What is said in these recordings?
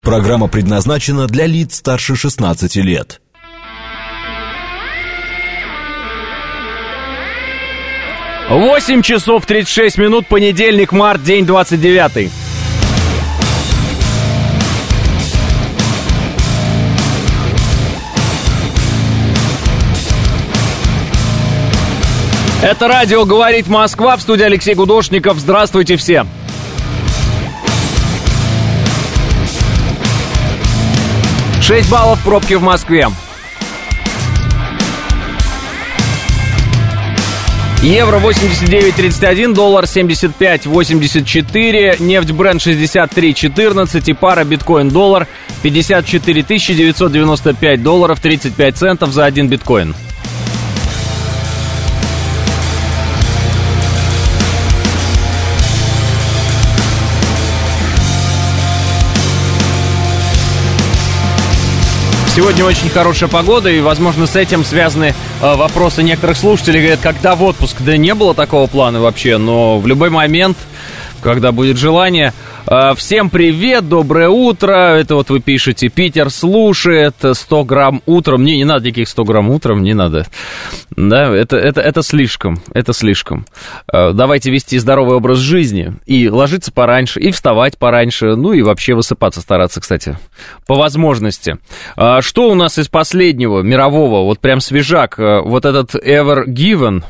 Программа предназначена для лиц старше 16 лет. Восемь часов 36 минут, понедельник, март, день 29. Это радио «Говорит Москва», в студии Алексей Гудошников. Здравствуйте все. Шесть баллов пробки в Москве. Евро 89.31, доллар 75.84, нефть Brent 63.14 и пара биткоин-доллар 54 995 долларов 35 центов за один биткоин. Сегодня очень хорошая погода, и, возможно, с этим связаны вопросы некоторых слушателей. Говорят, когда в отпуск? Да не было такого плана вообще, но в любой момент, когда будет желание. Всем привет, доброе утро. Это вот вы пишете, Питер слушает, 100 грамм утром. Не надо никаких 100 грамм утром, не надо. Да, это слишком, это слишком. Давайте вести здоровый образ жизни и ложиться пораньше, и вставать пораньше, ну и вообще высыпаться стараться, кстати, по возможности. Что у нас из последнего, мирового, вот прям свежак, вот этот Ever Given,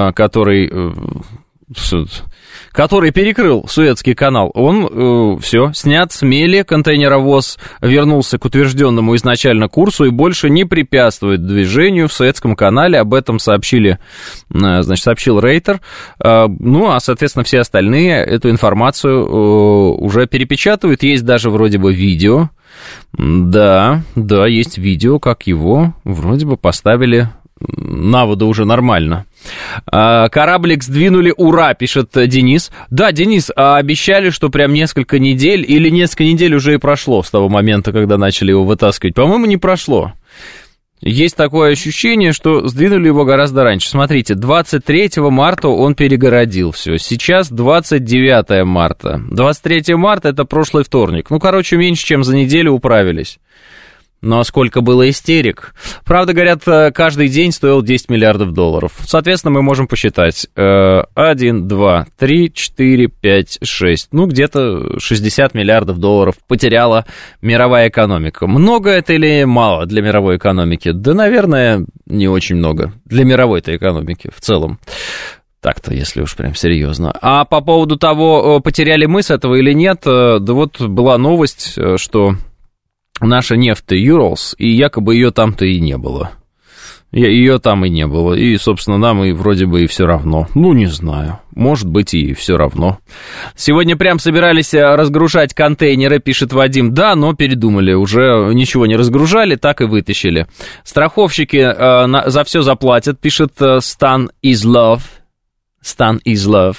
который перекрыл Суэцкий канал, он все, снят с мели, контейнеровоз вернулся к утвержденному изначально курсу и больше не препятствует движению в Суэцком канале. Об этом сообщил Рейтер. Ну, а, соответственно, все остальные эту информацию уже перепечатывают. Есть даже вроде бы видео. Да, есть видео, как его вроде бы поставили на воду уже нормально. Кораблик сдвинули, ура, пишет Денис. Да, Денис, обещали, что прям несколько недель, или несколько недель уже и прошло с того момента, когда начали его вытаскивать. По-моему, не прошло. Есть такое ощущение, что сдвинули его гораздо раньше. Смотрите, 23 марта он перегородил все. Сейчас 29 марта. 23 марта — это прошлый вторник. Ну, короче, меньше, чем за неделю управились. Но сколько было истерик. Правда, говорят, каждый день стоил 10 миллиардов долларов. Соответственно, мы можем посчитать. 1, 2, 3, 4, 5, 6. Ну, где-то 60 миллиардов долларов потеряла мировая экономика. Много это или мало для мировой экономики? Да, наверное, не очень много. Для мировой-то экономики в целом. Так-то, если уж прям серьезно. А по поводу того, потеряли мы с этого или нет, да вот была новость, что наша нефть Urals, и якобы ее там-то и не было. Ее там и не было. И, собственно, нам и вроде бы и все равно. Ну, не знаю. Может быть, и все равно. Сегодня прям собирались разгружать контейнеры, пишет Вадим. Да, но передумали. Уже ничего не разгружали, так и вытащили. Страховщики за все заплатят, пишет Stan is Love. Stan is Love.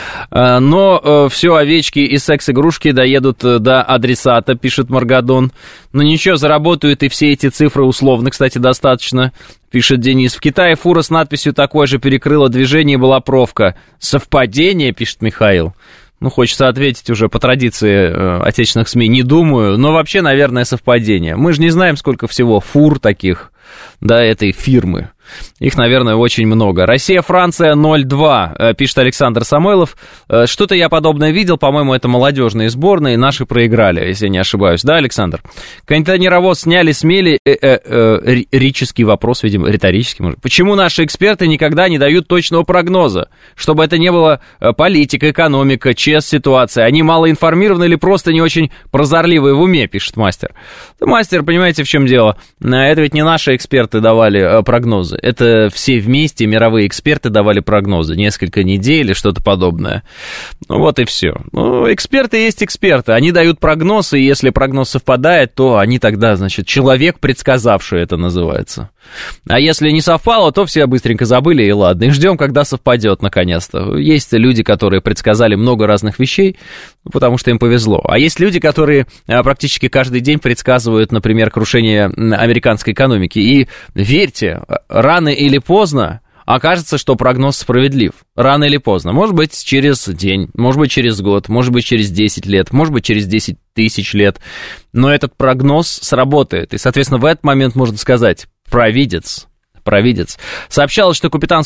Но все овечки и секс-игрушки доедут до адресата, пишет Маргадон. Но ничего, заработают и все эти цифры условно, кстати, достаточно, пишет Денис. В Китае фура с надписью такой же перекрыла движение, была пробка. Совпадение, пишет Михаил. Ну, хочется ответить уже по традиции отечественных СМИ, не думаю, но вообще, наверное, совпадение. Мы же не знаем, сколько всего фур таких, да, этой фирмы. Их, наверное, очень много. Россия, Франция 0-2, пишет Александр Самойлов. Что-то я подобное видел, по-моему, это молодежные сборные, наши проиграли, если я не ошибаюсь. Да, Александр? Контейнеровоз сняли с мели. Риторический вопрос, видимо, риторический. Может. Почему наши эксперты никогда не дают точного прогноза? Чтобы это не было политика, экономика, ситуация. Они мало информированы или просто не очень прозорливые в уме, пишет мастер. Мастер, понимаете, в чем дело? Это ведь не наши эксперты давали прогнозы. Это все вместе мировые эксперты давали прогнозы. Несколько недель или что-то подобное. Ну вот и все. Ну, эксперты есть эксперты. Они дают прогноз, и если прогноз совпадает, то они тогда, значит, человек, предсказавший, это называется. А если не совпало, то все быстренько забыли, и ладно. И ждем, когда совпадет, наконец-то. Есть люди, которые предсказали много разных вещей, потому что им повезло. А есть люди, которые практически каждый день предсказывают, например, крушение американской экономики. И верьте, рано или поздно окажется, что прогноз справедлив. Рано или поздно. Может быть, через день, может быть, через год, может быть, через 10 лет, может быть, через 10 тысяч лет. Но этот прогноз сработает. И, соответственно, в этот момент можно сказать: провидец. Сообщалось, что капитан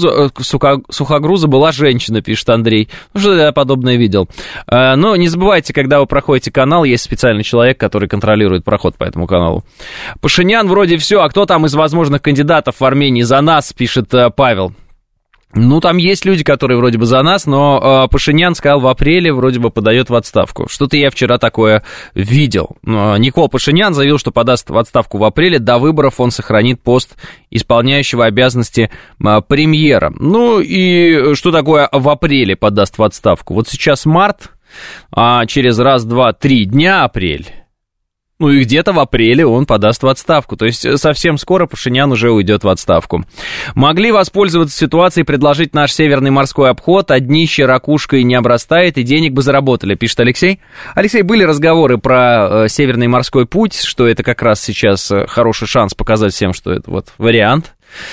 сухогруза была женщина, пишет Андрей. Ну, что я подобное видел. Но не забывайте, когда вы проходите канал, есть специальный человек, который контролирует проход по этому каналу. Пашинян вроде все, а кто там из возможных кандидатов в Армении за нас, пишет Павел. Ну, там есть люди, которые вроде бы за нас, но Пашинян сказал, в апреле вроде бы подает в отставку. Что-то я вчера такое видел. Никол Пашинян заявил, что подаст в отставку в апреле. До выборов он сохранит пост исполняющего обязанности премьера. Ну, и что такое в апреле подаст в отставку? Вот сейчас март, а через раз, два, 3 дня апрель. Ну и где-то в апреле он подаст в отставку. То есть совсем скоро Пашинян уже уйдет в отставку. Могли воспользоваться ситуацией, предложить наш северный морской обход, а днище ракушкой не обрастает, и денег бы заработали, пишет Алексей. Алексей, были разговоры про северный морской путь, что это как раз сейчас хороший шанс показать всем, что это вот вариант.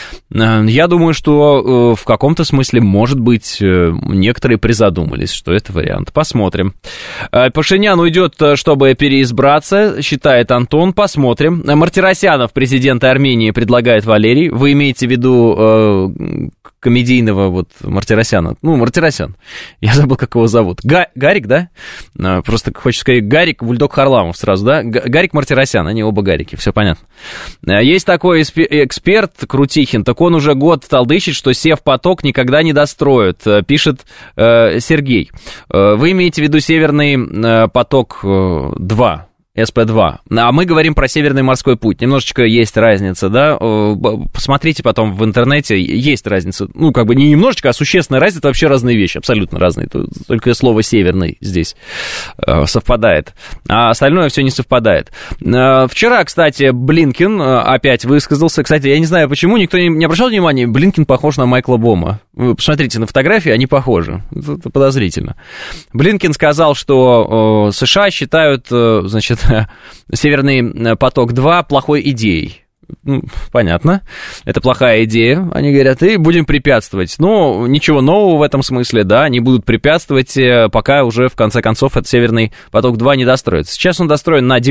Я думаю, что в каком-то смысле, может быть, некоторые призадумались, что это вариант. Посмотрим. Пашинян уйдет, чтобы переизбраться, считает Антон. Посмотрим. Мартиросянов, президента Армении, предлагает Валерий. Вы имеете в виду комедийного вот Мартиросяна? Ну, Мартиросян. Я забыл, как его зовут. Гарик, да? Просто хочется сказать Гарик, Бульдог Харламов сразу, да? Гарик Мартиросян, они оба Гарики, все понятно. Есть такой эксперт, Крутихин, так он уже год толдычит, что Севпоток никогда не достроят, пишет Сергей. Вы имеете в виду Северный поток-2? СП-2. А мы говорим про Северный морской путь. Немножечко есть разница, да? Посмотрите потом в интернете, есть разница. Ну, как бы не немножечко, а существенная разница. Это вообще разные вещи, абсолютно разные. Только слово «северный» здесь совпадает. А остальное все не совпадает. Вчера, кстати, Блинкен опять высказался. Кстати, я не знаю, почему, никто не обращал внимания, Блинкен похож на Майкла Бома. Вы посмотрите на фотографии, они похожи. Это подозрительно. Блинкен сказал, что США считают, значит, Северный поток-2 плохой идеей. Ну, понятно, это плохая идея, они говорят, и будем препятствовать. Но ничего нового в этом смысле, да, они будут препятствовать, пока уже, в конце концов, этот Северный поток-2 не достроится. Сейчас он достроен на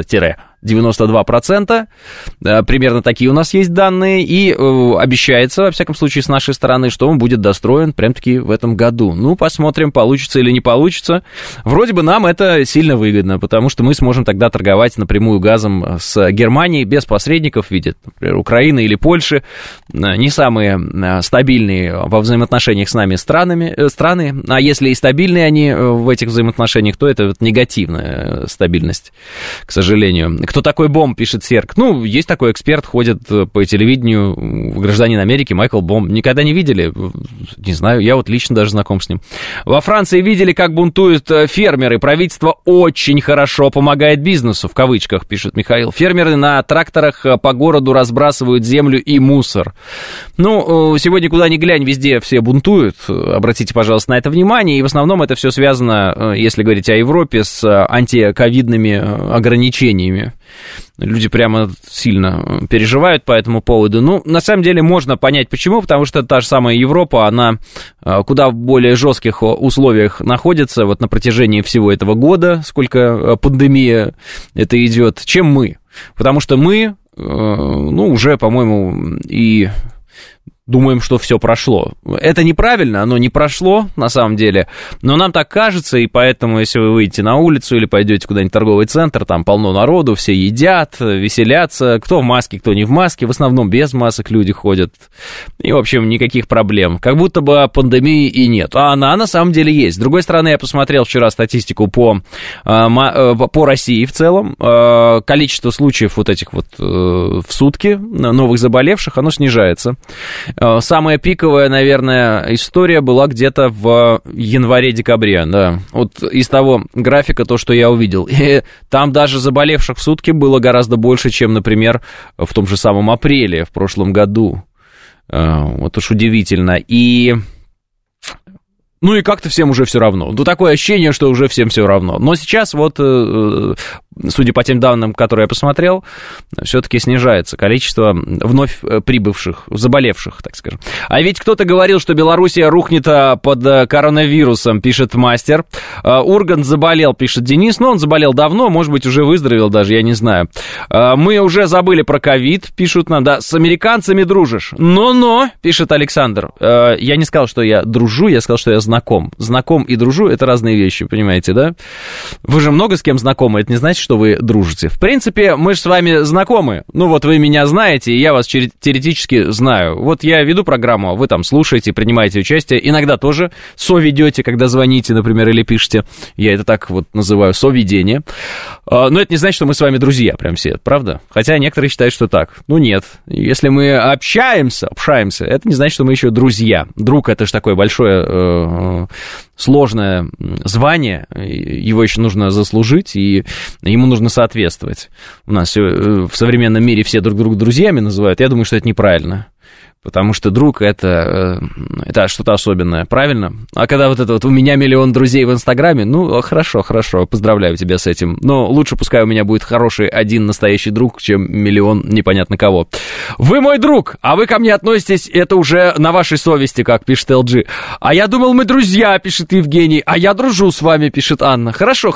90-92%, примерно такие у нас есть данные, и обещается, во всяком случае, с нашей стороны, что он будет достроен прям-таки в этом году. Ну, посмотрим, получится или не получится. Вроде бы нам это сильно выгодно, потому что мы сможем тогда торговать напрямую газом с Германией без посредников, в виде, например, Украины или Польши, не самые стабильные во взаимоотношениях с нами страны, а если и стабильные они в этих взаимоотношениях, то это вот негативная стабильность, к сожалению. Кто такой Бом, пишет Серг? Ну, есть такой эксперт, ходит по телевидению, гражданин Америки, Майкл Бом. Никогда не видели? Не знаю, я вот лично даже знаком с ним. Во Франции видели, как бунтуют фермеры. Правительство очень хорошо помогает бизнесу, в кавычках, пишет Михаил. Фермеры на тракторах по городу разбрасывают землю и мусор. Ну, сегодня куда ни глянь, везде все бунтуют. Обратите, пожалуйста, на это внимание. И в основном это все связано, если говорить о Европе, с антиковидными ограничениями. Люди прямо сильно переживают по этому поводу. Ну, на самом деле, можно понять, почему. Потому что та же самая Европа, она куда в более жестких условиях находится вот на протяжении всего этого года, сколько пандемия это идет, чем мы. Потому что мы, ну, уже, по-моему, и думаем, что все прошло. Это неправильно, оно не прошло, на самом деле, но нам так кажется, и поэтому, если вы выйдете на улицу или пойдете куда-нибудь в торговый центр, там полно народу, все едят, веселятся, кто в маске, кто не в маске, в основном без масок люди ходят, и, в общем, никаких проблем. Как будто бы пандемии и нет, а она на самом деле есть. С другой стороны, я посмотрел вчера статистику по России в целом, количество случаев вот этих вот в сутки новых заболевших, оно снижается. Самая пиковая, наверное, история была где-то в январе-декабре, да. Вот из того графика, то, что я увидел. И там даже заболевших в сутки было гораздо больше, чем, например, в том же самом апреле в прошлом году. Вот уж удивительно. И... Ну и как-то всем уже все равно. Ну, такое ощущение, что уже всем все равно. Но сейчас вот судя по тем данным, которые я посмотрел, все-таки снижается количество вновь прибывших, заболевших, так скажем. А ведь кто-то говорил, что Белоруссия рухнет под коронавирусом, пишет Мастер. Ургант заболел, пишет Денис, но он заболел давно, может быть, уже выздоровел даже, я не знаю. Мы уже забыли про ковид, пишут нам, да, с американцами дружишь. Но, пишет Александр, я не сказал, что я дружу, я сказал, что я знаком. Знаком и дружу — это разные вещи, понимаете, да? Вы же много с кем знакомы, это не значит, что вы дружите. В принципе, мы же с вами знакомы. Ну вот вы меня знаете, и я вас теоретически знаю. Вот я веду программу, вы там слушаете, принимаете участие. Иногда тоже соведете, когда звоните, например, или пишете. Я это так вот называю, соведение. Но это не значит, что мы с вами друзья прям все, правда? Хотя некоторые считают, что так. Ну нет. Если мы общаемся, это не значит, что мы еще друзья. Друг — это же такое большое, сложное звание. Его еще нужно заслужить, и ему нужно соответствовать. У нас в современном мире все друг друга друзьями называют. Я думаю, что это неправильно. Потому что друг — это что-то особенное, правильно? А когда вот это вот «у меня миллион друзей в Инстаграме», ну, хорошо, поздравляю тебя с этим. Но лучше пускай у меня будет хороший один настоящий друг, чем миллион непонятно кого. Вы мой друг, а вы ко мне относитесь, это уже на вашей совести, как пишет LG. А я думал, мы друзья, пишет Евгений, а я дружу с вами, пишет Анна. Хорошо.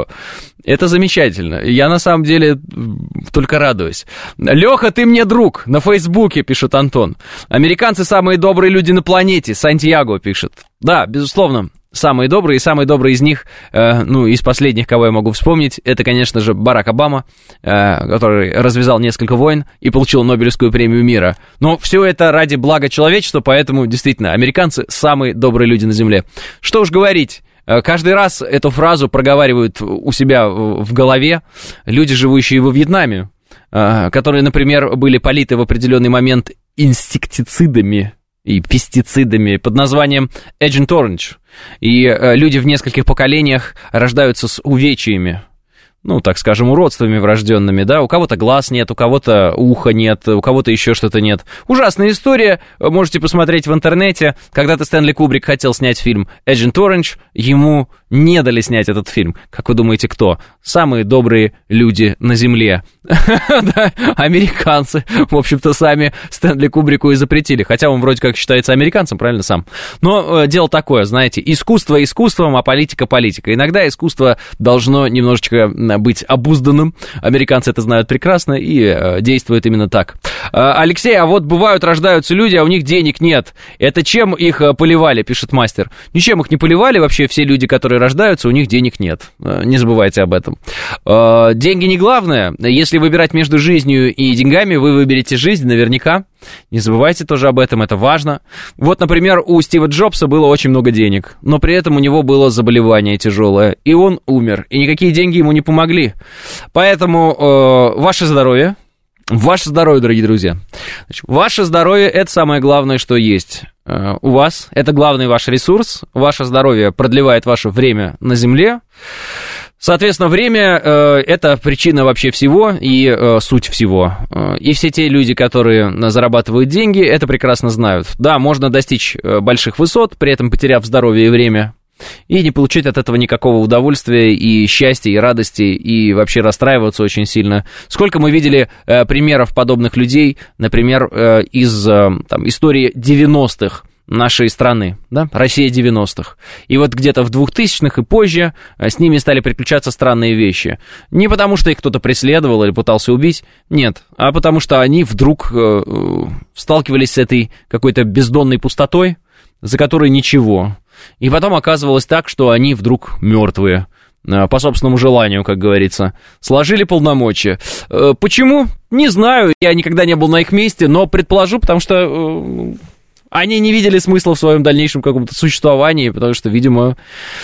Это замечательно. Я на самом деле только радуюсь. Леха, ты мне друг, на Фейсбуке, пишет Антон. Американцы самые добрые люди на планете, Сантьяго пишет. Да, безусловно, самые добрые, и самый добрый из них, из последних, кого я могу вспомнить, это, конечно же, Барак Обама, который развязал несколько войн и получил Нобелевскую премию мира. Но все это ради блага человечества, поэтому, действительно, американцы самые добрые люди на Земле. Что уж говорить. Каждый раз эту фразу проговаривают у себя в голове люди, живущие во Вьетнаме, которые, например, были политы в определенный момент инсектицидами и пестицидами под названием Agent Orange. И люди в нескольких поколениях рождаются с увечьями, ну, так скажем, уродствами врожденными, да, у кого-то глаз нет, у кого-то уха нет, у кого-то еще что-то нет. Ужасная история, можете посмотреть в интернете. Когда-то Стэнли Кубрик хотел снять фильм Agent Orange, ему не дали снять этот фильм. Как вы думаете, кто? Самые добрые люди на Земле. Да, американцы, в общем-то, сами Стэнли Кубрику и запретили, хотя он вроде как считается американцем, правильно, сам. Но дело такое, знаете, искусство искусством, а политика политикой. Иногда искусство должно немножечко быть обузданным, американцы это знают прекрасно и действуют именно так. Алексей, а вот бывают, рождаются люди, а у них денег нет. Это чем их поливали, пишет Мастер. Ничем их не поливали, вообще все люди, которые рождаются, у них денег нет. Не забывайте об этом. Деньги не главное. Если выбирать между жизнью и деньгами, вы выберете жизнь наверняка. Не забывайте тоже об этом, это важно. Вот, например, у Стива Джобса было очень много денег, но при этом у него было заболевание тяжелое, и он умер, и никакие деньги ему не помогли. Поэтому ваше здоровье, дорогие друзья. Значит, ваше здоровье — это самое главное, что есть у вас. Это главный ваш ресурс. Ваше здоровье продлевает ваше время на Земле. Соответственно, время – это причина вообще всего и суть всего. И все те люди, которые зарабатывают деньги, это прекрасно знают. Да, можно достичь больших высот, при этом потеряв здоровье и время, и не получить от этого никакого удовольствия и счастья, и радости, и вообще расстраиваться очень сильно. Сколько мы видели примеров подобных людей, например, из истории 90-х, нашей страны, да, Россия 90-х. И вот где-то в 2000-х и позже с ними стали приключаться странные вещи. Не потому, что их кто-то преследовал или пытался убить, нет, а потому что они вдруг сталкивались с этой какой-то бездонной пустотой, за которой ничего. И потом оказывалось так, что они вдруг мертвые. По собственному желанию, как говорится. Сложили полномочия. Почему? Не знаю, я никогда не был на их месте, но предположу, потому что они не видели смысла в своем дальнейшем каком-то существовании, потому что, видимо,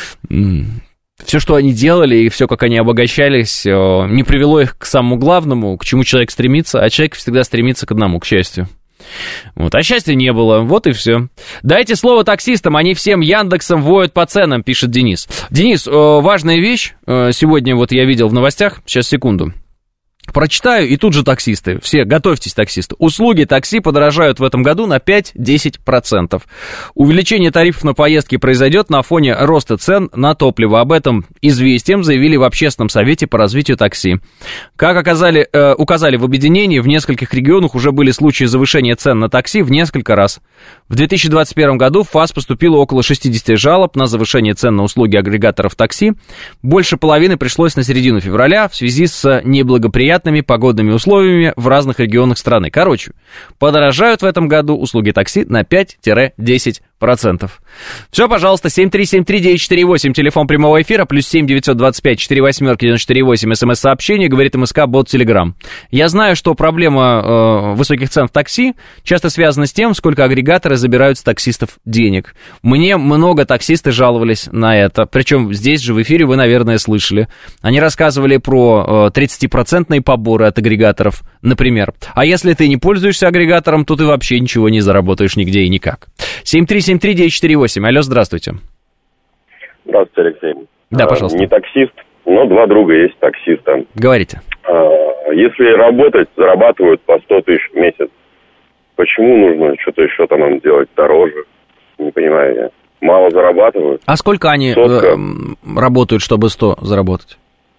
все, что они делали, и все, как они обогащались, не привело их к самому главному, к чему человек стремится, а человек всегда стремится к одному, к счастью. Вот, а счастья не было, вот и все. Дайте слово таксистам, они всем Яндексом воют по ценам, пишет Денис. Денис, важная вещь, сегодня вот я видел в новостях, сейчас, секунду. Прочитаю, и тут же таксисты. Все, готовьтесь, таксисты. Услуги такси подорожают в этом году на 5-10%. Увеличение тарифов на поездки произойдет на фоне роста цен на топливо. Об этом «Известиям» заявили в Общественном совете по развитию такси. Как указали в объединении, в нескольких регионах уже были случаи завышения цен на такси в несколько раз. В 2021 году в ФАС поступило около 60 жалоб на завышение цен на услуги агрегаторов такси. Больше половины пришлось на середину февраля в связи с неблагоприятными погодными условиями в разных регионах страны. Короче, подорожают в этом году услуги такси на 5-10%. Все, пожалуйста, 7373948, телефон прямого эфира, плюс 7-925-48-94-8, смс-сообщение, говорит МСК, бот Телеграм. Я знаю, что проблема высоких цен в такси часто связана с тем, сколько агрегаторы забирают с таксистов денег. Мне много таксисты жаловались на это, причем здесь же в эфире вы, наверное, слышали. Они рассказывали про 30% поборы от агрегаторов, например. А если ты не пользуешься агрегатором, то ты вообще ничего не заработаешь нигде и никак. 7373948. Алло, здравствуйте. Здравствуйте, Алексей. Да, пожалуйста. Не таксист, но два друга есть таксиста. Говорите. Если работать, зарабатывают по 100 тысяч в месяц. Почему нужно что-то еще там нам делать дороже? Не понимаю я. Мало зарабатывают. А сколько они работают, чтобы 100 заработать?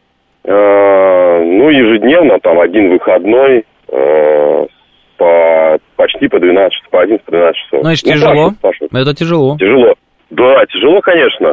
Ежедневно, там, один выходной, почти по 12 часов, по 11-12 часов. Значит, тяжело. Это тяжело. Тяжело. Да, тяжело, конечно.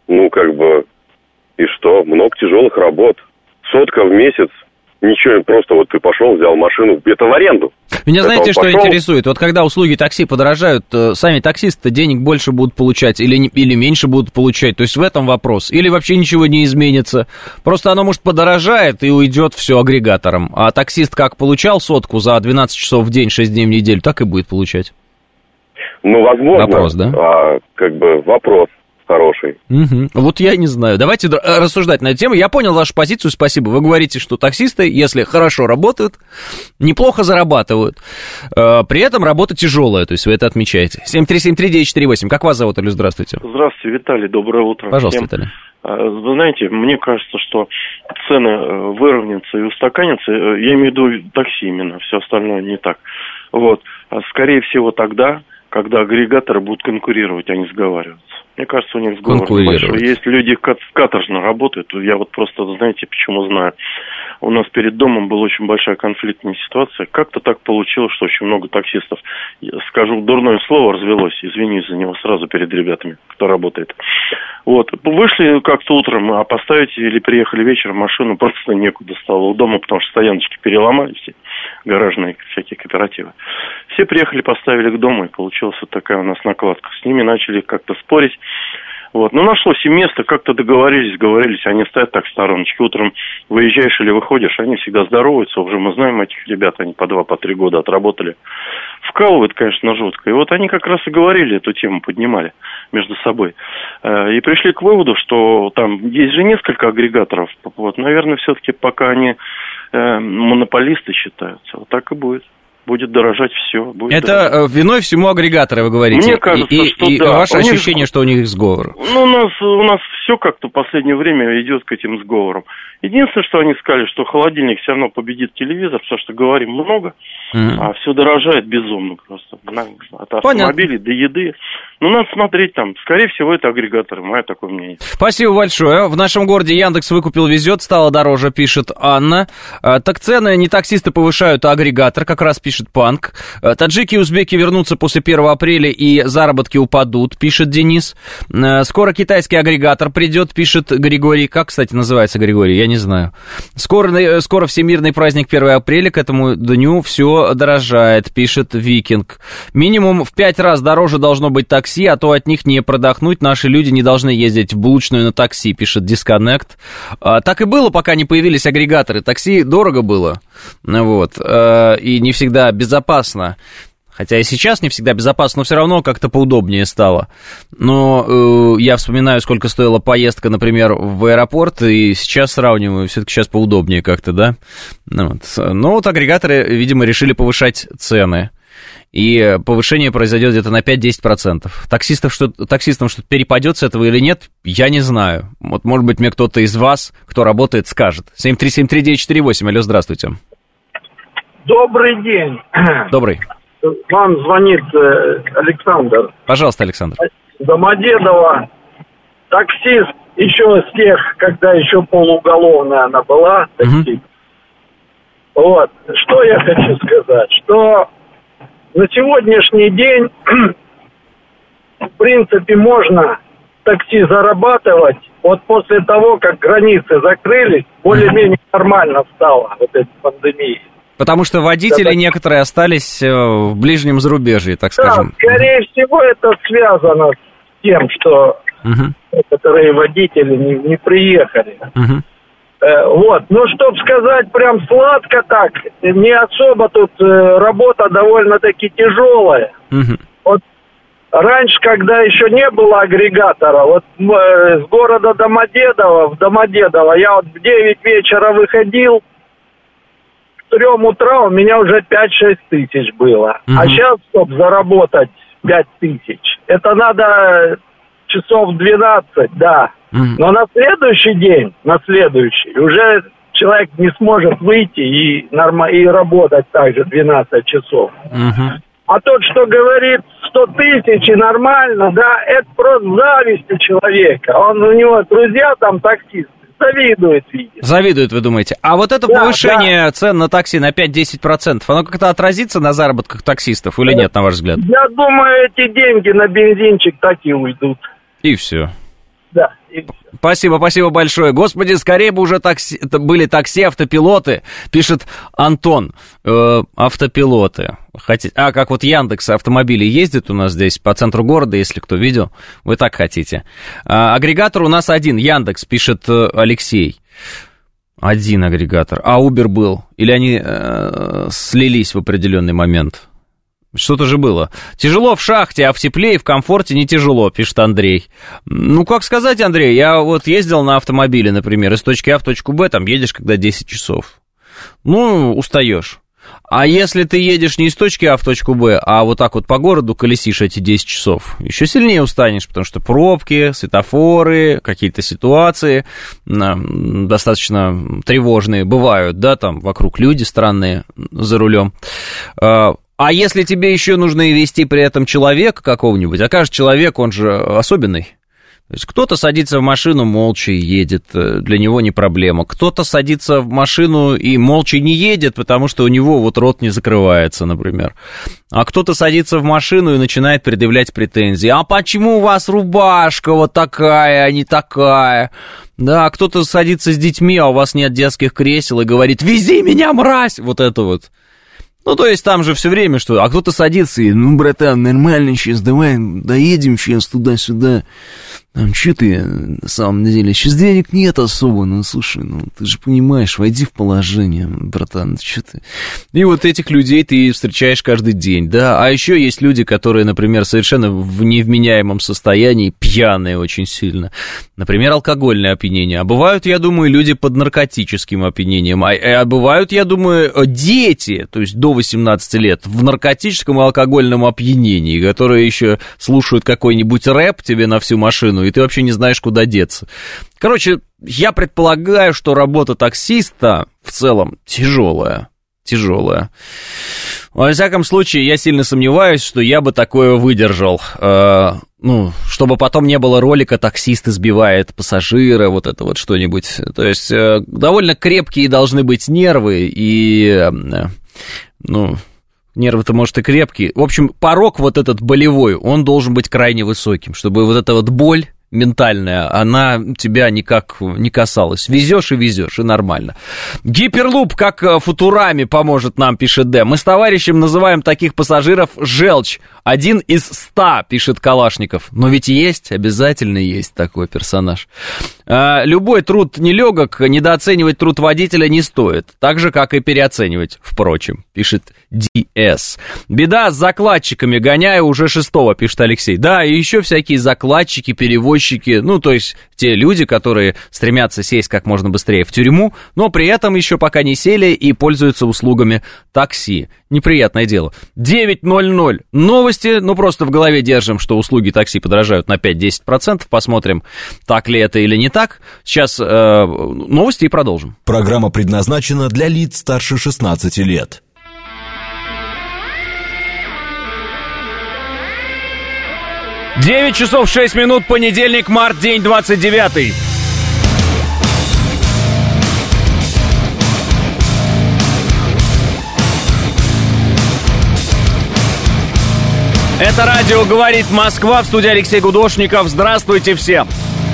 И что? Много тяжелых работ. 100 в месяц. Ничего, просто вот ты пошел, взял машину, это в аренду. Меня знаете, что интересует? Вот когда услуги такси подорожают, сами таксисты денег больше будут получать или меньше будут получать? То есть в этом вопрос. Или вообще ничего не изменится? Просто оно, может, подорожает и уйдет все агрегатором. А таксист как получал 100 за 12 часов в день, 6 дней в неделю, так и будет получать. Возможно. Вопрос, да? Вопрос хороший. Угу. Вот я не знаю. Давайте рассуждать на эту тему. Я понял вашу позицию, спасибо. Вы говорите, что таксисты, если хорошо работают, неплохо зарабатывают. При этом работа тяжелая, то есть вы это отмечаете. 7373948. Как вас зовут, Алю? Здравствуйте. Здравствуйте, Виталий. Доброе утро. Пожалуйста, Виталий. Вы знаете, мне кажется, что цены выровнятся и устаканятся. Я имею в виду такси именно, все остальное не так. Скорее всего, тогда, когда агрегаторы будут конкурировать, а не сговариваться. Мне кажется, у них сговор большой. Есть люди каторжно работают. Я вот просто, знаете, почему знаю. У нас перед домом была очень большая конфликтная ситуация. Как-то так получилось, что очень много таксистов, скажу дурное слово, развелось. Извинюсь за него сразу перед ребятами, кто работает. Вышли как-то утром, а поставить или приехали вечером машину просто некуда стало у дома, потому что стояночки переломали все, гаражные всякие кооперативы. Все приехали, поставили к дому, и получилась вот такая у нас накладка. С ними начали как-то спорить. Нашлось и место, как-то договорились, они стоят так в стороночке. Утром выезжаешь или выходишь, они всегда здороваются, уже мы знаем этих ребят, они по 2-3 года отработали. Вкалывают, конечно, жутко. И они как раз и говорили, эту тему поднимали между собой. И пришли к выводу, что там есть же несколько агрегаторов. Наверное, все-таки пока они монополисты считаются, так и будет. Будет дорожать все. Это виной всему агрегаторы, вы говорите. Мне кажется, что да. И ваше ощущение, что у них сговор? У нас все как-то в последнее время идет к этим сговорам. Единственное, что они сказали, что холодильник все равно победит телевизор, потому что говорим много, а все дорожает безумно просто. От автомобилей до еды. Надо смотреть там. Скорее всего, это агрегаторы, мое такое мнение. Спасибо большое. В нашем городе Яндекс выкупил, везет, стало дороже, пишет Анна. Так цены не таксисты повышают, а агрегатор, как раз пишет Панк. Таджики и узбеки вернутся после 1 апреля и заработки упадут, пишет Денис. Скоро китайский агрегатор придет, пишет Григорий. Как, кстати, называется Григорий? Я не знаю. Скоро всемирный праздник 1 апреля, к этому дню все дорожает, пишет Викинг. Минимум в 5 раз дороже должно быть такси, а то от них не продохнуть. Наши люди не должны ездить в булочную на такси, пишет Disconnect. Так и было, пока не появились агрегаторы. Такси дорого было, и не всегда безопасно. Хотя и сейчас не всегда безопасно, но все равно как-то поудобнее стало. Но я вспоминаю, сколько стоила поездка, например, в аэропорт, и сейчас сравниваю, все-таки сейчас поудобнее как-то, да? Но агрегаторы, видимо, решили повышать цены. и повышение произойдет где-то на 5-10%. Таксистам что-то перепадет с этого или нет, я не знаю. Вот, может быть, мне кто-то из вас, кто работает, скажет. 7373948, алло, здравствуйте. Добрый день. Добрый. Вам звонит Александр. Пожалуйста, Александр. Домодедово. Таксист еще с тех, когда еще полуголовная она была, таксист. Вот. Что я хочу сказать, что на сегодняшний день, в принципе, можно такси зарабатывать. Вот после того, как границы закрылись, более-менее нормально стало вот эта пандемия. Потому что водители некоторые остались в ближнем зарубежье, так скажем. Да, скорее всего, это связано с тем, что некоторые водители не приехали. Вот. Но чтоб сказать прям сладко так, не особо тут работа довольно-таки тяжелая. Вот раньше, когда еще не было агрегатора, вот с города Домодедово в Домодедово я вот в 9 вечера выходил, к 3 утра у меня уже 5-6 тысяч было. А сейчас, чтобы заработать 5 тысяч, это надо часов 12, да. Но на следующий день, уже человек не сможет выйти и работать также 12 часов. А тот, что говорит 100 тысяч и нормально, да, это просто зависть у человека. У него друзья там таксисты. Завидует, видите. Завидует, вы думаете. А вот это повышение цен на такси на 5-10%, оно как-то отразится на заработках таксистов или нет, на ваш взгляд? Я думаю, эти деньги на бензинчик так и уйдут. И все. Да. Спасибо большое. Господи, скорее бы уже были такси, автопилоты, пишет Антон. Автопилоты. Как вот Яндекс автомобили ездит у нас здесь по центру города, если кто видел, вы так хотите. Агрегатор у нас один, Яндекс, пишет Алексей. Один агрегатор. А Uber был? Или они слились в определенный момент? Что-то же было. Тяжело в шахте, а в тепле и в комфорте не тяжело, пишет Андрей. Ну, как сказать, Андрей, я вот ездил на автомобиле, например, из точки А в точку Б, там едешь когда 10 часов. Ну, устаешь. А если ты едешь не из точки А в точку Б, а вот так вот по городу колесишь эти 10 часов, еще сильнее устанешь, потому что пробки, светофоры, какие-то ситуации достаточно тревожные бывают, да, там вокруг люди странные за рулем. А если тебе еще нужно и везти при этом человека какого-нибудь, а каждый человек, он же особенный. То есть кто-то садится в машину, молча едет, для него не проблема. Кто-то садится в машину и молча не едет, потому что у него вот рот не закрывается, например. А кто-то садится в машину и начинает предъявлять претензии. А почему у вас рубашка вот такая, а не такая? Да, кто-то садится с детьми, а у вас нет детских кресел и говорит: «Вези меня, мразь!» Вот это вот. Ну, то есть там же все время что... А кто-то садится и, ну, братан, нормально сейчас, давай доедем сейчас туда-сюда. Там, что ты, на самом деле, сейчас денег нет особо, ну, слушай, ну, ты же понимаешь, войди в положение, братан, что ты... И вот этих людей ты встречаешь каждый день, да. А еще есть люди, которые, например, совершенно в невменяемом состоянии, пьяные очень сильно. Например, алкогольное опьянение. А бывают, я думаю, люди под наркотическим опьянением. А бывают, я думаю, дети, то есть до 18 лет, в наркотическом и алкогольном опьянении, которые еще слушают какой-нибудь рэп тебе на всю машину, и ты вообще не знаешь, куда деться. Короче, я предполагаю, что работа таксиста в целом тяжелая. Во всяком случае, я сильно сомневаюсь, что я бы такое выдержал. Ну, чтобы потом не было ролика «Таксист избивает пассажира», вот это вот что-нибудь. То есть, довольно крепкие должны быть нервы, и, ну... Нервы-то, может, и крепкие. В общем, порог вот этот болевой, он должен быть крайне высоким, чтобы вот эта вот боль ментальная, она тебя никак не касалась. Везешь, и нормально. Гиперлуп, как Футурами, поможет нам, пишет Д. Мы с товарищем называем таких пассажиров желчь. 1 из 100, пишет Калашников. Но ведь есть, обязательно есть такой персонаж. Любой труд нелегок, недооценивать труд водителя не стоит. Так же, как и переоценивать, впрочем, пишет DS. Беда с закладчиками, гоняю уже 6-го, пишет Алексей. Да, и еще всякие закладчики, перевозчики, дальнобойщики, ну, то есть те люди, которые стремятся сесть как можно быстрее в тюрьму, но при этом еще пока не сели и пользуются услугами такси. Неприятное дело. 9:00. Новости, ну, просто в голове держим, что услуги такси подорожают на 5-10%. Посмотрим, так ли это или не так. Сейчас новости и продолжим. Программа предназначена для лиц старше 16 лет. 9 часов 6 минут, понедельник, март, день 29. Это радио «Говорит Москва», в студии Алексей Гудошников. Здравствуйте всем.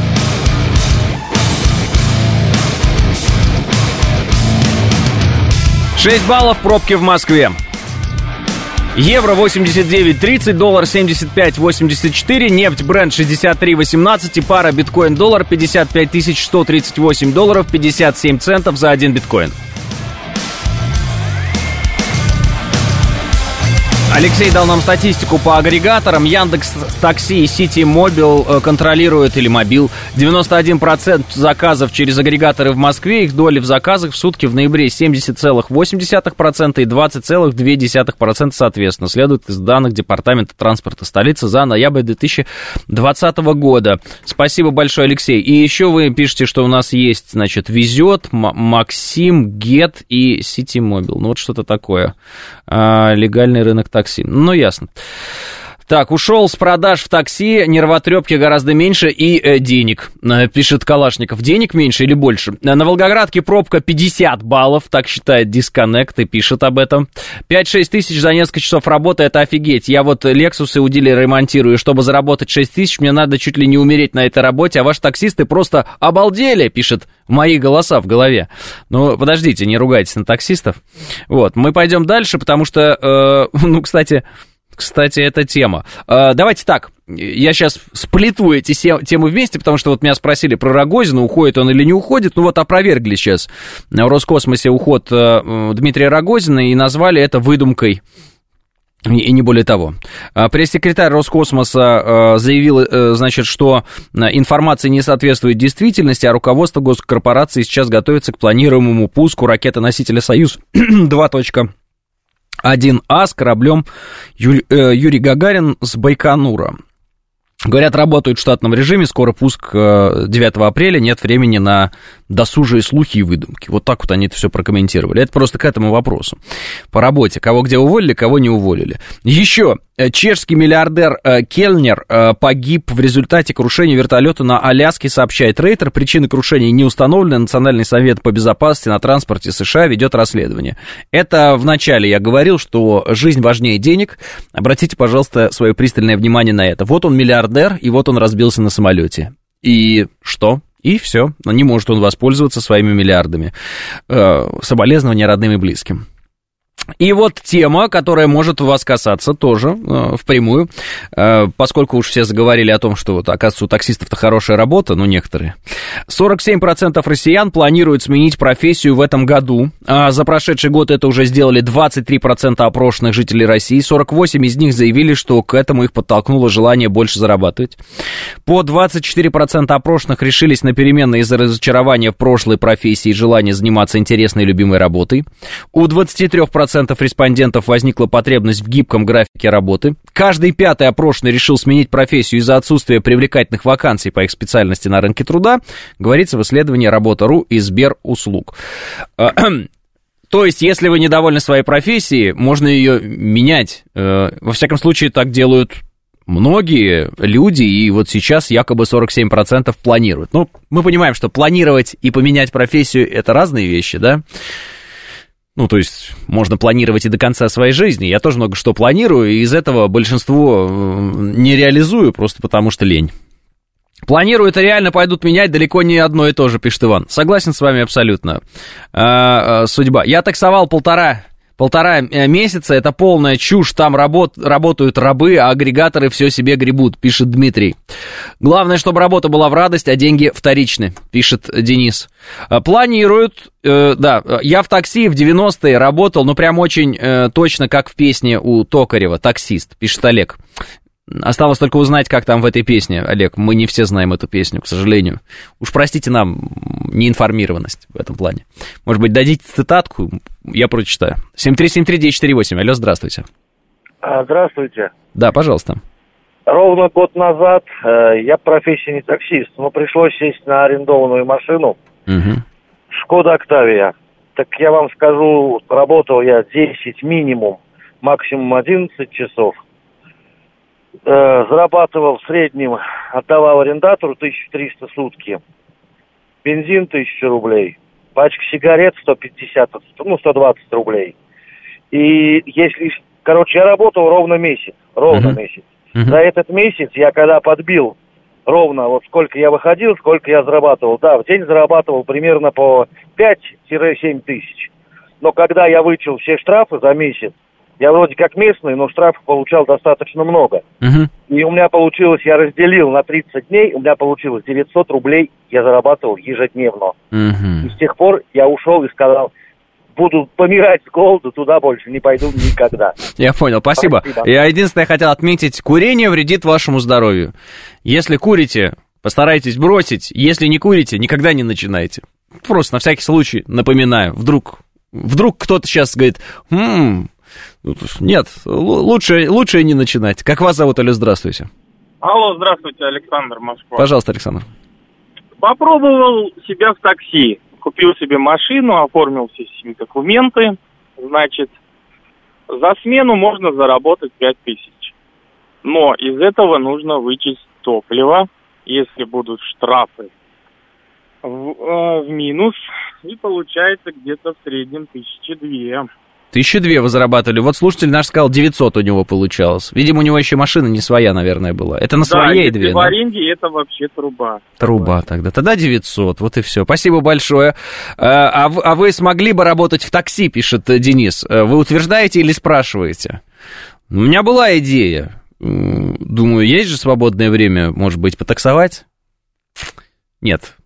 $6 баллов пробки в Москве. Евро 89.30, доллар 75.84, нефть Brent 63.18 и пара биткоин-доллар 55 138 долларов 57 центов за 1 биткоин. Алексей дал нам статистику по агрегаторам. Яндекс.Такси и Ситимобил контролируют, или Мобил, 91% заказов через агрегаторы в Москве. Их доли в заказах в сутки в ноябре 70,8% и 20,2% соответственно. Следует из данных Департамента транспорта столицы за ноябрь 2020 года. Спасибо большое, Алексей. И еще вы пишете, что у нас есть, значит, Везет, Максим, Гет и Ситимобил. Ну вот что-то такое. Легальный рынок такси. Ну, ясно. Так, ушел с продаж в такси, нервотрепки гораздо меньше и денег, пишет Калашников. Денег меньше или больше? На Волгоградке пробка 50 баллов, так считает Дисконнект и пишет об этом. 5-6 тысяч за несколько часов работы, это офигеть. Я вот Лексусы у дилера ремонтирую, чтобы заработать 6 тысяч, мне надо чуть ли не умереть на этой работе, а ваши таксисты просто обалдели, пишет мои голоса в голове. Ну, подождите, не ругайтесь на таксистов. Вот, мы пойдем дальше, потому что, Кстати, это тема. Давайте так, я сейчас сплету эти темы вместе, потому что вот меня спросили про Рогозина, уходит он или не уходит. Ну вот опровергли сейчас в Роскосмосе уход Дмитрия Рогозина и назвали это выдумкой. И не более того. Пресс-секретарь Роскосмоса заявил, значит, что информация не соответствует действительности, а руководство госкорпорации сейчас готовится к планируемому пуску ракеты-носителя «Союз-2.1А» с кораблем Юрий Гагарин с Байконура. Говорят, работают в штатном режиме, скоро пуск 9 апреля, нет времени на досужие слухи и выдумки. Вот так вот они это все прокомментировали. Это просто к этому вопросу. По работе. Кого где уволили, кого не уволили. Еще. Чешский миллиардер Кельнер погиб в результате крушения вертолета на Аляске, сообщает Рейтер. Причины крушения не установлены. Национальный совет по безопасности на транспорте США ведет расследование. Это вначале я говорил, что жизнь важнее денег. Обратите, пожалуйста, свое пристальное внимание на это. Вот он миллиардер, и вот он разбился на самолете. И что? И все. Не может он воспользоваться своими миллиардами. Соболезнования родным и близким. И вот тема, которая может вас касаться тоже впрямую, поскольку уж все заговорили о том, что, вот, оказывается, у таксистов-то хорошая работа, ну, некоторые. 47% россиян планируют сменить профессию в этом году. За прошедший год это уже сделали 23% опрошенных жителей России. 48% из них заявили, что к этому их подтолкнуло желание больше зарабатывать. По 24% опрошенных решились на перемены из-за разочарования в прошлой профессии и желания заниматься интересной и любимой работой. У 23% респондентов возникла потребность в гибком графике работы. Каждый пятый опрошенный решил сменить профессию из-за отсутствия привлекательных вакансий по их специальности на рынке труда, говорится в исследовании Работа.ру и Сберуслуг. То есть, если вы недовольны своей профессией, можно ее менять. Во всяком случае, так делают многие люди, и вот сейчас якобы 47% планируют. Ну, мы понимаем, что планировать и поменять профессию – это разные вещи, да? Ну, то есть, можно планировать и до конца своей жизни. Я тоже много что планирую, и из этого большинство не реализую, просто потому что лень. Планируют и реально пойдут менять, далеко не одно и то же, пишет Иван. Согласен с вами абсолютно. Судьба. Я таксовал полтора месяца, это полная чушь, там работают рабы, а агрегаторы все себе гребут, пишет Дмитрий. Главное, чтобы работа была в радость, а деньги вторичны, пишет Денис. Планируют, да, я в такси в 90-е работал, ну прям очень точно, как в песне у Токарева, таксист, пишет Олег. Осталось только узнать, как там в этой песне, Олег. Мы не все знаем эту песню, к сожалению. Уж простите нам неинформированность в этом плане. Может быть, дадите цитатку, я прочитаю. 7373948. Алло, здравствуйте. Здравствуйте. Да, пожалуйста. Ровно год назад я по профессии не таксист, но пришлось сесть на арендованную машину. Шкода Октавия. Так я вам скажу, работал я 10 минимум, максимум 11 часов. Зарабатывал в среднем, отдавал арендатору 1300 в сутки. Бензин 1000 рублей. Пачка сигарет 150, 120 рублей. И если... Короче, я работал ровно месяц. Месяц. За этот месяц я когда подбил ровно вот сколько я выходил, сколько я зарабатывал. Да, в день зарабатывал примерно по 5-7 тысяч. Но когда я вычел все штрафы за месяц, я вроде как местный, но штрафов получал достаточно много. И у меня получилось, я разделил на 30 дней, у меня получилось 900 рублей я зарабатывал ежедневно. И с тех пор я ушел и сказал, буду помирать с голоду, туда больше не пойду никогда. Я понял, спасибо. Я единственное хотел отметить, курение вредит вашему здоровью. Если курите, постарайтесь бросить. Если не курите, никогда не начинайте. Просто на всякий случай напоминаю. Вдруг кто-то сейчас говорит, нет, лучше не начинать. Как вас зовут, Алло, здравствуйте. Алло, здравствуйте, Александр, Москва. Пожалуйста, Александр. Попробовал себя в такси. Купил себе машину, оформил все документы. Значит, за смену можно заработать 5000. Но из этого нужно вычесть топливо. Если будут штрафы в минус, и получается где-то в среднем 1200. 1200 вы зарабатывали. Вот слушатель наш сказал, 900 у него получалось. Видимо, у него еще машина не своя, наверное, была. Это на своей две. Да, в аренде это вообще труба. Труба тогда. Тогда 900, вот и все. Спасибо большое. А вы смогли бы работать в такси, пишет Денис. Вы утверждаете или спрашиваете? У меня была идея. Думаю, есть же свободное время, может быть, потаксовать? Нет.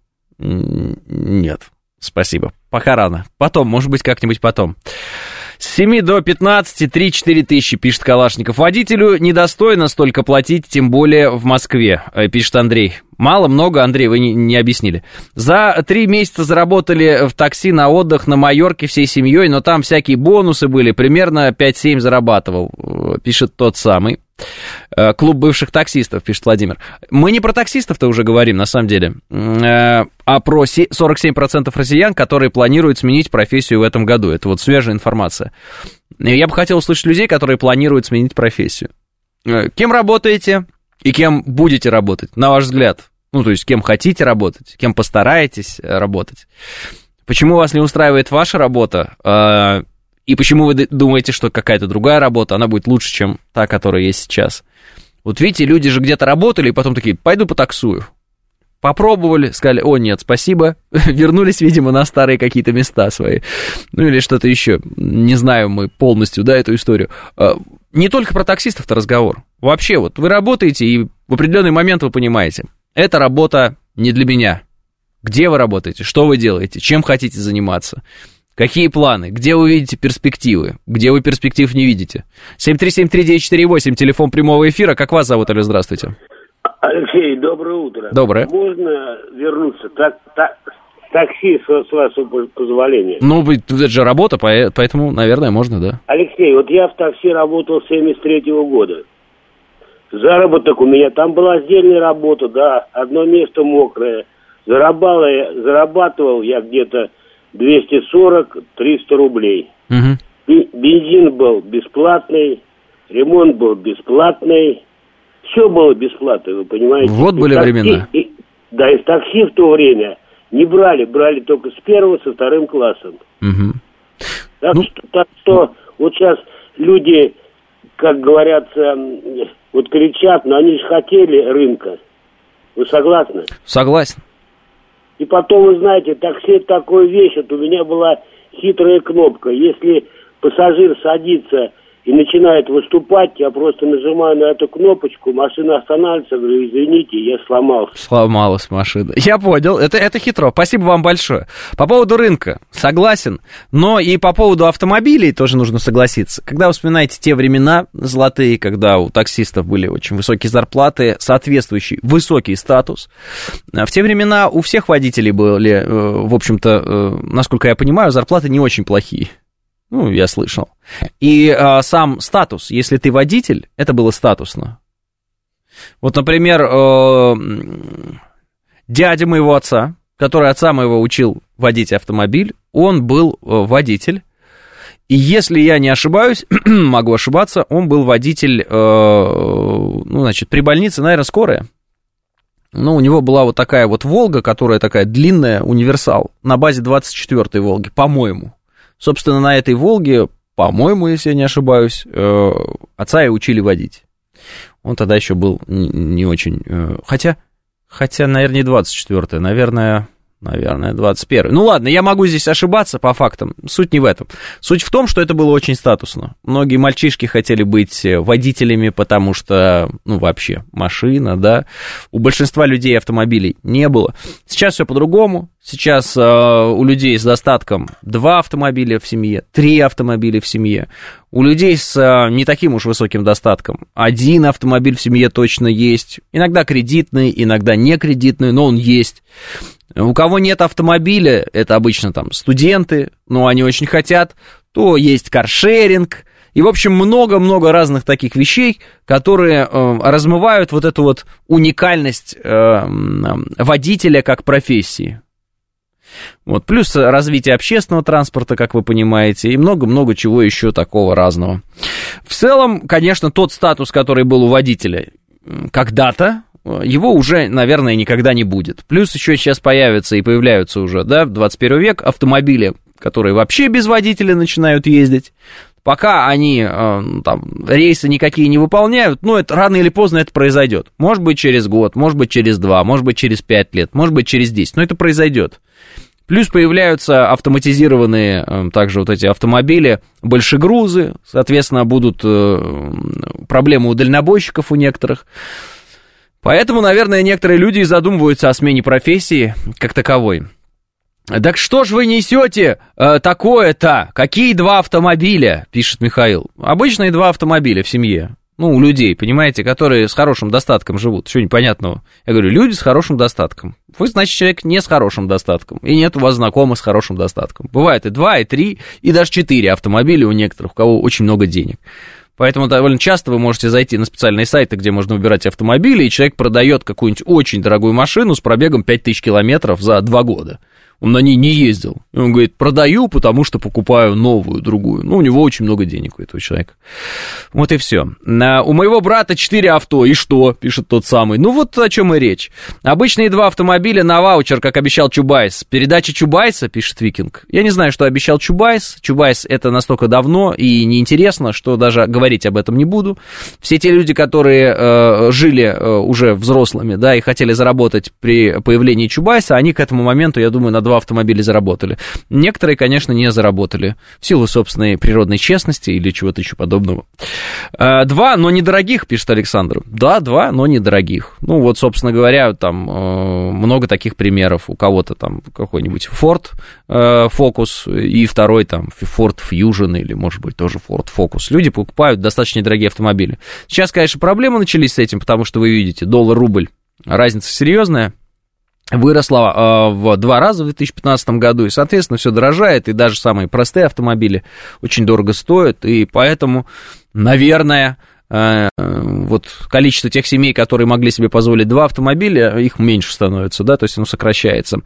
Спасибо. Пока рано. Потом, может быть, как-нибудь потом. С 7 до 15, 3-4 тысячи, пишет Калашников. Водителю недостойно столько платить, тем более в Москве, пишет Андрей. Мало, много, Андрей, вы не объяснили. За 3 месяца заработали в такси на отдых на Майорке всей семьей, но там всякие бонусы были, примерно 5-7 зарабатывал, пишет тот самый. Клуб бывших таксистов, пишет Владимир. Мы не про таксистов-то уже говорим, на самом деле, а про 47% россиян, которые планируют сменить профессию в этом году. Это вот свежая информация. Я бы хотел услышать людей, которые планируют сменить профессию. Кем работаете и кем будете работать, на ваш взгляд? Ну, то есть, кем хотите работать, кем постараетесь работать. Почему вас не устраивает ваша работа? И почему вы думаете, что какая-то другая работа, она будет лучше, чем та, которая есть сейчас? Вот видите, люди же где-то работали, и потом такие, пойду потаксую. Попробовали, сказали, о, нет, спасибо. Вернулись, видимо, на старые какие-то места свои. Ну, или что-то еще. Не знаю мы полностью, да, эту историю. Не только про таксистов-то разговор. Вообще, вот вы работаете, и в определенный момент вы понимаете, эта работа не для меня. Где вы работаете, что вы делаете, чем хотите заниматься? Какие планы? Где вы видите перспективы? Где вы перспектив не видите? 7373948, телефон прямого эфира. Как вас зовут, Алло, здравствуйте. Алексей, доброе утро. Доброе. Можно вернуться? Такси, с вашего позволения. Ну, это же работа, поэтому, наверное, можно, да. Алексей, вот я в такси работал с 73-го года. Заработок у меня, там была сдельная работа, да, одно место мокрое. Зарабатывал я где-то 240-300 рублей. Бензин был бесплатный, ремонт был бесплатный, все было бесплатно, вы понимаете. Вот были времена. Да, из такси в то время не брали только с первым, со вторым классом. Так что вот сейчас люди, как говорятся, вот кричат, но они же хотели рынка. Вы согласны? Согласен. И потом, вы знаете, такси — такая вещь, вот у меня была хитрая кнопка. Если пассажир садится и начинает выступать, я просто нажимаю на эту кнопочку, машина останавливается, говорю, извините, я сломался. Сломалась машина. Я понял, это хитро. Спасибо вам большое. По поводу рынка согласен, но и по поводу автомобилей тоже нужно согласиться. Когда вы вспоминаете те времена золотые, когда у таксистов были очень высокие зарплаты, соответствующий высокий статус, в те времена у всех водителей были, в общем-то, насколько я понимаю, зарплаты не очень плохие. Ну, я слышал. И сам статус, если ты водитель, это было статусно. Вот, например, дядя моего отца, который отца моего учил водить автомобиль, он был водитель. И если я не ошибаюсь, могу ошибаться, он был водитель, при больнице, наверное, скорая. Ну, у него была вот такая вот «Волга», которая такая длинная, универсал, на базе 24-й «Волги», по-моему. Собственно, на этой «Волге», по-моему, если я не ошибаюсь, отца и учили водить. Он тогда еще был не очень... Хотя, наверное, не 24-й, наверное, 21-й. Ну ладно, я могу здесь ошибаться по фактам. Суть не в этом. Суть в том, что это было очень статусно. Многие мальчишки хотели быть водителями, потому что, вообще, машина, да. У большинства людей автомобилей не было. Сейчас все по-другому. Сейчас у людей с достатком 2 автомобиля в семье, 3 автомобиля в семье. У людей с не таким уж высоким достатком 1 автомобиль в семье точно есть. Иногда кредитный, иногда не кредитный, но он есть. У кого нет автомобиля, это обычно там студенты, но они очень хотят, то есть каршеринг. И, в общем, много-много разных таких вещей, которые размывают вот эту вот уникальность водителя как профессии. Вот, плюс развитие общественного транспорта, как вы понимаете, и много-много чего еще такого разного. В целом, конечно, тот статус, который был у водителя когда-то, его уже, наверное, никогда не будет. Плюс еще сейчас появятся и появляются уже, да, в 21 век автомобили, которые вообще без водителя начинают ездить. Пока они рейсы никакие не выполняют, это рано или поздно это произойдет. Может быть, через год, может быть, через 2, может быть, через 5 лет, может быть, через 10, но это произойдет. Плюс появляются автоматизированные также вот эти автомобили, большегрузы, соответственно, будут проблемы у дальнобойщиков у некоторых. Поэтому, наверное, некоторые люди задумываются о смене профессии как таковой. Так что ж вы несете такое-то? Какие 2 автомобиля, пишет Михаил. Обычные 2 автомобиля в семье. У людей, понимаете, которые с хорошим достатком живут. Что непонятного? Я говорю, люди с хорошим достатком. Вы, значит, человек не с хорошим достатком. И нет у вас знакомых с хорошим достатком. Бывает и 2, и 3, и даже 4 автомобиля у некоторых, у кого очень много денег. Поэтому довольно часто вы можете зайти на специальные сайты, где можно выбирать автомобили, и человек продает какую-нибудь очень дорогую машину с пробегом 5000 километров за 2 года. Он на ней не ездил. И он говорит, продаю, потому что покупаю новую, другую. У него очень много денег у этого человека. Вот и все. У моего брата 4 авто, и что? Пишет тот самый. Вот о чем и речь. Обычные 2 автомобиля на ваучер, как обещал Чубайс. Передача Чубайса, пишет Викинг. Я не знаю, что обещал Чубайс. Чубайс это настолько давно и неинтересно, что даже говорить об этом не буду. Все те люди, которые жили уже взрослыми, да, и хотели заработать при появлении Чубайса, они к этому моменту, я думаю, на 2 автомобиля заработали. Некоторые, конечно, не заработали в силу собственной природной честности или чего-то еще подобного. 2, но недорогих, пишет Александр. Да, 2, но недорогих. Собственно говоря, там много таких примеров. У кого-то там какой-нибудь Ford Focus и второй там Ford Fusion или, может быть, тоже Ford Focus. Люди покупают достаточно недорогие автомобили. Сейчас, конечно, проблемы начались с этим, потому что вы видите, доллар-рубль, разница серьезная. Выросла в 2 раза в 2015 году, и, соответственно, все дорожает, и даже самые простые автомобили очень дорого стоят, и поэтому, наверное, количество тех семей, которые могли себе позволить 2 автомобиля, их меньше становится, да, то есть оно сокращается.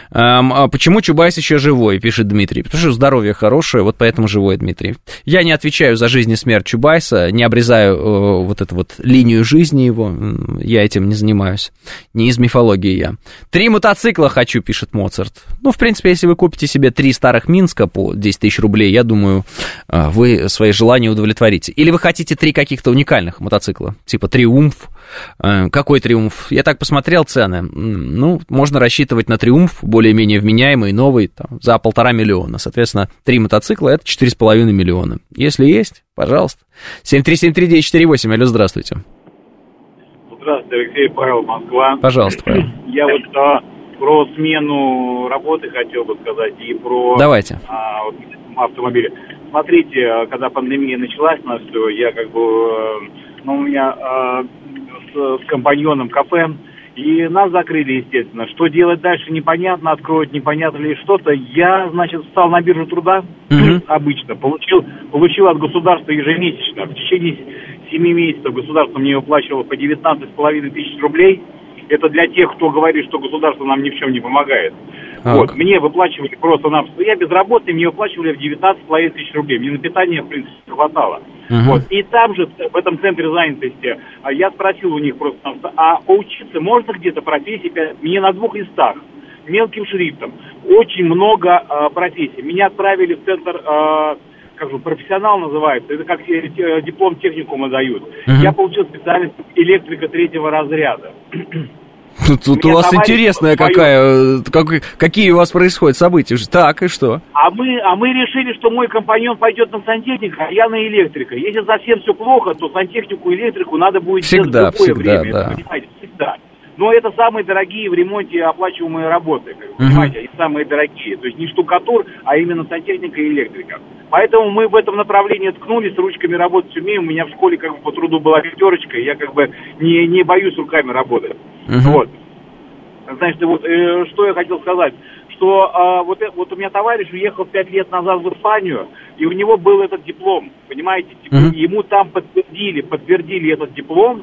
Почему Чубайс еще живой, пишет Дмитрий? Потому что здоровье хорошее, вот поэтому живой, Дмитрий. Я не отвечаю за жизнь и смерть Чубайса, не обрезаю вот эту вот линию жизни его, я этим не занимаюсь, не из мифологии я. 3 мотоцикла хочу, пишет Моцарт. В принципе, если вы купите себе 3 старых Минска по 10 тысяч рублей, я думаю, вы свои желания удовлетворите. Или вы хотите 3 каких-то каких-то уникальных мотоцикла, типа «Триумф». Какой «Триумф»? Я так посмотрел цены. Ну, можно рассчитывать на «Триумф», более-менее вменяемый, новый, там, за 1,5 миллиона. Соответственно, 3 мотоцикла — это 4,5 миллиона. Если есть, пожалуйста. 7373948, алло, здравствуйте. Здравствуйте, Алексей, Павел, Москва. Пожалуйста, Павел. Я вот про смену работы хотел бы сказать и про автомобили. Смотрите, когда пандемия началась на все, я как бы, у меня с компаньоном кафе, и нас закрыли, естественно. Что делать дальше, непонятно, откроют, непонятно ли что-то. Я, значит, встал на биржу труда, обычно, получил от государства ежемесячно. В течение 7 месяцев государство мне выплачивало по 19,5 тысяч рублей. Это для тех, кто говорит, что государство нам ни в чем не помогает. Вот, мне выплачивали просто-напросто. Я безработный, мне выплачивали в 19,5 тысяч рублей. Мне на питание, в принципе, хватало. Вот. И там же, в этом центре занятости, я спросил у них просто, а поучиться можно где-то профессии? Мне на 2 листах, мелким шрифтом, очень много профессий. Меня отправили в центр... профессионал называется, это как диплом техникума дают. Я получил специальность электрика 3-го разряда. Тут у вас интересная какие у вас происходят события. Так, и что? А мы решили, что мой компаньон пойдет на сантехника, а я на электрика. Если совсем все плохо, то сантехнику и электрику надо будет делать в любое время. Да. Понимаете, всегда. Но это самые дорогие в ремонте оплачиваемые работы, понимаете, они самые дорогие. То есть не штукатур, а именно сантехника и электрика. Поэтому мы в этом направлении ткнулись, ручками работать умеем. У меня в школе как бы по труду была 5, и я как бы не боюсь руками работать. Вот. Значит, вот что я хотел сказать, что вот у меня товарищ уехал 5 лет назад в Испанию, и у него был этот диплом, понимаете, ему там подтвердили этот диплом,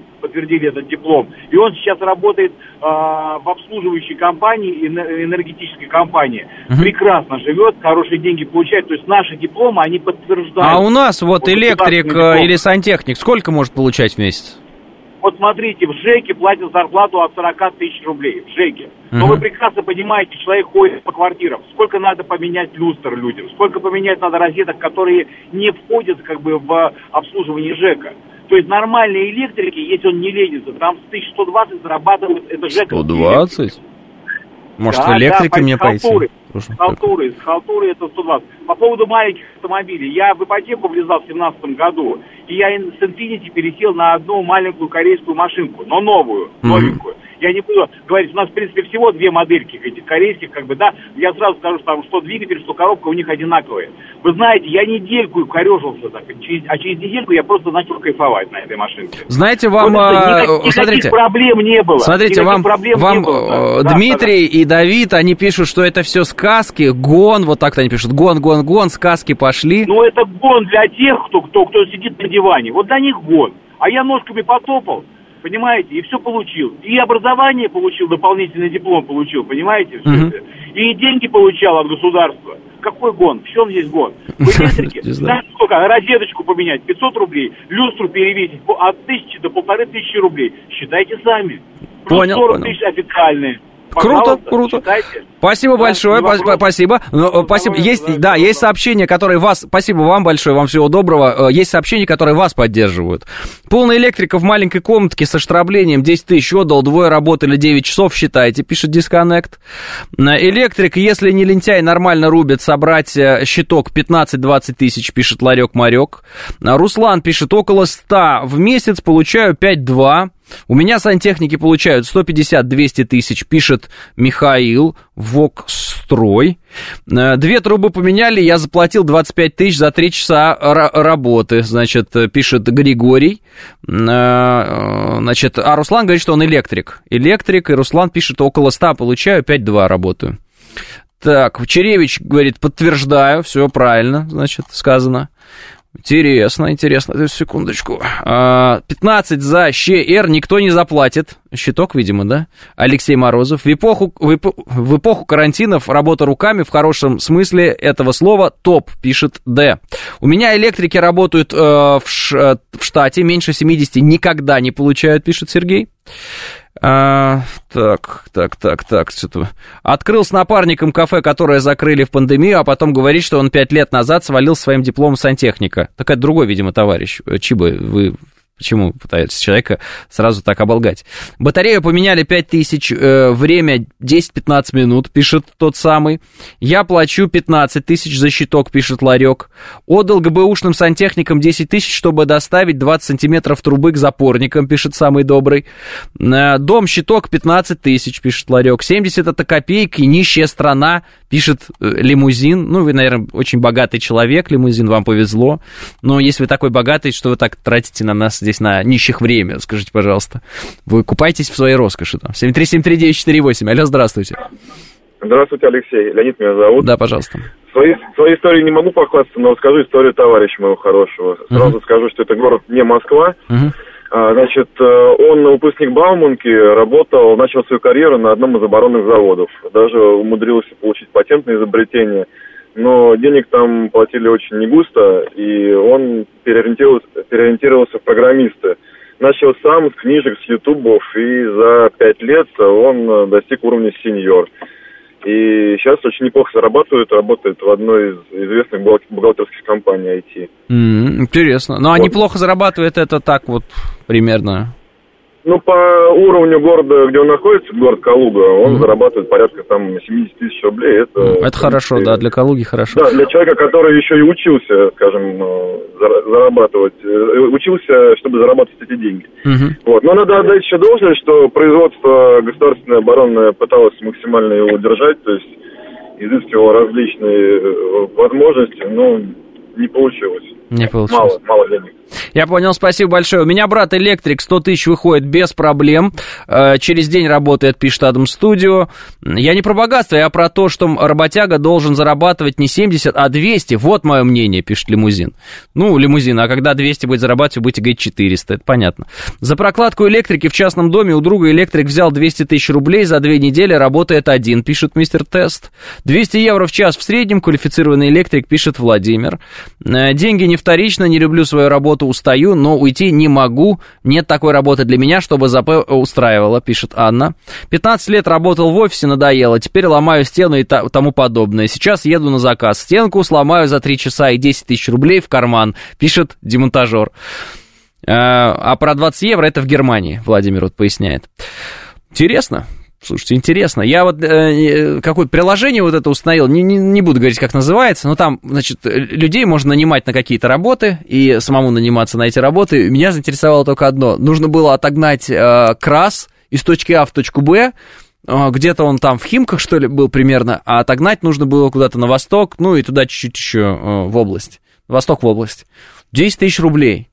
и он сейчас работает в обслуживающей компании, энергетической компании, прекрасно живет, хорошие деньги получает, то есть наши дипломы, они подтверждают. А у нас вот электрик или сантехник сколько может получать в месяц? Вот смотрите, в ЖЭКе платят зарплату от 40 тысяч рублей, в ЖЭКе. Но вы прекрасно понимаете, человек ходит по квартирам, сколько надо поменять люстр людям, сколько поменять надо розеток, которые не входят как бы в обслуживание ЖЭКа. То есть нормальные электрики, если он не ленится, там с 1120 зарабатывают, это ЖЭК. 120? Может, в электрика мне пойти? С халтуры это 120. По поводу маленьких автомобилей. Я в ипотеку влезал в 2017 году, и я с Infiniti пересел на одну маленькую корейскую машинку, но новую, новенькую. Я не буду говорить, у нас, в принципе, всего 2 модельки этих корейских, как бы, да, я сразу скажу, что двигатель, что коробка у них одинаковые. Вы знаете, я недельку корежился так, а через недельку я просто начал кайфовать на этой машинке. Знаете, вам... Никаких проблем не было. Смотрите, вам Дмитрий и Давид, они пишут, что это все сказки, гон, вот так-то они пишут, гон, сказки пошли. Ну, это гон для тех, кто сидит на диване, вот для них гон. А я ножками потопал. Понимаете, и все получил. И образование получил, дополнительный диплом получил, понимаете, все это. И деньги получал от государства. Какой гон? В чем здесь гон? В электрике, знаете сколько? Розеточку поменять, 500 рублей, люстру перевесить от 1000 до 1500 рублей. Считайте сами. Плюс 40 тысяч официальные. Круто. Спасибо большое, спасибо. Есть сообщения, которые вас... Спасибо вам большое, вам всего доброго. Есть сообщения, которые вас поддерживают. Полная электрика в маленькой комнатке со штраблением 10 тысяч отдал, 2 работали 9 часов, считайте, пишет Дисконнект. Электрик, если не лентяй, нормально рубит, собрать щиток 15-20 тысяч, пишет Ларек-Марек. Руслан пишет, около 100 в месяц, получаю 5-2. У меня сантехники получают 150-200 тысяч, пишет Михаил, Вокстрой. 2 трубы поменяли, я заплатил 25 тысяч за 3 часа работы, значит, пишет Григорий. Значит, а Руслан говорит, что он электрик. Электрик, и Руслан пишет, около 100 получаю, 5-2 работаю. Так, Черевич говорит, подтверждаю, все правильно, значит, сказано. Интересно, секундочку. 15 за ЩР никто не заплатит. Щиток, видимо, да? Алексей Морозов. В эпоху карантинов работа руками в хорошем смысле этого слова топ, пишет Д. У меня электрики работают в штате, меньше 70 никогда не получают, пишет Сергей. Так. Что-то. Открыл с напарником кафе, которое закрыли в пандемию, а потом говорит, что он 5 лет назад свалил своим дипломом сантехника. Так это другой, видимо, товарищ. Чиба, вы Почему пытаются человека сразу так оболгать? Батарею поменяли 5000, время 10-15 минут, пишет тот самый. Я плачу 15 тысяч за щиток, пишет ларек. Отдал ГБУшным сантехникам 10 тысяч, чтобы доставить 20 сантиметров трубы к запорникам, пишет самый добрый. Дом, щиток 15 тысяч, пишет ларек. 70 это копейки, нищая страна, пишет лимузин. Ну, вы, наверное, очень богатый человек, лимузин, вам повезло. Но если вы такой богатый, что вы так тратите на нас здесь на нищих время, скажите, пожалуйста. Вы купаетесь в своей роскоши там. 7373948. Алло, здравствуйте. Здравствуйте, Алексей. Леонид меня зовут. Да, пожалуйста. Своей историей не могу похвастаться, но скажу историю товарища моего хорошего. Сразу скажу, что это город не Москва. Значит, он выпускник Бауманки, начал свою карьеру на одном из оборонных заводов. Даже умудрился получить патент на изобретение. Но денег там платили очень не густо, и он переориентировался в программисты. Начал сам с книжек, с ютубов, и за 5 лет он достиг уровня сеньор. И сейчас очень неплохо работает в одной из известных бухгалтерских компаний IT. Интересно. Ну, а неплохо зарабатывает это так вот примерно? Ну, по уровню города, где он находится, город Калуга, он зарабатывает порядка там 70 тысяч рублей. Это хорошо, да, для Калуги хорошо. Да, для человека, который еще и учился, скажем, зарабатывать, учился, чтобы зарабатывать эти деньги. Вот. Но надо отдать еще должное, что производство государственное, оборонное пыталось максимально его удержать, то есть изыскивало различные возможности, но не получилось. Не получилось. Мало денег. Я понял, спасибо большое. У меня брат электрик, 100 тысяч выходит без проблем. Через день работает, пишет Адам Студио. Я не про богатство, я про то, что работяга должен зарабатывать не 70, а 200. Вот мое мнение, пишет лимузин. Ну, лимузин, а когда 200 будет зарабатывать, вы будете говорить 400, это понятно. За прокладку электрики в частном доме у друга электрик взял 200 тысяч рублей, за 2 недели работает один, пишет мистер Тест. 200 евро в час в среднем, квалифицированный электрик, пишет Владимир. Деньги не вторично, не люблю свою работу, устаю, но уйти не могу. Нет такой работы для меня, чтобы ЗП устраивало, пишет Анна. 15 лет работал в офисе, надоело. Теперь ломаю стену и тому подобное. Сейчас еду на заказ. Стенку сломаю за 3 часа и 10 тысяч рублей в карман, пишет демонтажер. А про 20 евро это в Германии, Владимир вот поясняет. Интересно. Слушайте, интересно. Я вот какое-то приложение вот это установил, не буду говорить, как называется, но там, значит, людей можно нанимать на какие-то работы и самому наниматься на эти работы. Меня заинтересовало только одно. Нужно было отогнать крас из точки А в точку Б, где-то он там в Химках, что ли, был примерно, а отогнать нужно было куда-то на восток, ну и туда чуть-чуть еще в область, восток в область. 10 тысяч рублей.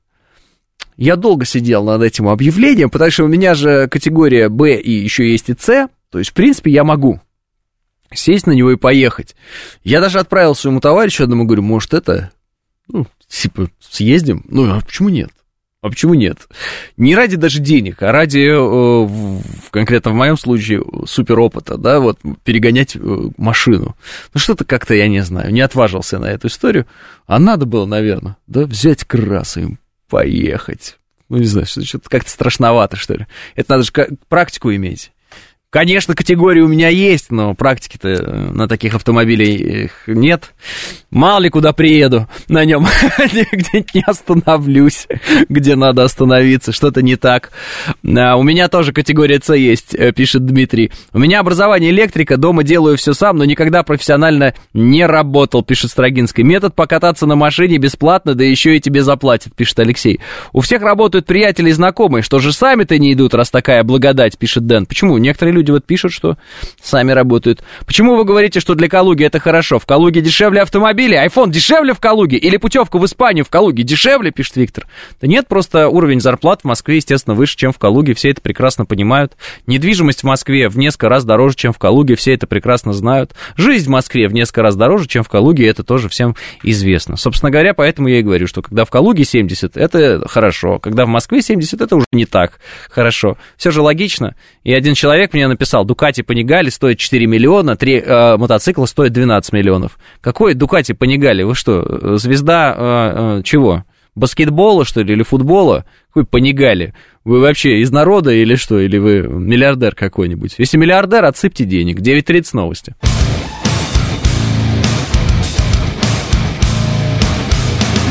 Я долго сидел над этим объявлением, потому что у меня же категория Б и еще есть и С, то есть, в принципе, я могу сесть на него и поехать. Я даже отправил своему товарищу одному, говорю, может, это, ну, типа, съездим? Ну, а почему нет? А почему нет? Не ради даже денег, а ради, конкретно в моем случае, суперопыта, да, вот, перегонять машину. Ну, что-то как-то, я не знаю, не отважился на эту историю, а надо было, наверное, да, взять крас и поехать. Ну, не знаю, что-то как-то страшновато, что ли. Это надо же практику иметь. Конечно, категории у меня есть, но практики-то на таких автомобилях нет. Мало ли куда приеду на нем, где-нибудь не остановлюсь, где надо остановиться, что-то не так. У меня тоже категория С есть, пишет Дмитрий. У меня образование электрика, дома делаю все сам, но никогда профессионально не работал, пишет Строгинский. Метод покататься на машине бесплатно, да еще и тебе заплатят, пишет Алексей. У всех работают приятели и знакомые, что же сами-то не идут, раз такая благодать, пишет Дэн. Почему? Некоторые люди вот пишут, что сами работают. Почему вы говорите, что для Калуги это хорошо? В Калуге дешевле автомобили? Айфон дешевле в Калуге? Или путевка в Испанию в Калуге дешевле, пишет Виктор? Да нет, просто уровень зарплат в Москве, естественно, выше, чем в Калуге. Все это прекрасно понимают. Недвижимость в Москве в несколько раз дороже, чем в Калуге. Все это прекрасно знают. Жизнь в Москве в несколько раз дороже, чем в Калуге. Это тоже всем известно. Собственно говоря, поэтому я и говорю, что когда в Калуге 70, это хорошо. Когда в Москве 70, это уже не так хорошо. Все же логично. И один человек мне написал, Дукати Panigale стоит 4 миллиона, 3 мотоцикла стоит 12 миллионов. Какой Дукати Panigale? Вы что, звезда чего? Баскетбола, что ли, или футбола? Какой Panigale? Вы вообще из народа или что? Или вы миллиардер какой-нибудь? Если миллиардер, отсыпьте денег. 9:30 новости.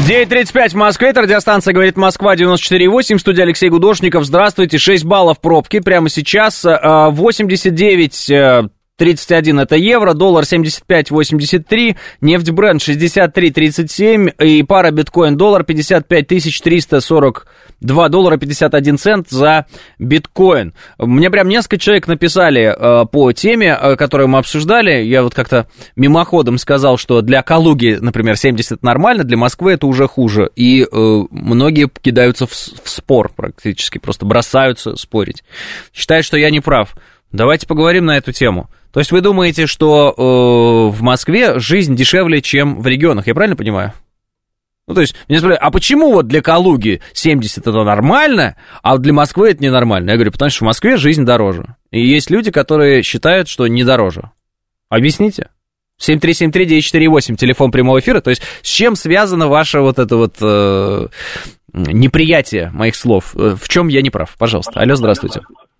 9:35 в Москве, это радиостанция «Говорит Москва», 94,8, студия Алексей Гудошников. Здравствуйте, 6 баллов пробки прямо сейчас, 89,31 это евро, доллар 75,83, нефть Brent 63,37 и пара биткоин-доллар 55 342 доллара 51 цент за биткоин. Мне прям несколько человек написали по теме, которую мы обсуждали. Я вот как-то мимоходом сказал, что для Калуги, например, 70 нормально, для Москвы это уже хуже. И многие кидаются в спор практически, просто бросаются спорить. Считают, что я не прав. Давайте поговорим на эту тему. То есть вы думаете, что в Москве жизнь дешевле, чем в регионах, я правильно понимаю? Ну, то есть, меня спрашивают, а почему вот для Калуги 70 это нормально, а для Москвы это ненормально? Я говорю, потому что в Москве жизнь дороже. И есть люди, которые считают, что не дороже. Объясните. 7373948, телефон прямого эфира. То есть, с чем связано ваше вот это вот неприятие моих слов? В чем я не прав? Пожалуйста. Алло, здравствуйте.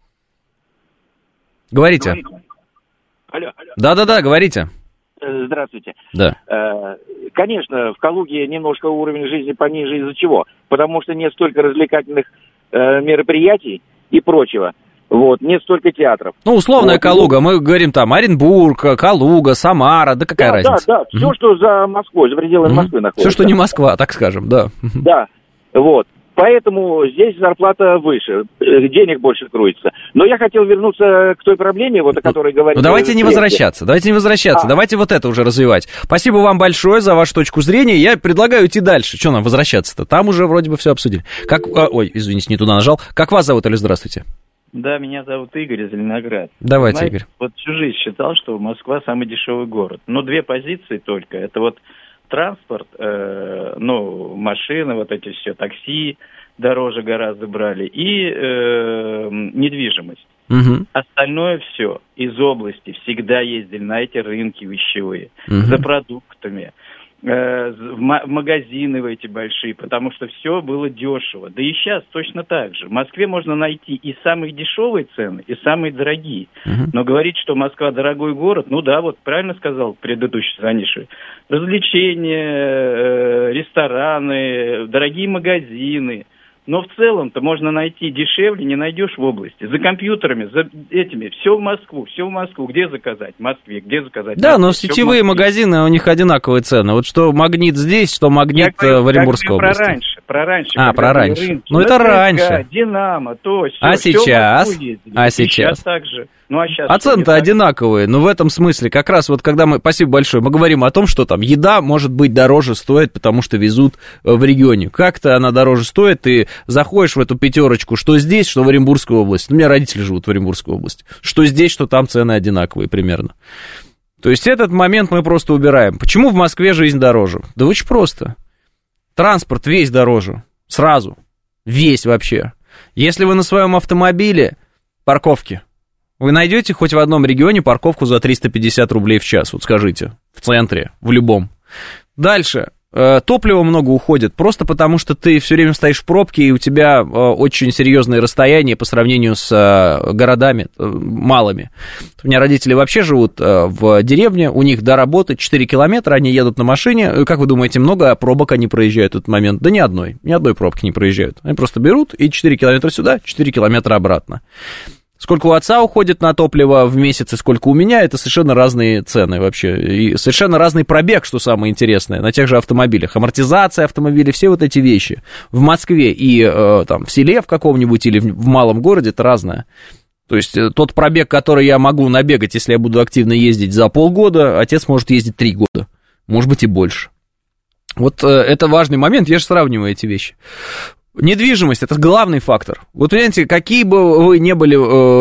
Говорите. Алло. Да-да-да, говорите. Здравствуйте. Да. Конечно, в Калуге немножко уровень жизни пониже. Из-за чего? Потому что нет столько развлекательных мероприятий и прочего. Вот, нет столько театров. Ну, условная вот, Калуга, мы говорим там Оренбург, Калуга, Самара, да какая разница? Да, все, что за Москвой, за пределами Москвы находится. Все, что не Москва, так скажем, да. Да, вот. Поэтому здесь зарплата выше, денег больше кроется. Но я хотел вернуться к той проблеме, вот о которой говорили. Ну, давайте не возвращаться, давайте вот это уже развивать. Спасибо вам большое за вашу точку зрения. Я предлагаю идти дальше. Что нам возвращаться-то? Там уже вроде бы все обсудили. Ой, извините, не туда нажал. Как вас зовут, Алло, здравствуйте? Да, меня зовут Игорь из Зеленограда. Давайте, знаете, Игорь. Вот всю жизнь считал, что Москва самый дешевый город. Но две позиции только. Это вот транспорт, машины, вот эти все, такси дороже гораздо брали, и недвижимость. Угу. Остальное все из области всегда ездили на эти рынки вещевые, за продуктами, в магазины в эти большие, потому что все было дешево. Да и сейчас точно так же. В Москве можно найти и самые дешевые цены, и самые дорогие. Но говорить, что Москва дорогой город, ну да, вот правильно сказал предыдущий звонивший. Развлечения, рестораны, дорогие магазины. Но в целом-то можно найти дешевле, не найдешь в области. За компьютерами, за этими, все в Москву. Где заказать? В Москве, где заказать? Да, но сетевые магазины, у них одинаковые цены. Вот что Магнит здесь, что Магнит в Оренбургской области. Про раньше. Про раньше. Рынки. Ну, это раньше. Динамо, то, все. А сейчас? Сейчас так же. А цены-то одинаковые, но в этом смысле как раз вот когда спасибо большое, мы говорим о том, что там еда, может быть, дороже стоит, потому что везут в регионе. Как-то она дороже стоит, ты заходишь в эту пятерочку, что здесь, что в Оренбургской области. У меня родители живут в Оренбургской области. Что здесь, что там цены одинаковые примерно. То есть этот момент мы просто убираем. Почему в Москве жизнь дороже? Да очень просто. Транспорт весь дороже. Сразу. Весь вообще. Если вы на своем автомобиле, парковки. Вы найдете хоть в одном регионе парковку за 350 рублей в час, вот скажите, в центре, в любом. Дальше. Топлива много уходит, просто потому что ты все время стоишь в пробке, и у тебя очень серьезные расстояния по сравнению с городами малыми. У меня родители вообще живут в деревне, у них до работы 4 километра, они едут на машине. Как вы думаете, много пробок они проезжают в этот момент? Да ни одной пробки не проезжают. Они просто берут и 4 километра сюда, 4 километра обратно. Сколько у отца уходит на топливо в месяц и сколько у меня, это совершенно разные цены вообще. И совершенно разный пробег, что самое интересное, на тех же автомобилях. Амортизация автомобилей, все вот эти вещи. В Москве и там, в селе в каком-нибудь или в малом городе это разное. То есть тот пробег, который я могу набегать, если я буду активно ездить за полгода, отец может ездить 3 года, может быть и больше. Вот это важный момент, я же сравниваю эти вещи. Недвижимость – это главный фактор. Вот, понимаете, какие бы вы ни были,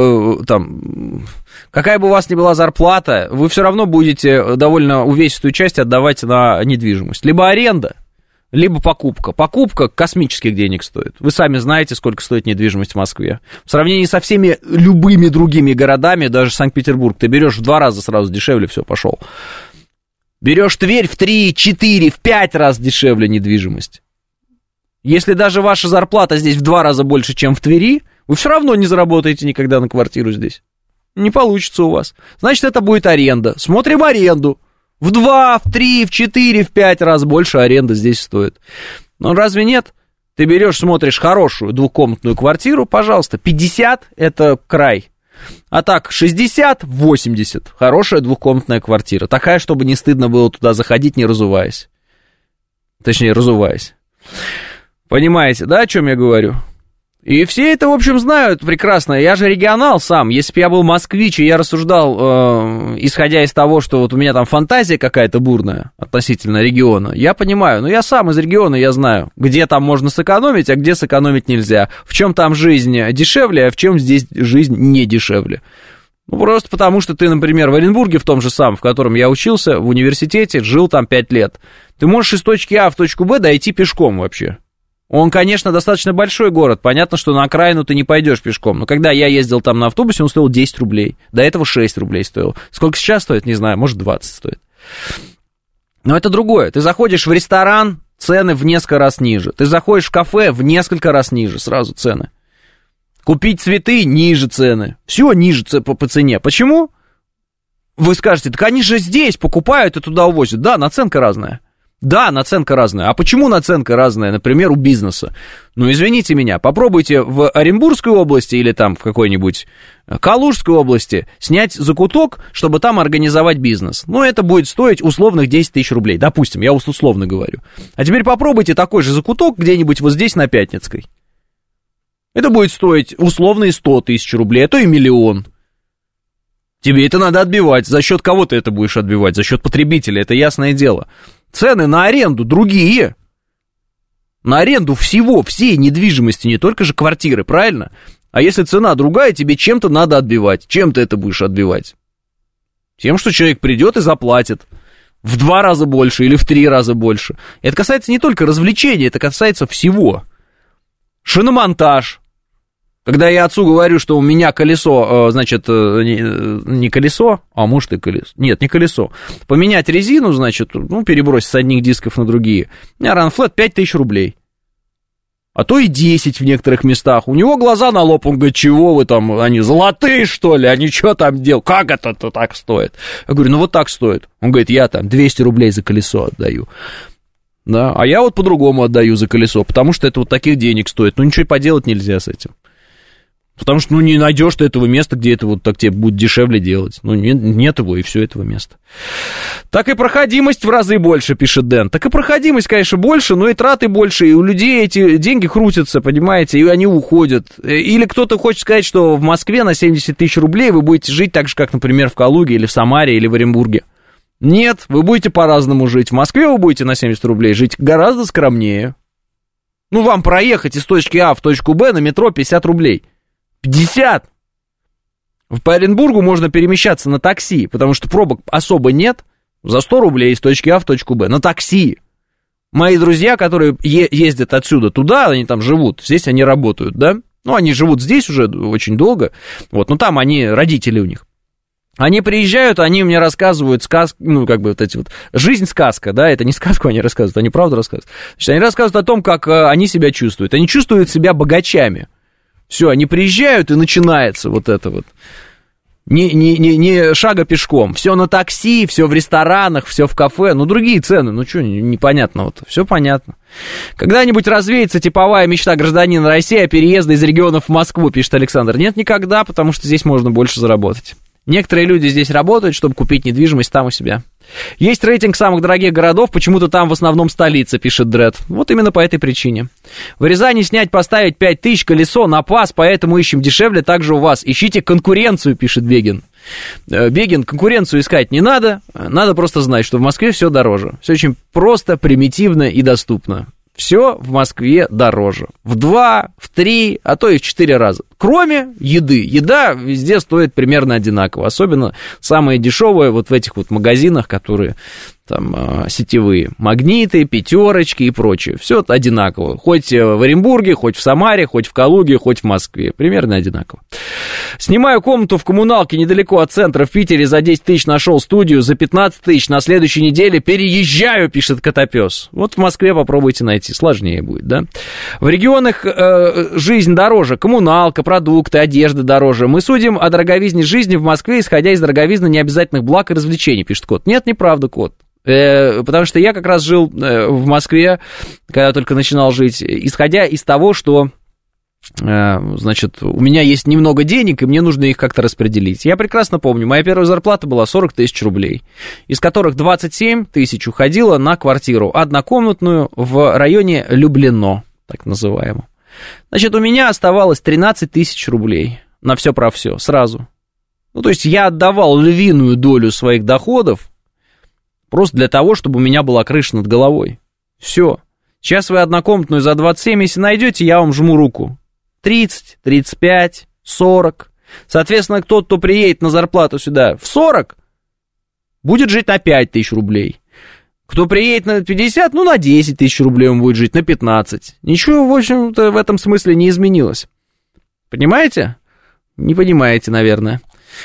какая бы у вас ни была зарплата, вы все равно будете довольно увесистую часть отдавать на недвижимость. Либо аренда, либо покупка. Покупка космических денег стоит. Вы сами знаете, сколько стоит недвижимость в Москве. В сравнении со всеми любыми другими городами, даже Санкт-Петербург, ты берешь в 2 раза сразу дешевле, все, пошел. Берешь Тверь в 3, 4, в 5 раз дешевле недвижимость. Если даже ваша зарплата здесь в 2 раза больше, чем в Твери, вы все равно не заработаете никогда на квартиру здесь. Не получится у вас. Значит, это будет аренда. Смотрим аренду. В 2, в 3, в 4, в 5 раз больше аренда здесь стоит. Ну, разве нет? Ты берешь, смотришь хорошую двухкомнатную квартиру, пожалуйста, 50 – это край. А так, 60-80 – хорошая двухкомнатная квартира. Такая, чтобы не стыдно было туда заходить, не разуваясь. Точнее, разуваясь. Понимаете, да, о чем я говорю? И все это, в общем, знают прекрасно. Я же регионал сам. Если бы я был москвич, и я рассуждал, исходя из того, что вот у меня там фантазия какая-то бурная относительно региона, я понимаю. Но я сам из региона, я знаю, где там можно сэкономить, а где сэкономить нельзя. В чем там жизнь дешевле, а в чем здесь жизнь не дешевле. Ну, просто потому, что ты, например, в Оренбурге, в том же самом, в котором я учился, в университете, жил там 5 лет. Ты можешь из точки А в точку Б дойти пешком вообще. Он, конечно, достаточно большой город. Понятно, что на окраину ты не пойдешь пешком. Но когда я ездил там на автобусе, он стоил 10 рублей. До этого 6 рублей стоил. Сколько сейчас стоит, не знаю, может 20 стоит. Но это другое. Ты заходишь в ресторан, цены в несколько раз ниже. Ты заходишь в кафе, в несколько раз ниже сразу цены. Купить цветы, ниже цены. Все ниже по цене. Почему? Вы скажете, так они же здесь покупают и туда увозят. Да, наценка разная. Да, наценка разная. А почему наценка разная, например, у бизнеса? Ну, извините меня, попробуйте в Оренбургской области или там в какой-нибудь Калужской области снять закуток, чтобы там организовать бизнес. Ну, это будет стоить условных 10 тысяч рублей. Допустим, я условно говорю. А теперь попробуйте такой же закуток где-нибудь вот здесь на Пятницкой. Это будет стоить условные 100 тысяч рублей, а то и 1 000 000. Тебе это надо отбивать. За счет кого ты это будешь отбивать? За счет потребителя, это ясное дело. Цены на аренду другие. На аренду всего, всей недвижимости, не только же квартиры, правильно? А если цена другая, тебе чем-то надо отбивать. Чем ты это будешь отбивать? Тем, что человек придет и заплатит в 2 раза больше или в 3 раза больше. Это касается не только развлечений, это касается всего. Шиномонтаж. Когда я отцу говорю, что у меня колесо, значит, не колесо, а может и колесо. Нет, не колесо. Поменять резину, значит, ну, перебросить с одних дисков на другие. У меня ранфлет 5000 рублей. А то и 10 в некоторых местах. У него глаза на лоб, он говорит, чего вы там, они золотые, что ли? Они что там делают? Как это так стоит? Я говорю, ну вот так стоит. Он говорит, я там 200 рублей за колесо отдаю. Да, а я вот по-другому отдаю за колесо, потому что это вот таких денег стоит. Ну, ничего поделать нельзя с этим. Потому что, ну, не найдешь ты этого места, где это вот так тебе будет дешевле делать. Ну, нет его, и все этого места. Так и проходимость в разы больше, пишет Дэн. Так и проходимость, конечно, больше, но и траты больше, и у людей эти деньги крутятся, понимаете, и они уходят. Или кто-то хочет сказать, что в Москве на 70 тысяч рублей вы будете жить так же, как, например, в Калуге, или в Самаре, или в Оренбурге. Нет, вы будете по-разному жить. В Москве вы будете на 70 рублей жить гораздо скромнее. Ну, вам проехать из точки А в точку Б на метро 50 рублей. 50! По Оренбургу можно перемещаться на такси, потому что пробок особо нет, за 100 рублей из точки А в точку Б, на такси. Мои друзья, которые ездят отсюда туда, они там живут, здесь они работают, да? Ну, они живут здесь уже очень долго, вот, но там они, родители у них. Они приезжают, они мне рассказывают сказки, ну, как бы вот эти вот, жизнь-сказка, да, это не сказку они рассказывают, они правду рассказывают. Значит, они рассказывают о том, как они себя чувствуют. Они чувствуют себя богачами. Все, они приезжают, и начинается вот это вот. Не шага пешком. Все на такси, все в ресторанах, все в кафе. Ну, другие цены, ну, что непонятного-то? Все понятно. Когда-нибудь развеется типовая мечта гражданина России о переезде из регионов в Москву, пишет Александр. Нет, никогда, потому что здесь можно больше заработать. Некоторые люди здесь работают, чтобы купить недвижимость там у себя. Есть рейтинг самых дорогих городов, почему-то там в основном столица, пишет Дред. Вот именно по этой причине. В Рязани снять, поставить 5000, колесо на пас, поэтому ищем дешевле, также у вас. Ищите конкуренцию, пишет Бегин. Бегин, конкуренцию искать не надо, надо просто знать, что в Москве все дороже. Все очень просто, примитивно и доступно. Все в Москве дороже. В 2, в 3, а то и в 4 раза. Кроме еды. Еда везде стоит примерно одинаково. Особенно самые дешевые вот в этих вот магазинах, которые там сетевые, Магниты, Пятерочки и прочее. Все одинаково. Хоть в Оренбурге, хоть в Самаре, хоть в Калуге, хоть в Москве. Примерно одинаково. Снимаю комнату в коммуналке недалеко от центра в Питере. За 10 тысяч нашел студию, за 15 тысяч на следующей неделе переезжаю, пишет Котопес. Вот в Москве попробуйте найти. Сложнее будет, да? В регионах жизнь дороже. Коммуналка, продукты, одежда дороже. Мы судим о дороговизне жизни в Москве, исходя из дороговизны необязательных благ и развлечений, пишет Кот. Нет, неправда, Кот. Потому что я как раз жил в Москве, когда только начинал жить, исходя из того, что, значит, у меня есть немного денег, и мне нужно их как-то распределить. Я прекрасно помню, моя первая зарплата была 40 тысяч рублей, из которых 27 тысяч уходило на квартиру однокомнатную в районе Люблино, так называемом. Значит, у меня оставалось 13 тысяч рублей на все про все сразу. Ну, то есть я отдавал львиную долю своих доходов просто для того, чтобы у меня была крыша над головой. Все. Сейчас вы однокомнатную за 27, если найдете, я вам жму руку. 30, 35, 40. Соответственно, тот, кто приедет на зарплату сюда в 40, будет жить на 5 тысяч рублей. Кто приедет на 50, ну, на 10 тысяч рублей он будет жить, на 15. Ничего, в общем-то, в этом смысле не изменилось. Понимаете? Не понимаете, наверное.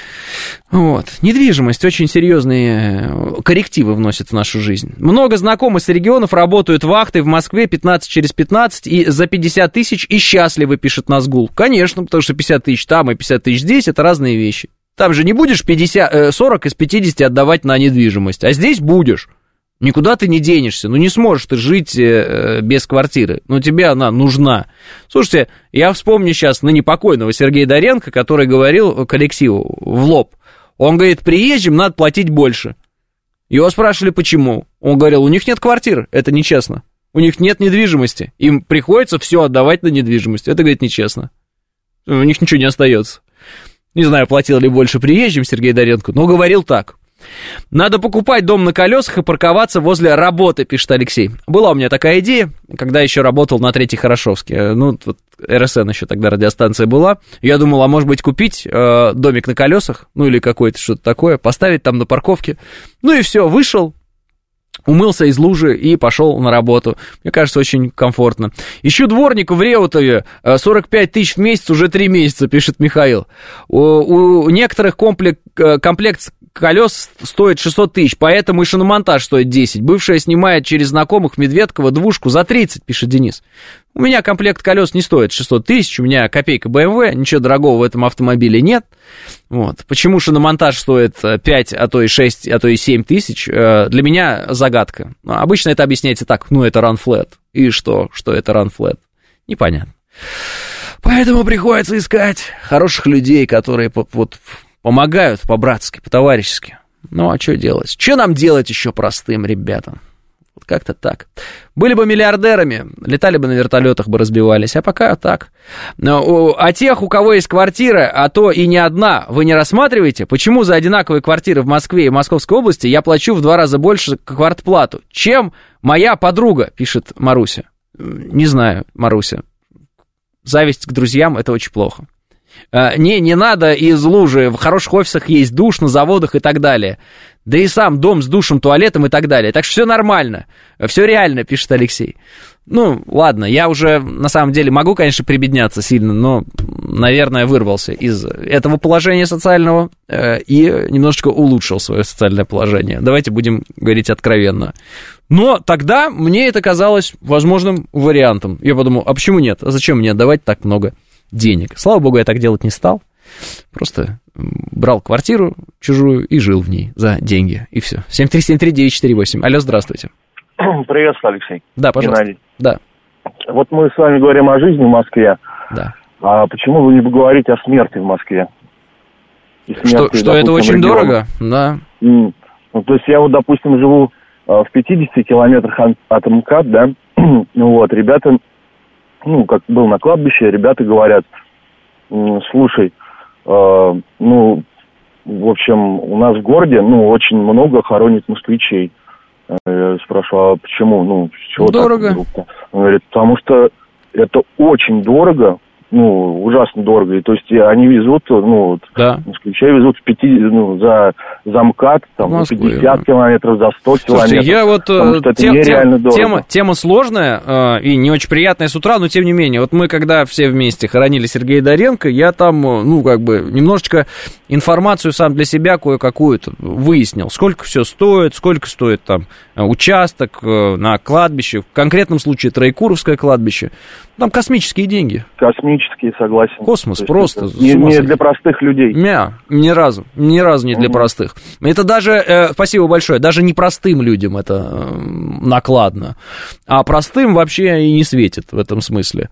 Вот. Недвижимость очень серьезные коррективы вносит в нашу жизнь. Много знакомых с регионов работают вахтой в Москве 15 через 15 и за 50 тысяч и счастливы, пишет Назгул. Конечно, потому что 50 тысяч там и 50 тысяч здесь — это разные вещи. Там же не будешь 40 из 50 отдавать на недвижимость, а здесь будешь. Никуда ты не денешься, ну не сможешь ты жить без квартиры, но тебе она нужна. Слушайте, я вспомню сейчас ныне покойного Сергея Доренко, который говорил коллективу в лоб. Он говорит, приезжим надо платить больше. Его спрашивали, почему. Он говорил, у них нет квартир, это нечестно. У них нет недвижимости, им приходится все отдавать на недвижимость. Это, говорит, нечестно. У них ничего не остается. Не знаю, платил ли больше приезжим Сергей Доренко, но говорил так. Надо покупать дом на колесах и парковаться возле работы, пишет Алексей. Была у меня такая идея, когда еще работал на Третьей Хорошевске. Ну, вот РСН еще тогда радиостанция была. Я думал, а может быть купить домик на колесах, ну или какое-то что-то такое, поставить там на парковке. Ну и все, вышел, умылся из лужи и пошел на работу. Мне кажется, очень комфортно. Ищу дворника в Реутове, 45 тысяч в месяц, уже 3 месяца, пишет Михаил. У некоторых комплект колес стоит 600 тысяч, поэтому и шиномонтаж стоит 10. Бывшая снимает через знакомых в Медведково двушку за 30, пишет Денис. У меня комплект колес не стоит 600 тысяч, у меня копейка BMW, ничего дорогого в этом автомобиле нет. Вот. Почему шиномонтаж стоит 5, а то и 6, а то и 7 тысяч, для меня загадка. Обычно это объясняется так, ну это run flat. И что это run flat? Непонятно. Поэтому приходится искать хороших людей, которые вот помогают по-братски, по-товарищески. Ну, а что делать? Что нам делать еще простым ребятам? Вот как-то так. Были бы миллиардерами, летали бы на вертолетах, бы разбивались, а пока так. А тех, у кого есть квартира, а то и не одна, вы не рассматриваете? Почему за одинаковые квартиры в Москве и Московской области я плачу в 2 раза больше квартплату, чем моя подруга, пишет Маруся. Не знаю, Маруся. Зависть к друзьям — это очень плохо. Не надо из лужи, в хороших офисах есть душ, на заводах и так далее. Да и сам дом с душем, туалетом и так далее. Так что все нормально, все реально, пишет Алексей. Ну, ладно, я уже, на самом деле, могу, конечно, прибедняться сильно, но, наверное, вырвался из этого положения социального и немножечко улучшил свое социальное положение. Давайте будем говорить откровенно. Но тогда мне это казалось возможным вариантом. Я подумал, а почему нет? А зачем мне отдавать так много денег? Слава богу, я так делать не стал. Просто брал квартиру чужую и жил в ней за деньги. И все. 7373948. Алло, здравствуйте. Приветствую, Алексей. Да, пожалуйста. Геннадий. Да. Вот мы с вами говорим о жизни в Москве. Да. А почему вы не поговорите о смерти в Москве? Смерти, что это очень дорого? Да. Ну, то есть я вот, допустим, живу в 50 километрах от МКАД, да? Вот, ребята, ну, как был на кладбище, ребята говорят, слушай, ну, в общем, у нас в городе, ну, очень много хоронит москвичей. Я спрашиваю, а почему? Ну, с чего дорого. Так? Он говорит, потому что это очень дорого ужасно дорого. И, то есть они везут, москвича везут за МКАД, там, за 50 километров, за 100 километров. Я вот тема сложная и не очень приятная с утра, но тем не менее. Вот мы, когда все вместе хоронили Сергея Доренко, я там, немножечко информацию сам для себя кое-какую-то выяснил. Сколько все стоит, сколько стоит там участок на кладбище, в конкретном случае Троекуровское кладбище. Там космические деньги. Космические, согласен. Космос просто. Не для простых людей. Ни разу не для простых. Это даже, спасибо большое, даже не простым людям это накладно, а простым вообще и не светит в этом смысле.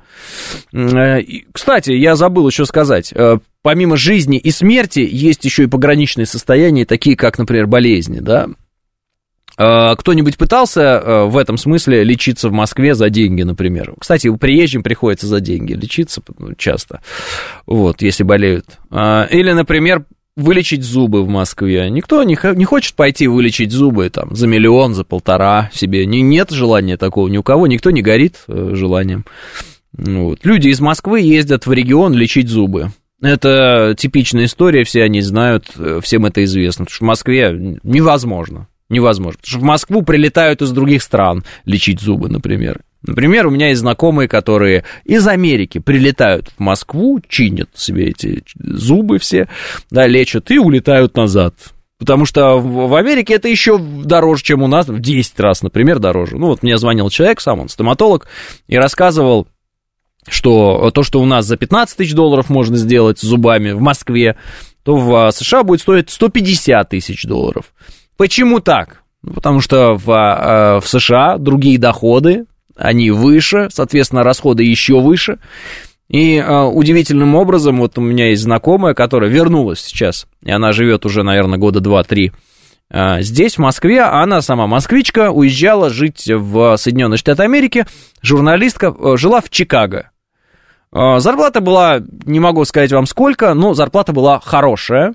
Кстати, я забыл еще сказать, помимо жизни и смерти есть еще и пограничные состояния, такие как, например, болезни, да? Кто-нибудь пытался в этом смысле лечиться в Москве за деньги, например? Кстати, приезжим приходится за деньги лечиться часто, если болеют. Или, например, вылечить зубы в Москве. Никто не хочет пойти вылечить зубы там, за 1 миллион, за 1,5 себе. Нет желания такого ни у кого, никто не горит желанием. Люди из Москвы ездят в регион лечить зубы. Это типичная история, все они знают, всем это известно. Потому что в Москве невозможно. Потому что в Москву прилетают из других стран лечить зубы, например. Например, у меня есть знакомые, которые из Америки прилетают в Москву, чинят себе эти зубы все, да, лечат и улетают назад. Потому что в Америке это еще дороже, чем у нас, в 10 раз, например, дороже. Мне звонил человек, сам он стоматолог, и рассказывал, что то, что у нас за $15 тысяч можно сделать с зубами в Москве, то в США будет стоить $150 тысяч. Почему так? Потому что в США другие доходы, они выше, соответственно, расходы еще выше. И удивительным образом, у меня есть знакомая, которая вернулась сейчас, и она живет уже, наверное, года 2-3 здесь, в Москве, она сама москвичка, уезжала жить в Соединенные Штаты Америки, журналистка, жила в Чикаго. Зарплата была, не могу сказать вам сколько, но зарплата была хорошая.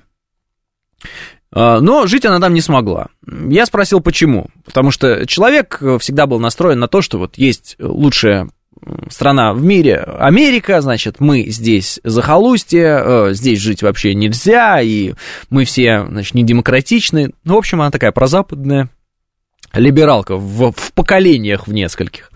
Но жить она там не смогла. Я спросил, почему. Потому что человек всегда был настроен на то, что есть лучшая страна в мире, Америка, значит, мы здесь захолустье, здесь жить вообще нельзя, и мы все, значит, недемократичны. В общем, она такая прозападная либералка в поколениях в нескольких.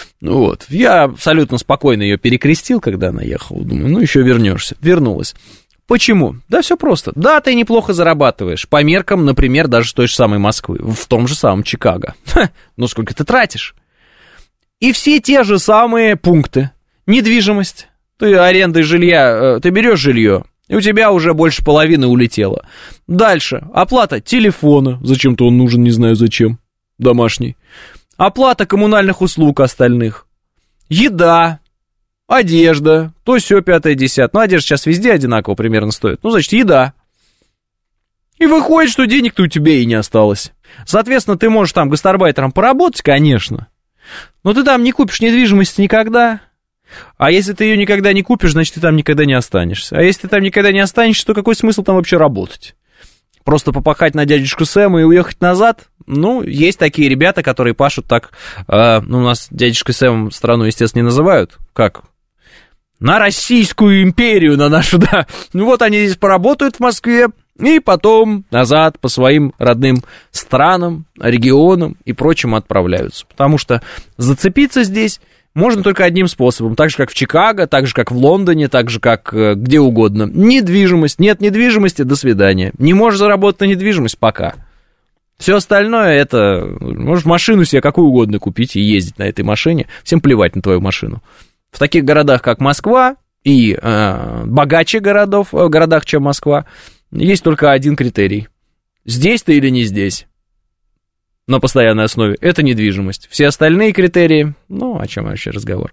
Я абсолютно спокойно ее перекрестил, когда она ехала. Думаю, еще вернешься. Вернулась. Почему? Да, все просто. Да, ты неплохо зарабатываешь. По меркам, например, даже той же самой Москвы, в том же самом Чикаго. Но сколько ты тратишь? И все те же самые пункты. Недвижимость. Ты арендой жилья, ты берешь жилье, и у тебя уже больше половины улетело. Дальше. Оплата телефона. Зачем-то он нужен, не знаю зачем. Домашний. Оплата коммунальных услуг остальных. Еда. Одежда, то сё, 5-10. Одежда сейчас везде одинаково примерно стоит. Значит, еда. И выходит, что денег-то у тебя и не осталось. Соответственно, ты можешь там гастарбайтером поработать, конечно, но ты там не купишь недвижимость никогда. А если ты ее никогда не купишь, значит, ты там никогда не останешься. А если ты там никогда не останешься, то какой смысл там вообще работать? Просто попахать на дядюшку Сэма и уехать назад? Есть такие ребята, которые пашут так. У нас дядюшкой Сэмом страну, естественно, не называют. Как? На Российскую империю, на нашу, да. Они здесь поработают в Москве, и потом назад по своим родным странам, регионам и прочему отправляются. Потому что зацепиться здесь можно только одним способом. Так же, как в Чикаго, так же, как в Лондоне, так же, как где угодно. Недвижимость. Нет недвижимости, до свидания. Не можешь заработать на недвижимость, пока. Все остальное это... Можешь машину себе какую угодно купить и ездить на этой машине. Всем плевать на твою машину. В таких городах, как Москва, и богаче городах, чем Москва, есть только один критерий. Здесь ты или не здесь? На постоянной основе. Это недвижимость. Все остальные критерии, о чем вообще разговор?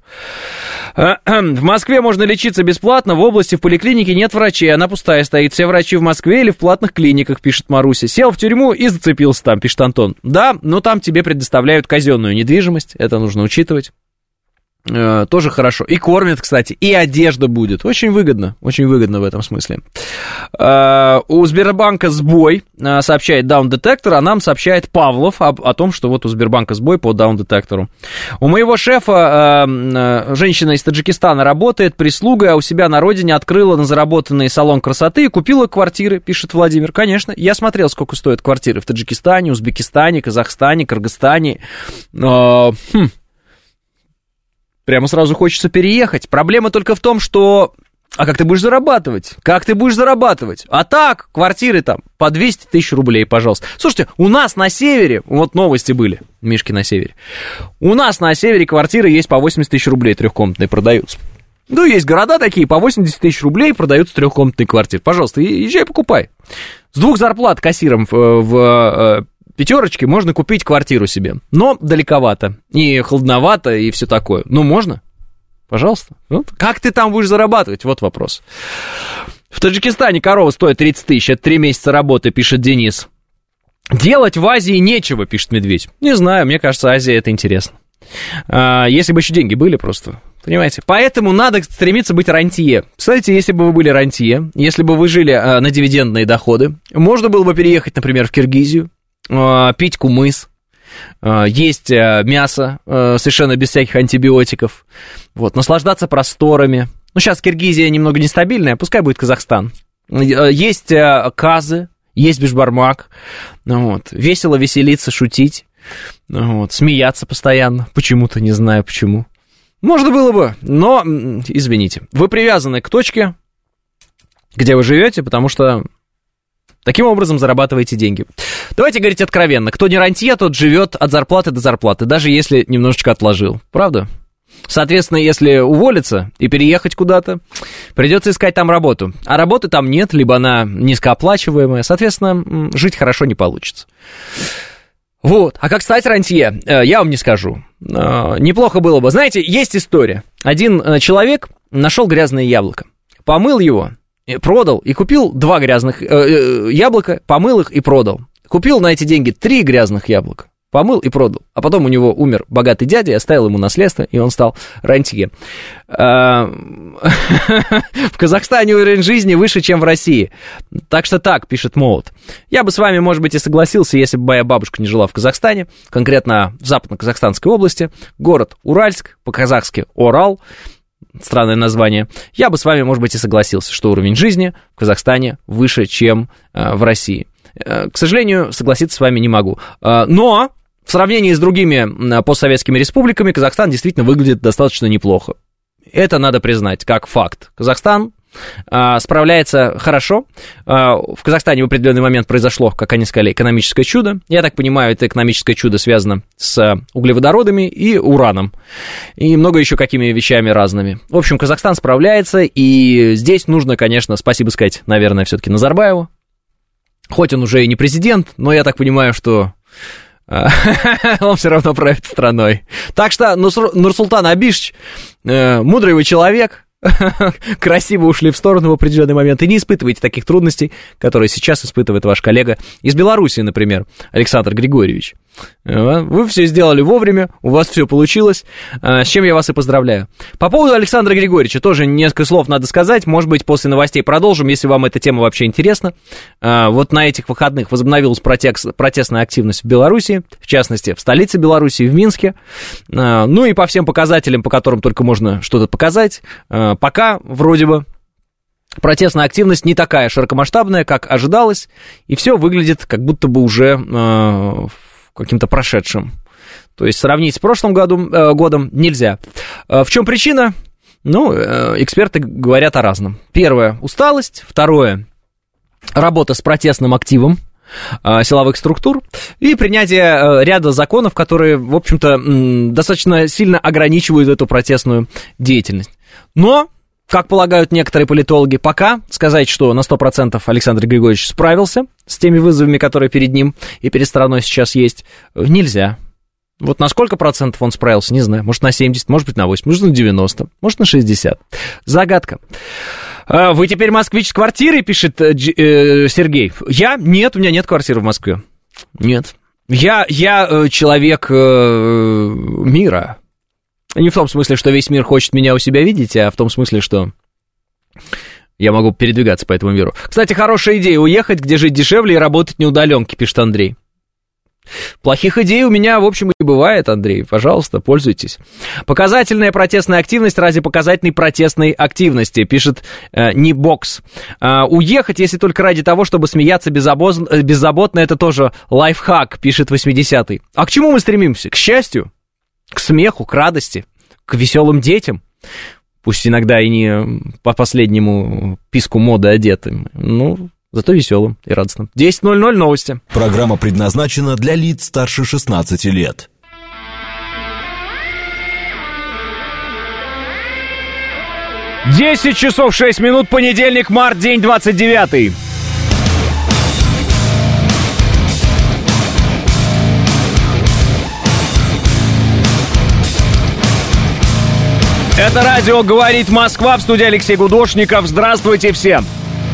В Москве можно лечиться бесплатно, в области, в поликлинике нет врачей, она пустая стоит. Все врачи в Москве или в платных клиниках, пишет Маруся. Сел в тюрьму и зацепился там, пишет Антон. Да, но там тебе предоставляют казенную недвижимость, это нужно учитывать. тоже хорошо. И кормят, кстати, и одежда будет. Очень выгодно в этом смысле. У Сбербанка сбой, сообщает Down Detector, а нам сообщает Павлов о том, что вот у Сбербанка сбой по Down Detector. У моего шефа женщина из Таджикистана работает прислугой, а у себя на родине открыла на заработанный салон красоты и купила квартиры, пишет Владимир. Конечно, я смотрел, сколько стоят квартиры в Таджикистане, Узбекистане, Казахстане, Кыргызстане. Прямо сразу хочется переехать. Проблема только в том, что... А как ты будешь зарабатывать? А так, квартиры там по 200 тысяч рублей, пожалуйста. Слушайте, у нас на севере, вот новости были, Мишки на севере. У нас на севере квартиры есть по 80 тысяч рублей трехкомнатные продаются. Ну, есть города такие, по 80 тысяч рублей продаются трехкомнатные квартиры. Пожалуйста, езжай, покупай. С 2 зарплат кассиром в пятерочке можно купить квартиру себе. Но далековато, и холодновато, и все такое. Но можно. Пожалуйста. Вот. Как ты там будешь зарабатывать? Вот вопрос. В Таджикистане корова стоит 30 тысяч. Это 3 месяца работы, пишет Денис. Делать в Азии нечего, пишет Медведь. Не знаю, мне кажется, Азия это интересно. Если бы еще деньги были просто... Понимаете? Поэтому надо стремиться быть рантье. Кстати, если бы вы были рантье, если бы вы жили на дивидендные доходы, можно было бы переехать, например, в Киргизию, пить кумыс, есть мясо совершенно без всяких антибиотиков, вот, наслаждаться просторами. Ну, сейчас Киргизия немного нестабильная, пускай будет Казахстан. Есть казы, есть бешбармак, вот, весело веселиться, шутить, вот, смеяться постоянно, почему-то, не знаю почему. Можно было бы, но, извините, вы привязаны к точке, где вы живете, потому что таким образом зарабатываете деньги. Давайте говорить откровенно. Кто не рантье, тот живет от зарплаты до зарплаты, даже если немножечко отложил. Правда? Соответственно, если уволиться и переехать куда-то, придется искать там работу. А работы там нет, либо она низкооплачиваемая. Соответственно, жить хорошо не получится. Вот. А как стать рантье, я вам не скажу. Неплохо было бы. Знаете, есть история. Один человек нашел грязное яблоко, помыл его, продал и купил 2 грязных яблока, помыл их и продал. Купил на эти деньги 3 грязных яблока, помыл и продал. А потом у него умер богатый дядя, и оставил ему наследство, и он стал рантье. В Казахстане уровень жизни выше, чем в России. Так что так, пишет Молот. Я бы с вами, может быть, и согласился, если бы моя бабушка не жила в Казахстане, конкретно в Западно-Казахстанской области, город Уральск, по-казахски Орал, странное название, я бы с вами, может быть, и согласился, что уровень жизни в Казахстане выше, чем в России. К сожалению, согласиться с вами не могу. Но в сравнении с другими постсоветскими республиками Казахстан действительно выглядит достаточно неплохо. Это надо признать как факт. Казахстан справляется хорошо. В Казахстане в определенный момент произошло, как они сказали, экономическое чудо. Я так понимаю, это экономическое чудо связано с углеводородами и ураном. И много еще какими вещами разными. В общем, Казахстан справляется, и здесь нужно, конечно, спасибо сказать, наверное, все-таки Назарбаеву. Хоть он уже и не президент, но я так понимаю, что он все равно правит страной. Так что Нурсултан Абишевич, мудрый вы человек, красиво ушли в сторону в определенный момент, и не испытывайте таких трудностей, которые сейчас испытывает ваш коллега из Беларуси, например, Александр Григорьевич. Вы все сделали вовремя, у вас все получилось, с чем я вас и поздравляю. По поводу Александра Григорьевича тоже несколько слов надо сказать, может быть, после новостей продолжим, если вам эта тема вообще интересна. Вот на этих выходных возобновилась протестная активность в Беларуси, в частности, в столице Беларуси, в Минске. Ну и по всем показателям, по которым только можно что-то показать, пока вроде бы протестная активность не такая широкомасштабная, как ожидалось, и все выглядит как будто бы уже каким-то прошедшим. То есть сравнить с прошлым годом нельзя. В чем причина? Ну, эксперты говорят о разном. Первое – усталость. Второе – работа с протестным активом силовых структур и принятие ряда законов, которые, в общем-то, достаточно сильно ограничивают эту протестную деятельность. Но, как полагают некоторые политологи, пока сказать, что на 100% Александр Григорьевич справился с теми вызовами, которые перед ним и перед страной сейчас есть, нельзя. Вот на сколько процентов он справился, не знаю. Может, на 70, может быть, на 80, может, на 90, может, на 60. Загадка. Вы теперь москвич с квартирой, пишет Сергей. Я? Нет, у меня нет квартиры в Москве. Нет. Я человек мира. Не в том смысле, что весь мир хочет меня у себя видеть, а в том смысле, что я могу передвигаться по этому миру. Кстати, хорошая идея — уехать, где жить дешевле и работать на удаленке, пишет Андрей. Плохих идей у меня, в общем, и не бывает, Андрей. Пожалуйста, пользуйтесь. Показательная протестная активность ради показательной протестной активности, пишет Нибокс. Уехать, если только ради того, чтобы смеяться беззаботно, это тоже лайфхак, пишет 80-й. А к чему мы стремимся? К счастью? К смеху, к радости? К веселым детям? Пусть иногда и не по последнему писку моды одетым. Ну, зато веселым и радостным. 10:00 новости. Программа предназначена для лиц старше 16 лет. 10 часов 6 минут, понедельник, март, день 29. Это радио «Говорит Москва», в студии Алексей Гудошников. Здравствуйте всем.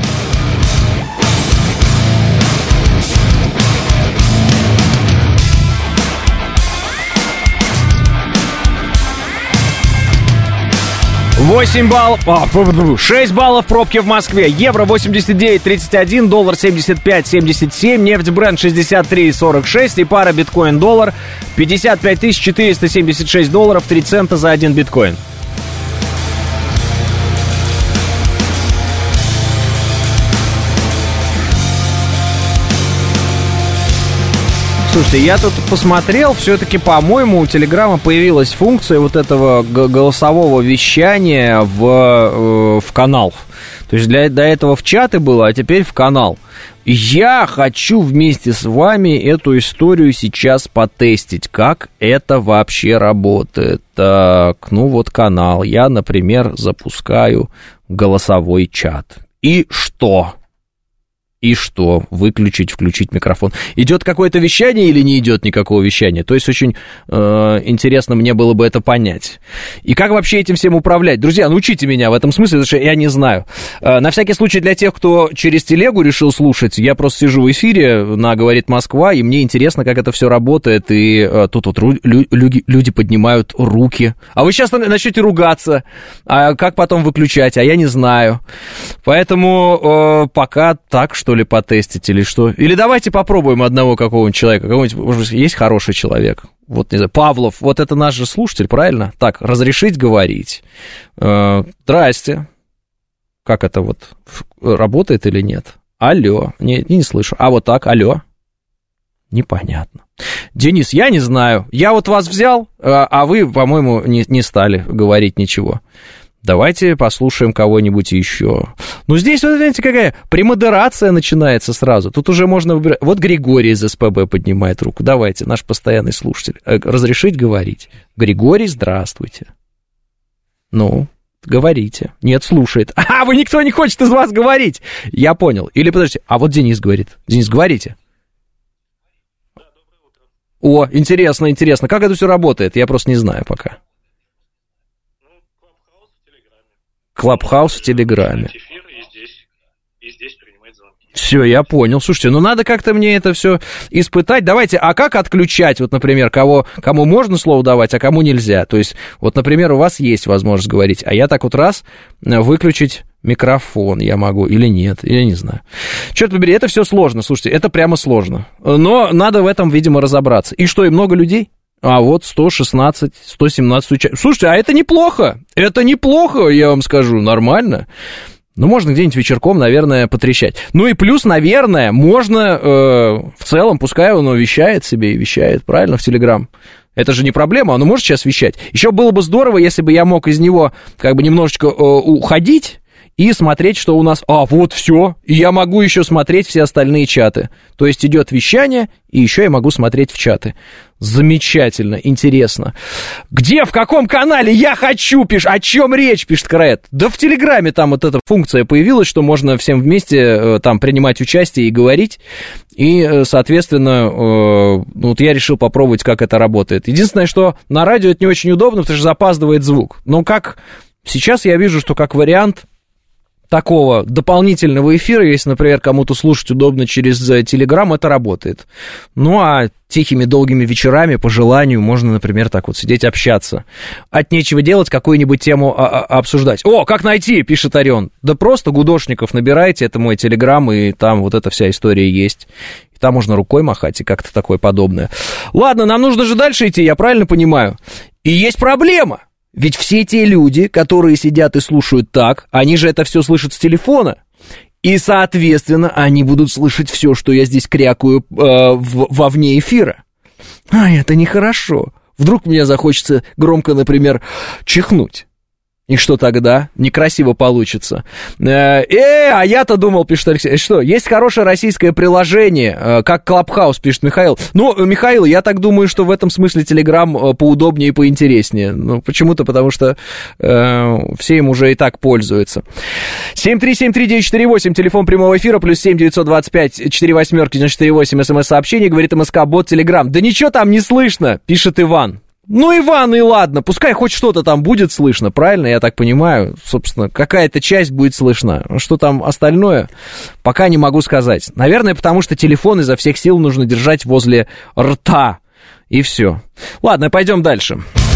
$6 баллов пробки в Москве. Евро 89.31, доллар 75.77, нефть Брент 63.46 и пара биткоин-доллар 55 476 долларов 3 цента за 1 биткоин. Слушайте, я тут посмотрел, все-таки, по-моему, у Телеграма появилась функция вот этого голосового вещания в канал. То есть до этого в чаты было, а теперь в канал. Я хочу вместе с вами эту историю сейчас потестить, как это вообще работает. Так, ну вот канал. Я, например, запускаю голосовой чат. И что? И что? Выключить, включить микрофон. Идет какое-то вещание или не идет никакого вещания? То есть очень интересно мне было бы это понять. И как вообще этим всем управлять? Друзья, научите меня в этом смысле, потому что я не знаю. На всякий случай для тех, кто через телегу решил слушать, я просто сижу в эфире на «Говорит Москва», и мне интересно, как это все работает. И тут вот люди поднимают руки. А вы сейчас начнете ругаться. А как потом выключать? А я не знаю. Поэтому пока так, что ли, потестить или что? Или давайте попробуем одного какого-нибудь человека. Какого-нибудь, может быть, есть хороший человек? Вот, не знаю, Павлов, вот это наш же слушатель, правильно? Так, разрешить говорить. Здрасте. Как это вот, работает или нет? Алло. Не слышу. А вот так, алло. Непонятно. Денис, я не знаю. Я вот вас взял, а вы, по-моему, не стали говорить ничего. Давайте послушаем кого-нибудь еще. Ну, здесь, вот, знаете, какая премодерация начинается сразу. Тут уже можно выбирать. Вот Григорий из СПБ поднимает руку. Давайте, наш постоянный слушатель. Разрешить говорить? Григорий, здравствуйте. Ну, говорите. Нет, слушает. А, вы никто не хочет из вас говорить. Я понял. Или, подождите, а вот Денис говорит. Денис, говорите. О, интересно, интересно. Как это все работает? Я просто не знаю пока. Клабхаус в Телеграме. Все, я понял. Слушайте, ну надо как-то мне это все испытать. Давайте, а как отключать, вот, например, кому можно слово давать, а кому нельзя? То есть, вот, например, у вас есть возможность говорить, а я так вот раз выключить микрофон я могу или нет, я не знаю. Черт побери, это все сложно, слушайте, это прямо сложно. Но надо в этом, видимо, разобраться. И что, и много людей? А вот 116, 117 участников. Слушайте, а это неплохо. Это неплохо, я вам скажу, нормально. Ну, можно где-нибудь вечерком, наверное, потрещать. Ну и плюс, наверное, можно в целом, пускай он вещает себе и вещает, правильно, в Телеграм. Это же не проблема, он может сейчас вещать. Еще было бы здорово, если бы я мог из него как бы немножечко уходить и смотреть, что у нас... А, вот, все. И я могу еще смотреть все остальные чаты. То есть идет вещание, и еще я могу смотреть в чаты. Замечательно, интересно. Где, в каком канале? Я хочу, пишет. О чем речь, пишет Краэт? Да в Телеграме там вот эта функция появилась, что можно всем вместе там принимать участие и говорить. И, соответственно, вот я решил попробовать, как это работает. Единственное, что на радио это не очень удобно, потому что запаздывает звук. Но как... Сейчас я вижу, что как вариант... такого дополнительного эфира, если, например, кому-то слушать удобно через Telegram, это работает. Ну, а тихими долгими вечерами, по желанию, можно, например, так вот сидеть, общаться. От нечего делать, какую-нибудь тему обсуждать. О, как найти, пишет Орион. Да просто Гудошников набирайте, это мой Telegram, и там вот эта вся история есть. Там можно рукой махать и как-то такое подобное. Ладно, нам нужно же дальше идти, я правильно понимаю? И есть проблема. Ведь все те люди, которые сидят и слушают так, они же это все слышат с телефона. И, соответственно, они будут слышать все, что я здесь крякаю вовне эфира. А это нехорошо. Вдруг мне захочется громко, например, чихнуть. И что тогда? Некрасиво получится. А я-то думал, пишет Алексей, что, есть хорошее российское приложение, как Clubhouse, пишет Михаил. Ну, Михаил, я так думаю, что в этом смысле Telegram поудобнее и поинтереснее. Ну, почему-то, потому что все им уже и так пользуются. 7373948, телефон прямого эфира, плюс 7-925-48-94-8, смс-сообщение, говорит МСК-бот Telegram. Да ничего там не слышно, пишет Иван. Ну, Иван, и ладно, пускай хоть что-то там будет слышно, правильно, я так понимаю, собственно, какая-то часть будет слышна, что там остальное, пока не могу сказать. Наверное, потому что телефон изо всех сил нужно держать возле рта, и все. Ладно, пойдем дальше.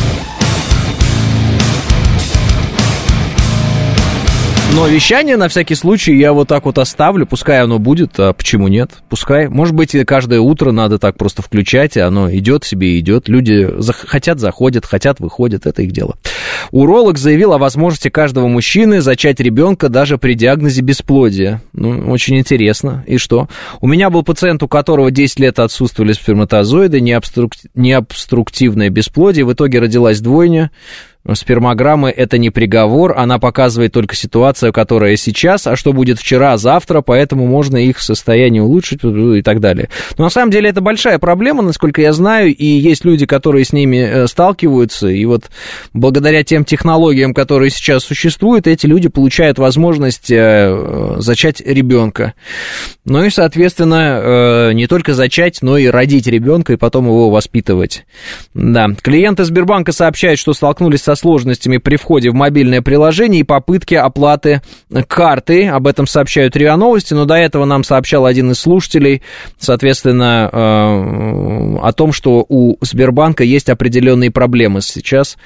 Но вещание, на всякий случай, я вот так вот оставлю, пускай оно будет, а почему нет? Пускай, может быть, каждое утро надо так просто включать, и оно идет себе и идет. Люди хотят, заходят, хотят, выходят, это их дело. Уролог заявил о возможности каждого мужчины зачать ребенка даже при диагнозе бесплодия. Ну, очень интересно. И что? У меня был пациент, у которого 10 лет отсутствовали сперматозоиды, необструктивное бесплодие, в итоге родилась двойня. Спермограммы – это не приговор, она показывает только ситуацию, которая сейчас, а что будет вчера, завтра, поэтому можно их состояние улучшить и так далее. Но на самом деле это большая проблема, насколько я знаю, и есть люди, которые с ними сталкиваются, и вот благодаря тем технологиям, которые сейчас существуют, эти люди получают возможность зачать ребенка. Ну и, соответственно, не только зачать, но и родить ребенка и потом его воспитывать. Да. Клиенты Сбербанка сообщают, что столкнулись со сложностями при входе в мобильное приложение и попытке оплаты карты. Об этом сообщают РИА Новости, но до этого нам сообщал один из слушателей, соответственно, о том, что у Сбербанка есть определенные проблемы сейчас.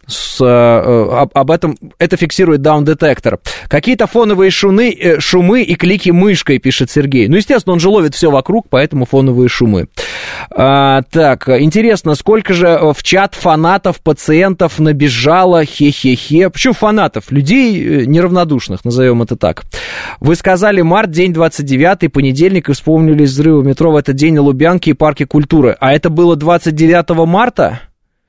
Об этом это фиксирует даун-детектор. Какие-то фоновые шумы и клики мышкой, пишет Сергей. Ну, естественно, он же ловит все вокруг, поэтому фоновые шумы. Так, интересно, сколько же в чат фанатов, пациентов набежало, хе-хе-хе. Почему фанатов? Людей неравнодушных, назовем это так. Вы сказали, март, день 29, понедельник, и вспомнили взрывы метро в этот день на Лубянке и парке культуры. А это было 29 марта?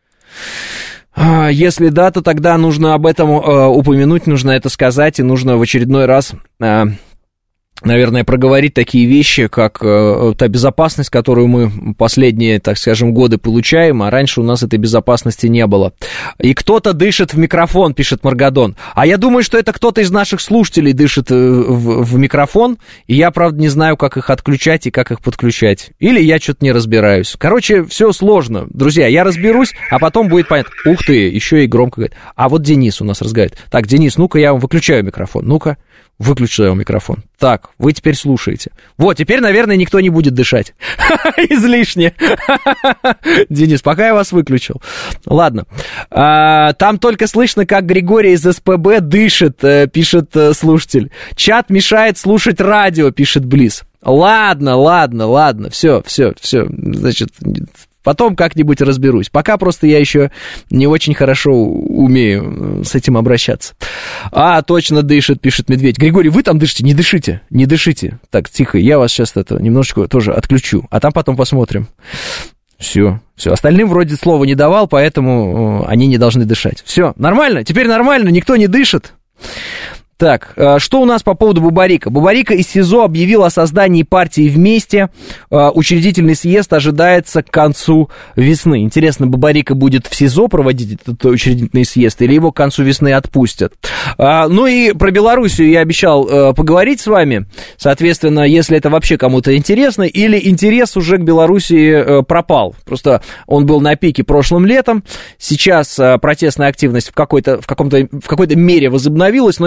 Если да, то тогда нужно об этом упомянуть, нужно это сказать, и нужно в очередной раз... наверное, проговорить такие вещи, как та безопасность, которую мы последние, так скажем, годы получаем, а раньше у нас этой безопасности не было. И кто-то дышит в микрофон, пишет Маргадон. А я думаю, что это кто-то из наших слушателей дышит в микрофон, и я, правда, не знаю, как их отключать и как их подключать. Или я что-то не разбираюсь. Короче, все сложно. Друзья, я разберусь, а потом будет понятно. Ух ты, еще и громко говорит. А вот Денис у нас разговаривает. Так, Денис, ну-ка я вам выключаю микрофон. Ну-ка. Выключил микрофон. Так, вы теперь слушаете. Вот, теперь, наверное, никто не будет дышать. Излишне. Денис, пока я вас выключил. Ладно. Там только слышно, как Григорий из СПБ дышит, пишет слушатель. Чат мешает слушать радио, пишет Близ. Ладно. Все. Значит... Потом как-нибудь разберусь. Пока просто я еще не очень хорошо умею с этим обращаться. Точно дышит, пишет Медведь. Григорий, вы там дышите? Не дышите. Так, тихо, я вас сейчас немножечко тоже отключу, а там потом посмотрим. Все. Остальным вроде слова не давал, поэтому они не должны дышать. Все, нормально? Теперь нормально? Никто не дышит? Так, что у нас по поводу Бабарика? Бабарика из СИЗО объявил о создании партии «Вместе». Учредительный съезд ожидается к концу весны. Интересно, Бабарика будет в СИЗО проводить этот учредительный съезд или его к концу весны отпустят? Ну и про Белоруссию я обещал поговорить с вами. Соответственно, если это вообще кому-то интересно, или интерес уже к Белоруссии пропал. Просто он был на пике прошлым летом. Сейчас протестная активность в какой-то мере возобновилась, но непонятно,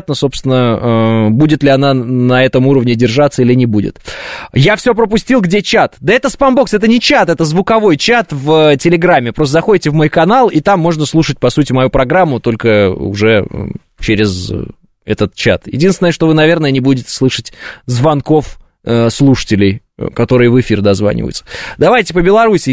непонятно, собственно, будет ли она на этом уровне держаться или не будет. Я все пропустил, где чат? Да это спамбокс, это не чат, это звуковой чат в Телеграме. Просто заходите в мой канал, и там можно слушать, по сути, мою программу, только уже через этот чат. Единственное, что вы, наверное, не будете слышать звонков слушателей, которые в эфир дозваниваются. Давайте по Беларуси.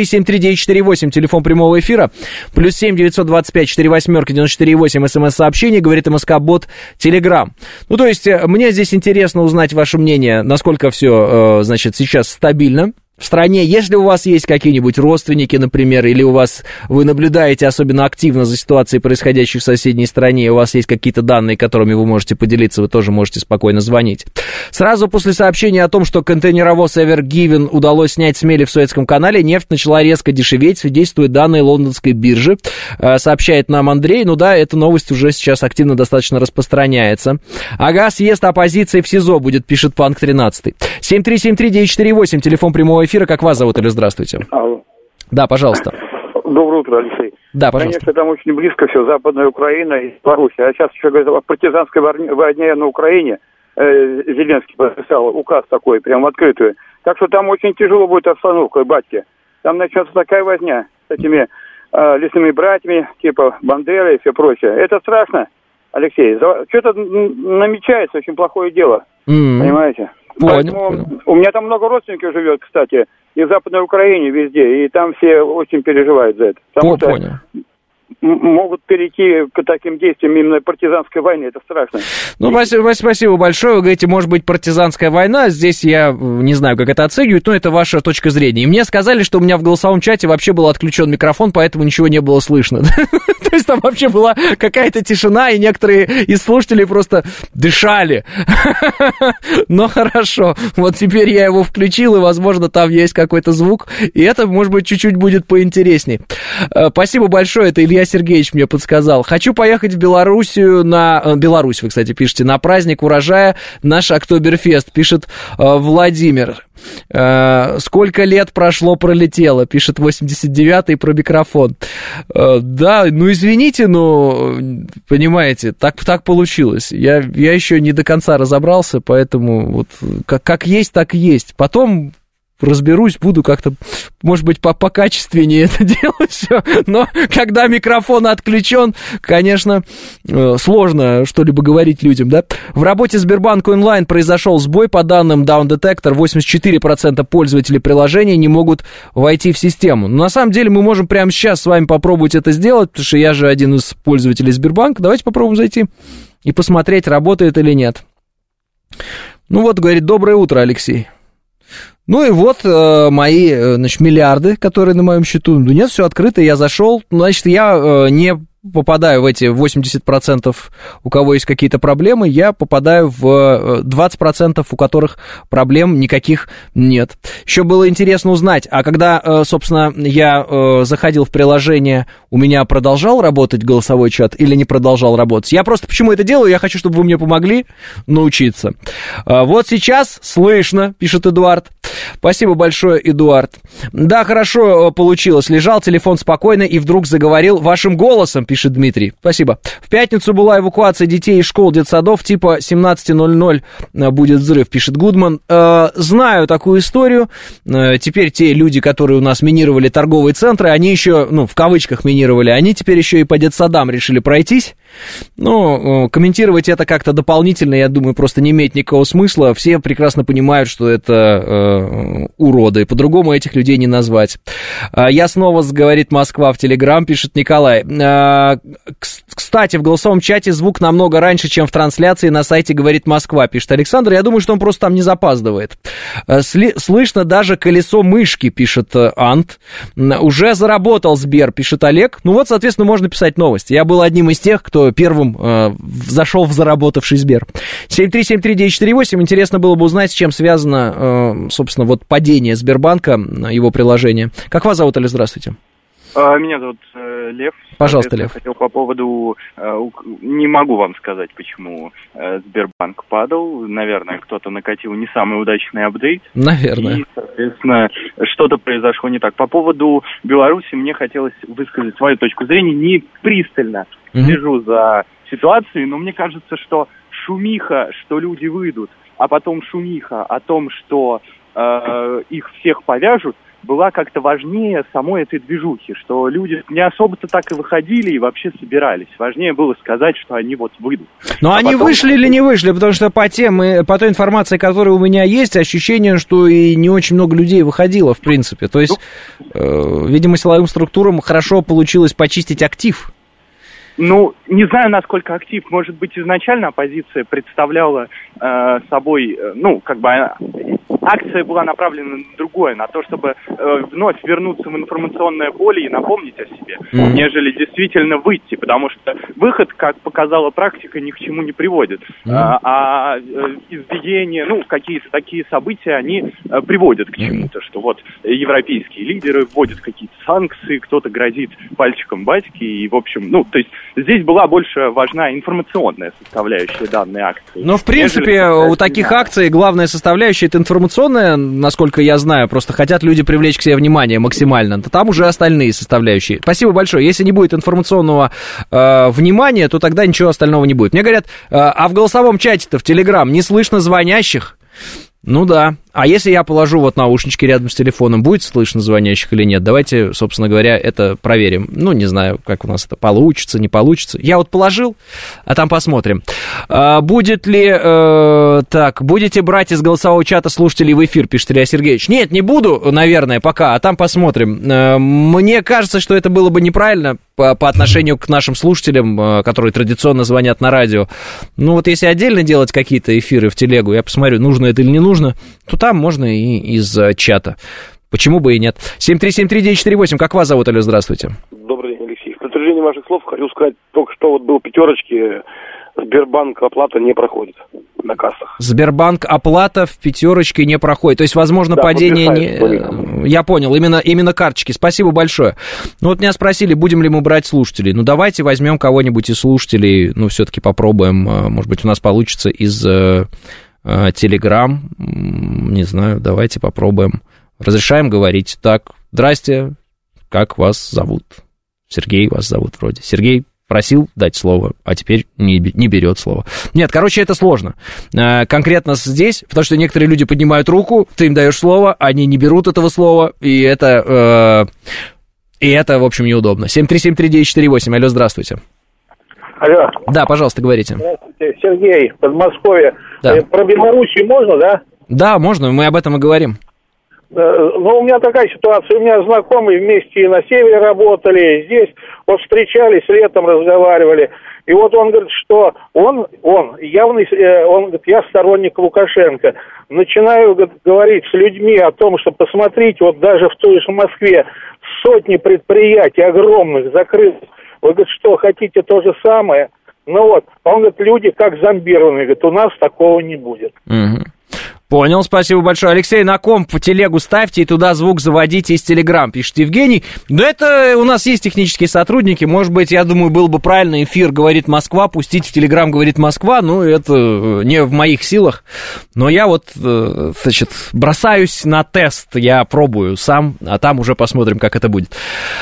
7373948, телефон прямого эфира. Плюс 7 925 48 94,8, смс-сообщение, говорит МСК-бот, Телеграм. Ну, то есть, мне здесь интересно узнать ваше мнение, насколько все, значит, сейчас стабильно в стране. Если у вас есть какие-нибудь родственники, например, или вы наблюдаете особенно активно за ситуацией, происходящей в соседней стране, и у вас есть какие-то данные, которыми вы можете поделиться, вы тоже можете спокойно звонить. Сразу после сообщения о том, что контейнеровоз Ever Given удалось снять с мели в Суэцком канале, нефть начала резко дешеветь, свидетельствует данные лондонской биржи, сообщает нам Андрей. Ну да, эта новость уже сейчас активно достаточно распространяется. Ага, съезд оппозиции в СИЗО будет, пишет Панк 13. 7373948, телефон прямого эфира. Как вас зовут или здравствуйте? Алло. Да, пожалуйста. Доброе утро, Алексей. Да, пожалуйста. Конечно, там очень близко все, Западная Украина и Беларусь. А сейчас еще говорят о партизанской войне на Украине. Зеленский подписал указ такой, прям в открытую. Так что там очень тяжело будет обстановка, батьки. Там начнется такая возня с этими лесными братьями, типа Бандеры и все прочее. Это страшно, Алексей. Что-то намечается очень плохое дело. Понимаете? Понял. У меня там много родственников живет, кстати, и в Западной Украине везде, и там все очень переживают за это. Потому что могут перейти к таким действиям именно партизанской войны, это страшно. Ну, спасибо большое. Вы говорите, может быть, партизанская война. Здесь я не знаю, как это оценивать, но это ваша точка зрения. И мне сказали, что у меня в голосовом чате вообще был отключен микрофон, поэтому ничего не было слышно. То есть там вообще была какая-то тишина, и некоторые из слушателей просто дышали. Но хорошо. Вот теперь я его включил, и, возможно, там есть какой-то звук, и это, может быть, чуть-чуть будет поинтересней. Спасибо большое, это Илья Сергеевич мне подсказал. Хочу поехать в Белоруссию Беларусь, вы, кстати, пишете, на праздник урожая, наш Октоберфест, пишет Владимир. Сколько лет прошло, пролетело, пишет 89-й про микрофон. Да, ну извините, но, понимаете, так получилось. Я еще не до конца разобрался, поэтому вот как есть, так и есть. Потом разберусь, буду как-то, может быть, покачественнее это делать все, но когда микрофон отключен, конечно, сложно что-либо говорить людям, да. В работе Сбербанк онлайн произошел сбой, по данным Down Detector, 84% пользователей приложения не могут войти в систему. Но на самом деле мы можем прямо сейчас с вами попробовать это сделать, потому что я же один из пользователей Сбербанка. Давайте попробуем зайти и посмотреть, работает или нет. Ну вот, говорит, доброе утро, Алексей. Ну и вот мои, значит, миллиарды, которые на моем счету. Ну нет, все открыто, я зашел. Значит, я не попадаю в эти 80%, у кого есть какие-то проблемы, я попадаю в 20%, у которых проблем никаких нет. Еще было интересно узнать, а когда, собственно, я заходил в приложение, у меня продолжал работать голосовой чат или не продолжал работать? Я просто почему это делаю? Я хочу, чтобы вы мне помогли научиться. Вот сейчас слышно, пишет Эдуард. Спасибо большое, Эдуард. Да, хорошо получилось. Лежал телефон спокойно и вдруг заговорил вашим голосом, пишет Дмитрий. Спасибо. В пятницу была эвакуация детей из школ, детсадов, типа 17:00 будет взрыв, пишет Гудман. Знаю такую историю. Теперь те люди, которые у нас минировали торговые центры, они еще, ну, в кавычках минировали, они теперь еще и по детсадам решили пройтись. Ну, комментировать это как-то дополнительно, я думаю, просто не имеет никакого смысла. Все прекрасно понимают, что это уроды. По-другому этих людей не назвать. Я снова, говорит Москва в Телеграм, пишет Николай. Кстати, в голосовом чате звук намного раньше, чем в трансляции на сайте «Говорит Москва», пишет Александр. Я думаю, что он просто там не запаздывает. Слышно даже колесо мышки, пишет Ант. Уже заработал Сбер, пишет Олег. Ну вот, соответственно, можно писать новости. Я был одним из тех, кто первым зашел в заработавший Сбер. 7373948. Интересно было бы узнать, с чем связано, собственно, вот падение Сбербанка, его приложение. Как вас зовут, Олег? Здравствуйте. Меня зовут Лев. Пожалуйста, Лев. Хотел по поводу... Не могу вам сказать, почему Сбербанк падал. Наверное, кто-то накатил не самый удачный апдейт. Наверное. И, соответственно, что-то произошло не так. По поводу Беларуси мне хотелось высказать свою точку зрения. Не пристально слежу за ситуации, но мне кажется, что шумиха, что люди выйдут, а потом шумиха о том, что их всех повяжут, была как-то важнее самой этой движухи, что люди не особо-то так и выходили и вообще собирались. Важнее было сказать, что они вот выйдут. Но они потом... вышли или не вышли? Потому что по той информации, которая у меня есть, ощущение, что и не очень много людей выходило, в принципе. То есть, видимо, силовым структурам хорошо получилось почистить актив. Ну, не знаю, насколько актив. Может быть, изначально оппозиция представляла собой, акция была направлена на другое, на то, чтобы вновь вернуться в информационное поле и напомнить о себе, нежели действительно выйти, потому что выход, как показала практика, ни к чему не приводит. А избиение, какие-то такие события, они приводят к чему-то, что вот европейские лидеры вводят какие-то санкции, кто-то грозит пальчиком батьки, и, в общем, то есть здесь была больше важна информационная составляющая данной акции. Но, в принципе, у таких акций главная составляющая — это информационная, насколько я знаю, просто хотят люди привлечь к себе внимание максимально, то там уже остальные составляющие. Спасибо большое. Если не будет информационного внимания, то тогда ничего остального не будет. Мне говорят, а в голосовом чате-то в Телеграм не слышно звонящих? Ну да. А если я положу вот наушнички рядом с телефоном, будет слышно звонящих или нет? Давайте, собственно говоря, это проверим. Не знаю, как у нас это получится, не получится. Я вот положил, а там посмотрим. Будет ли... будете брать из голосового чата слушателей в эфир, пишет Илья Сергеевич. Нет, не буду, наверное, пока, а там посмотрим. Мне кажется, что это было бы неправильно по отношению к нашим слушателям, которые традиционно звонят на радио. Вот если отдельно делать какие-то эфиры в телегу, я посмотрю, нужно это или не нужно, то там можно и из чата. Почему бы и нет? 7373948, как вас зовут, алло, здравствуйте. Добрый день, Алексей. В подтверждение ваших слов хочу сказать, только что вот был пятерочки, Сбербанк оплата не проходит на кассах. Сбербанк оплата в пятерочке не проходит. То есть, возможно, падение не... Я понял, именно карточки. Спасибо большое. Вот меня спросили, будем ли мы брать слушателей. Давайте возьмем кого-нибудь из слушателей, все-таки попробуем. Может быть, у нас получится из Телеграм. Не знаю, давайте попробуем. Разрешаем говорить. Так, здрасте, как вас зовут? Сергей вас зовут вроде. Сергей просил дать слово, а теперь не берет слово. Нет, короче, это сложно. Конкретно здесь, потому что некоторые люди поднимают руку, ты им даешь слово, они не берут этого слова, и это, в общем, неудобно. 7373948, алло, здравствуйте. Алло. Да, пожалуйста, говорите. Здравствуйте, Сергей, Подмосковье. Да. Про Белоруссию можно, да? Да, можно, мы об этом и говорим. У меня такая ситуация, у меня знакомые вместе и на севере работали, и здесь вот встречались, летом разговаривали, и вот он говорит, что он говорит, я сторонник Лукашенко, начинаю говорить с людьми о том, что посмотрите, вот даже в той же Москве сотни предприятий огромных закрыты, вы, говорит, что, хотите то же самое? Он говорит, люди как зомбированные, говорит, у нас такого не будет. Понял, спасибо большое. Алексей, на комп телегу ставьте и туда звук заводите из Телеграм, пишет Евгений. Но это у нас есть технические сотрудники, может быть, я думаю, было бы правильно эфир «Говорит Москва» пустить в Телеграм «Говорит Москва», это не в моих силах. Но я бросаюсь на тест, я пробую сам, а там уже посмотрим, как это будет.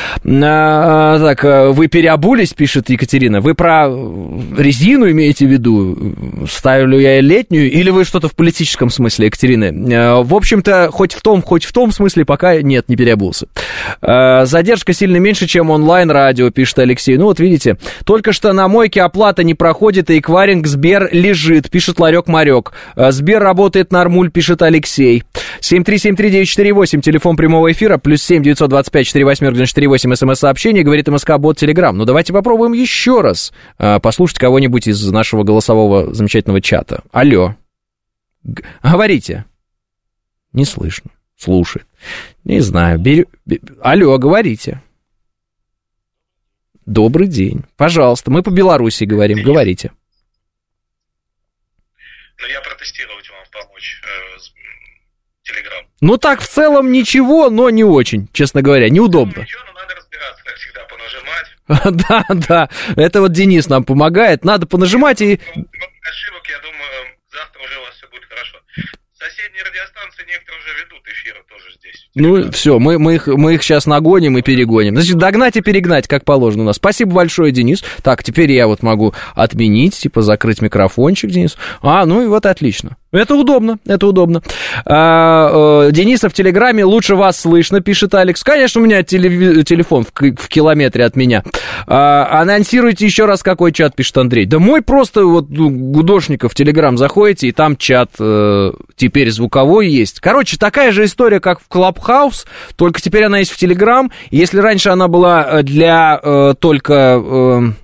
Так, вы переобулись, пишет Екатерина. Вы про резину имеете в виду? Ставлю я летнюю, или вы что-то в политическом смысле, Екатерины? В общем-то, хоть в том смысле, пока нет, не переобулся. Задержка сильно меньше, чем онлайн-радио, пишет Алексей. Видите, только что на мойке оплата не проходит, и эквайринг Сбер лежит, пишет Ларек-Марек. Сбер работает нормуль, пишет Алексей. 7373948, телефон прямого эфира, +7 925 48 смс-сообщение, говорит МСК-бот Телеграм. Давайте попробуем еще раз послушать кого-нибудь из нашего голосового замечательного чата. Алло. Говорите. Не слышно. Слушает. Не знаю. Алло, говорите. Добрый день. Пожалуйста, мы по Беларуси говорим. Говорите. Я протестировать вам помочь Телеграм. Так в целом ничего, но не очень, честно говоря. Неудобно. Ничего, но надо разбираться, как всегда, понажимать. Да. Это Денис нам помогает. Надо понажимать и... Ошибок, я думаю, завтра уже у вас все будет хорошо. Соседние радиостанции некоторые уже ведут эфиры тоже здесь. Ну, все, мы их сейчас нагоним и перегоним. Значит, догнать и перегнать, как положено у нас. Спасибо большое, Денис. Так, теперь я вот могу отменить, типа, закрыть микрофончик, Денис. Ну и вот отлично. Это удобно, это удобно. Дениса в Телеграме лучше вас слышно, пишет Алекс. Конечно, у меня телефон в километре от меня. Анонсируйте еще раз, какой чат, пишет Андрей. Да мой просто вот Гудошников в Телеграм заходите, и там чат теперь звуковой есть. Короче, такая же история, как в Clubhouse, только теперь она есть в Телеграм. Если раньше она была для только...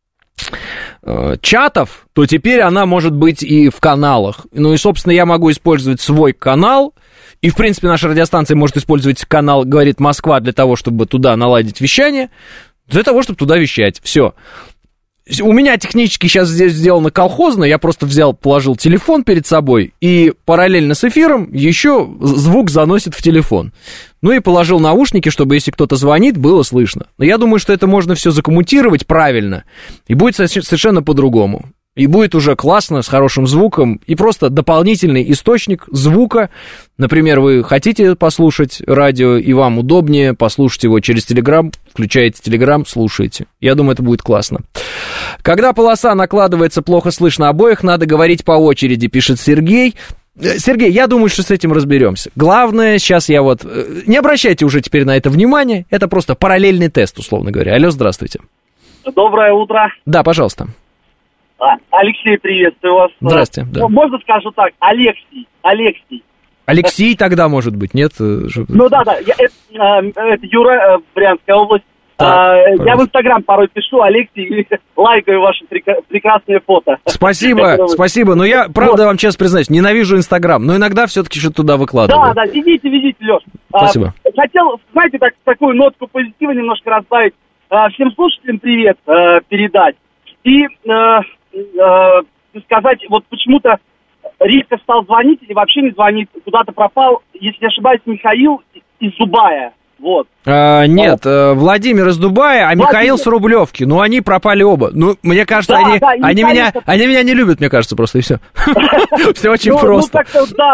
чатов, то теперь она может быть и в каналах. Ну и, собственно, я могу использовать свой канал, и, в принципе, наша радиостанция может использовать канал «Говорит Москва» для того, чтобы туда наладить вещание, для того, чтобы туда вещать. Все. У меня технически сейчас здесь сделано колхозно, я просто положил телефон перед собой, и параллельно с эфиром еще звук заносит в телефон. Ну и положил наушники, чтобы, если кто-то звонит, было слышно. Но я думаю, что это можно все закоммутировать правильно, и будет совершенно по-другому. И будет уже классно, с хорошим звуком, и просто дополнительный источник звука. Например, вы хотите послушать радио, и вам удобнее послушать его через Телеграм, включаете Телеграм, слушаете. Я думаю, это будет классно. Когда полоса накладывается, плохо слышно обоих, надо говорить по очереди, пишет Сергей. Сергей, я думаю, что с этим разберемся. Главное, сейчас я вот... Не обращайте уже теперь на это внимание, это просто параллельный тест, условно говоря. Алло, здравствуйте. Доброе утро. Да, пожалуйста. Алексей, приветствую вас. Здрасте. Да. Можно скажу так, Алексей. Алексей тогда, может быть, нет? Ну да, это Юра, Брянская область. Я в Инстаграм порой пишу, Алексей, и лайкаю ваши прекрасные фото. Спасибо, но я, правда, вам честно признаюсь, ненавижу Инстаграм, но иногда все-таки что-то туда выкладываю. Да, ведите, Леш. Спасибо. Хотел, знаете, такую нотку позитива немножко разбавить. Всем слушателям привет передать. И сказать, вот почему-то редко стал звонить или вообще не звонит, куда-то пропал, если не ошибаюсь, Михаил из Дубая. Вот. Нет, Владимир из Дубая, а Михаил с Рублевки. Ну, они пропали оба. Ну, мне кажется, они меня не любят, мне кажется, просто, и все. Все очень просто.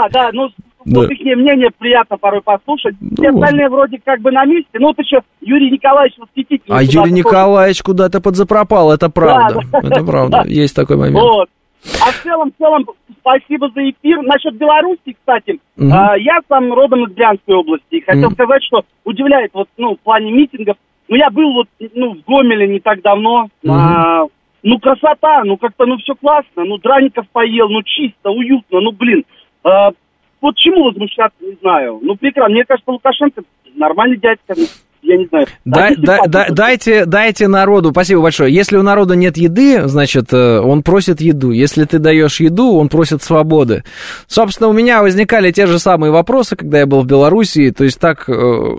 Вот их мнение приятно порой послушать. Все остальные вроде как бы на месте. Ну, вот еще Юрий Николаевич восхитительный. А Юрий Николаевич куда-то подзапропал, это правда. Это правда, есть такой момент. Вот. А в целом, спасибо за эфир. Насчет Беларуси, кстати, я сам родом из Брянской области. И хотел сказать, что удивляет вот, в плане митингов. Я был вот, в Гомеле не так давно. Красота, как-то, все классно. Драников поел, чисто, уютно, вот чему возмущаться, не знаю. Прекрасно. Мне кажется, Лукашенко нормальный дядька. Я не знаю. Дайте народу, спасибо большое. Если у народа нет еды, значит, он просит еду. Если ты даешь еду, он просит свободы. Собственно, у меня возникали те же самые вопросы, когда я был в Белоруссии. То есть так,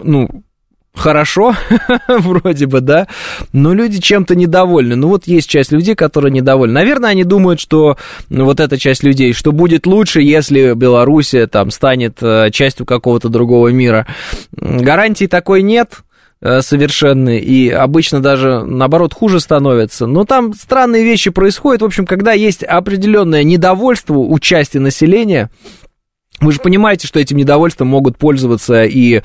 хорошо, вроде бы, да, но люди чем-то недовольны. Вот есть часть людей, которые недовольны. Наверное, они думают, что вот эта часть людей, что будет лучше, если Белоруссия там станет частью какого-то другого мира. Гарантии такой нет совершенно, и обычно даже, наоборот, хуже становится. Но там странные вещи происходят. В общем, когда есть определенное недовольство у части населения, вы же понимаете, что этим недовольством могут пользоваться и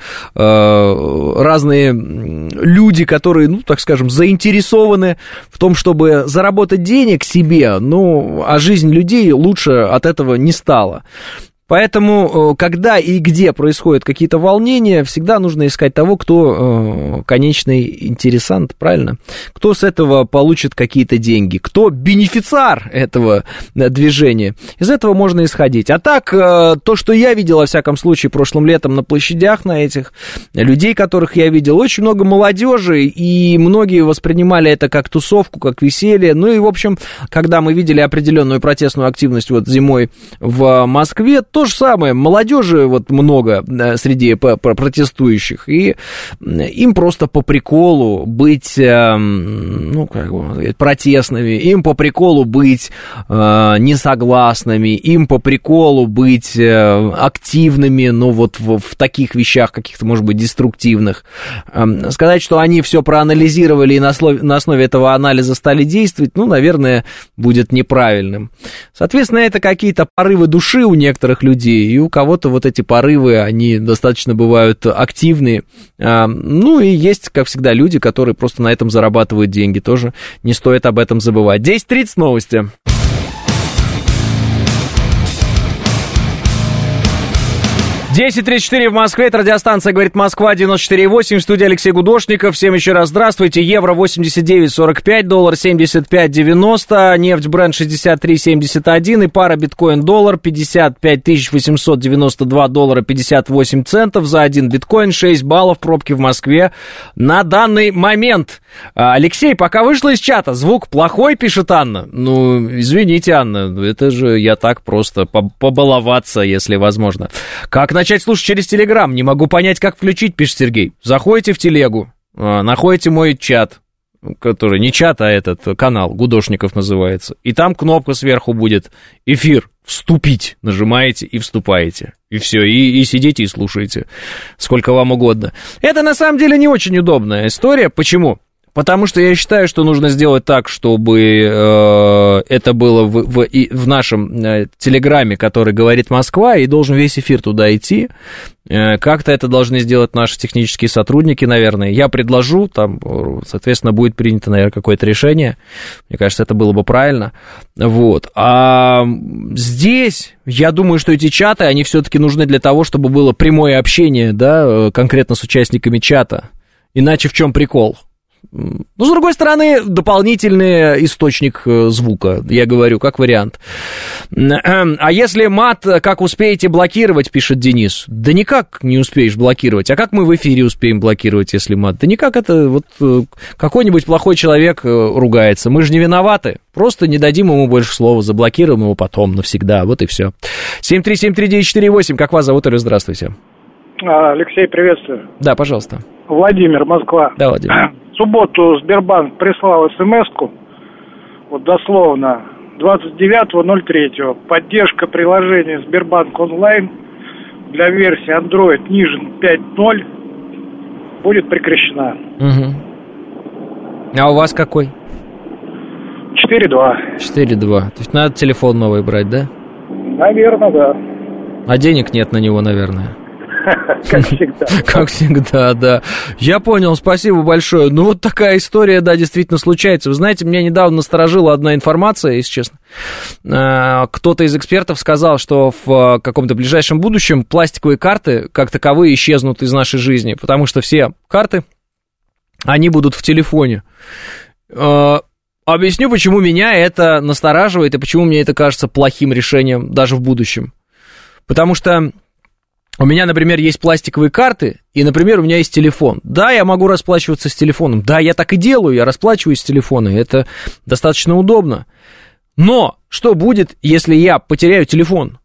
разные люди, которые, так скажем, заинтересованы в том, чтобы заработать денег себе, а жизнь людей лучше от этого не стала. Поэтому, когда и где происходят какие-то волнения, всегда нужно искать того, кто конечный интересант, правильно? Кто с этого получит какие-то деньги, кто бенефициар этого движения. Из этого можно исходить. А так, то, что я видел, во всяком случае, прошлым летом на площадях, на этих людей, которых я видел, очень много молодежи, и многие воспринимали это как тусовку, как веселье. И, в общем, когда мы видели определенную протестную активность зимой в Москве, то же самое, молодежи много среди протестующих, и им просто по приколу быть, протестными, им по приколу быть несогласными, им по приколу быть активными, в таких вещах каких-то, может быть, деструктивных. Сказать, что они все проанализировали и на основе этого анализа стали действовать, наверное, будет неправильным. Соответственно, это какие-то порывы души у некоторых людей, и у кого-то вот эти порывы, они достаточно бывают активные. Ну, и есть, как всегда, люди, которые просто на этом зарабатывают деньги. Тоже не стоит об этом забывать. 10:30 новости. 10:34 в Москве, это радиостанция «Говорит Москва», 94,8, в студии Алексей Гудошников. Всем еще раз здравствуйте. Евро 89,45, доллар 75,90, нефть Brent 63,71 и пара биткоин-доллар 55 892 доллара 58 центов за один биткоин, 6 баллов пробки в Москве на данный момент. Алексей, пока вышла из чата, звук плохой, пишет Анна. Ну, извините, Анна, это же я так просто побаловаться, если возможно. Как начать слушать через Телеграм? Не могу понять, как включить, пишет Сергей. Заходите в телегу, находите мой чат, который не чат, а этот канал, Гудошников называется. И там кнопка сверху будет «Эфир», «Вступить». Нажимаете и вступаете. И все, и сидите и слушаете, сколько вам угодно. Это на самом деле не очень удобная история. Почему? Потому что я считаю, что нужно сделать так, чтобы это было в нашем телеграме, который говорит Москва, и должен весь эфир туда идти. Как-то это должны сделать наши технические сотрудники, наверное. Я предложу, там, соответственно, будет принято, наверное, какое-то решение. Мне кажется, это было бы правильно. Вот. А здесь, я думаю, что эти чаты, они все-таки нужны для того, чтобы было прямое общение, да, конкретно с участниками чата. Иначе в чем прикол? Ну, с другой стороны, дополнительный источник звука, я говорю, как вариант. А если мат, как успеете блокировать, пишет Денис? Да никак не успеешь блокировать. А как мы в эфире успеем блокировать, если мат? Да никак, это вот какой-нибудь плохой человек ругается. Мы же не виноваты. Просто не дадим ему больше слова, заблокируем его потом навсегда. Вот и все. 7373948, как вас зовут, Алло, здравствуйте. Алексей, приветствую. Да, пожалуйста. Владимир, Москва. Да, Владимир. В субботу Сбербанк прислал смс-ку, вот дословно, 29.03. Поддержка приложения Сбербанк онлайн для версии Android ниже 5.0 будет прекращена. Угу. А у вас какой? 4.2. 4.2. То есть надо телефон новый брать, да? Наверное, да. А денег нет на него, наверное. Как всегда. Как всегда, да. Я понял, спасибо большое. Ну, вот такая история, да, действительно случается. Вы знаете, меня недавно насторожила одна информация, если честно. Кто-то из экспертов сказал, что в каком-то ближайшем будущем пластиковые карты, как таковые, исчезнут из нашей жизни, потому что все карты, они будут в телефоне. Объясню, почему меня это настораживает и почему мне это кажется плохим решением даже в будущем. Потому что у меня, например, есть пластиковые карты, и, например, у меня есть телефон. Да, я могу расплачиваться с телефоном. Да, я так и делаю, я расплачиваюсь с телефона. Это достаточно удобно. Но что будет, если я потеряю телефон?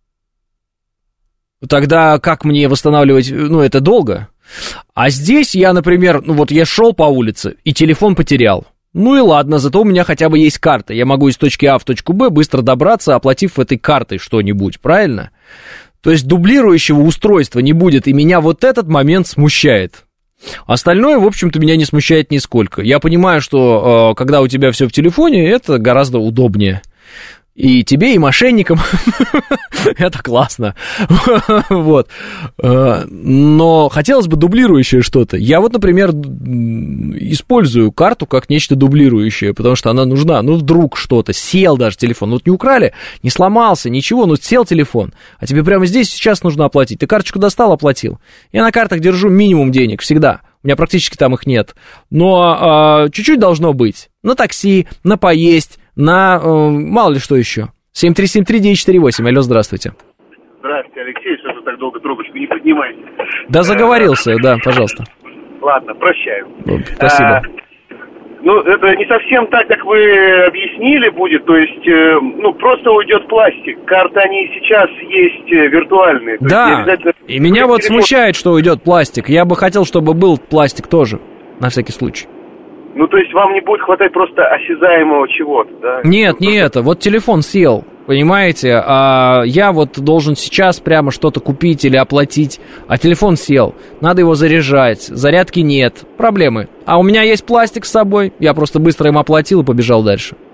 Тогда как мне восстанавливать? Ну, это долго. А здесь я, например, ну вот я шел по улице, и телефон потерял. Ну и ладно, зато у меня хотя бы есть карта. Я могу из точки А в точку Б быстро добраться, оплатив этой картой что-нибудь, правильно? То есть дублирующего устройства не будет, и меня вот этот момент смущает. Остальное, в общем-то, меня не смущает нисколько. Я понимаю, что когда у тебя все в телефоне, это гораздо удобнее. И тебе, и мошенникам. Это классно. Вот. Но хотелось бы дублирующее что-то. Я вот, например, использую карту как нечто дублирующее, потому что она нужна. Ну, вдруг что-то. Сел даже телефон. Вот не украли, не сломался, ничего. Ну, сел телефон. А тебе прямо здесь сейчас нужно оплатить. Ты карточку достал, оплатил. Я на картах держу минимум денег всегда. У меня практически там их нет. Но чуть-чуть должно быть. На такси, на поесть, на мало ли что еще. 7373948. Алло, здравствуйте. Здравствуйте, Алексей. Что же так долго трубочку не поднимаете? Да, заговорился, да, пожалуйста. Ладно, прощаю. Спасибо. Ну, это не совсем так, как вы объяснили будет. То есть, ну, просто уйдет пластик. Карты, они сейчас есть виртуальные. Да, и меня вот смущает, что уйдет пластик. Я бы хотел, чтобы был пластик тоже, на всякий случай. Ну, то есть вам не будет хватать просто осязаемого чего-то, да? Нет, не это. Вот телефон сел, понимаете? А я вот должен сейчас прямо что-то купить или оплатить, а телефон сел. Надо его заряжать, зарядки нет. Проблемы. А у меня есть пластик с собой, я просто быстро им оплатил и побежал дальше.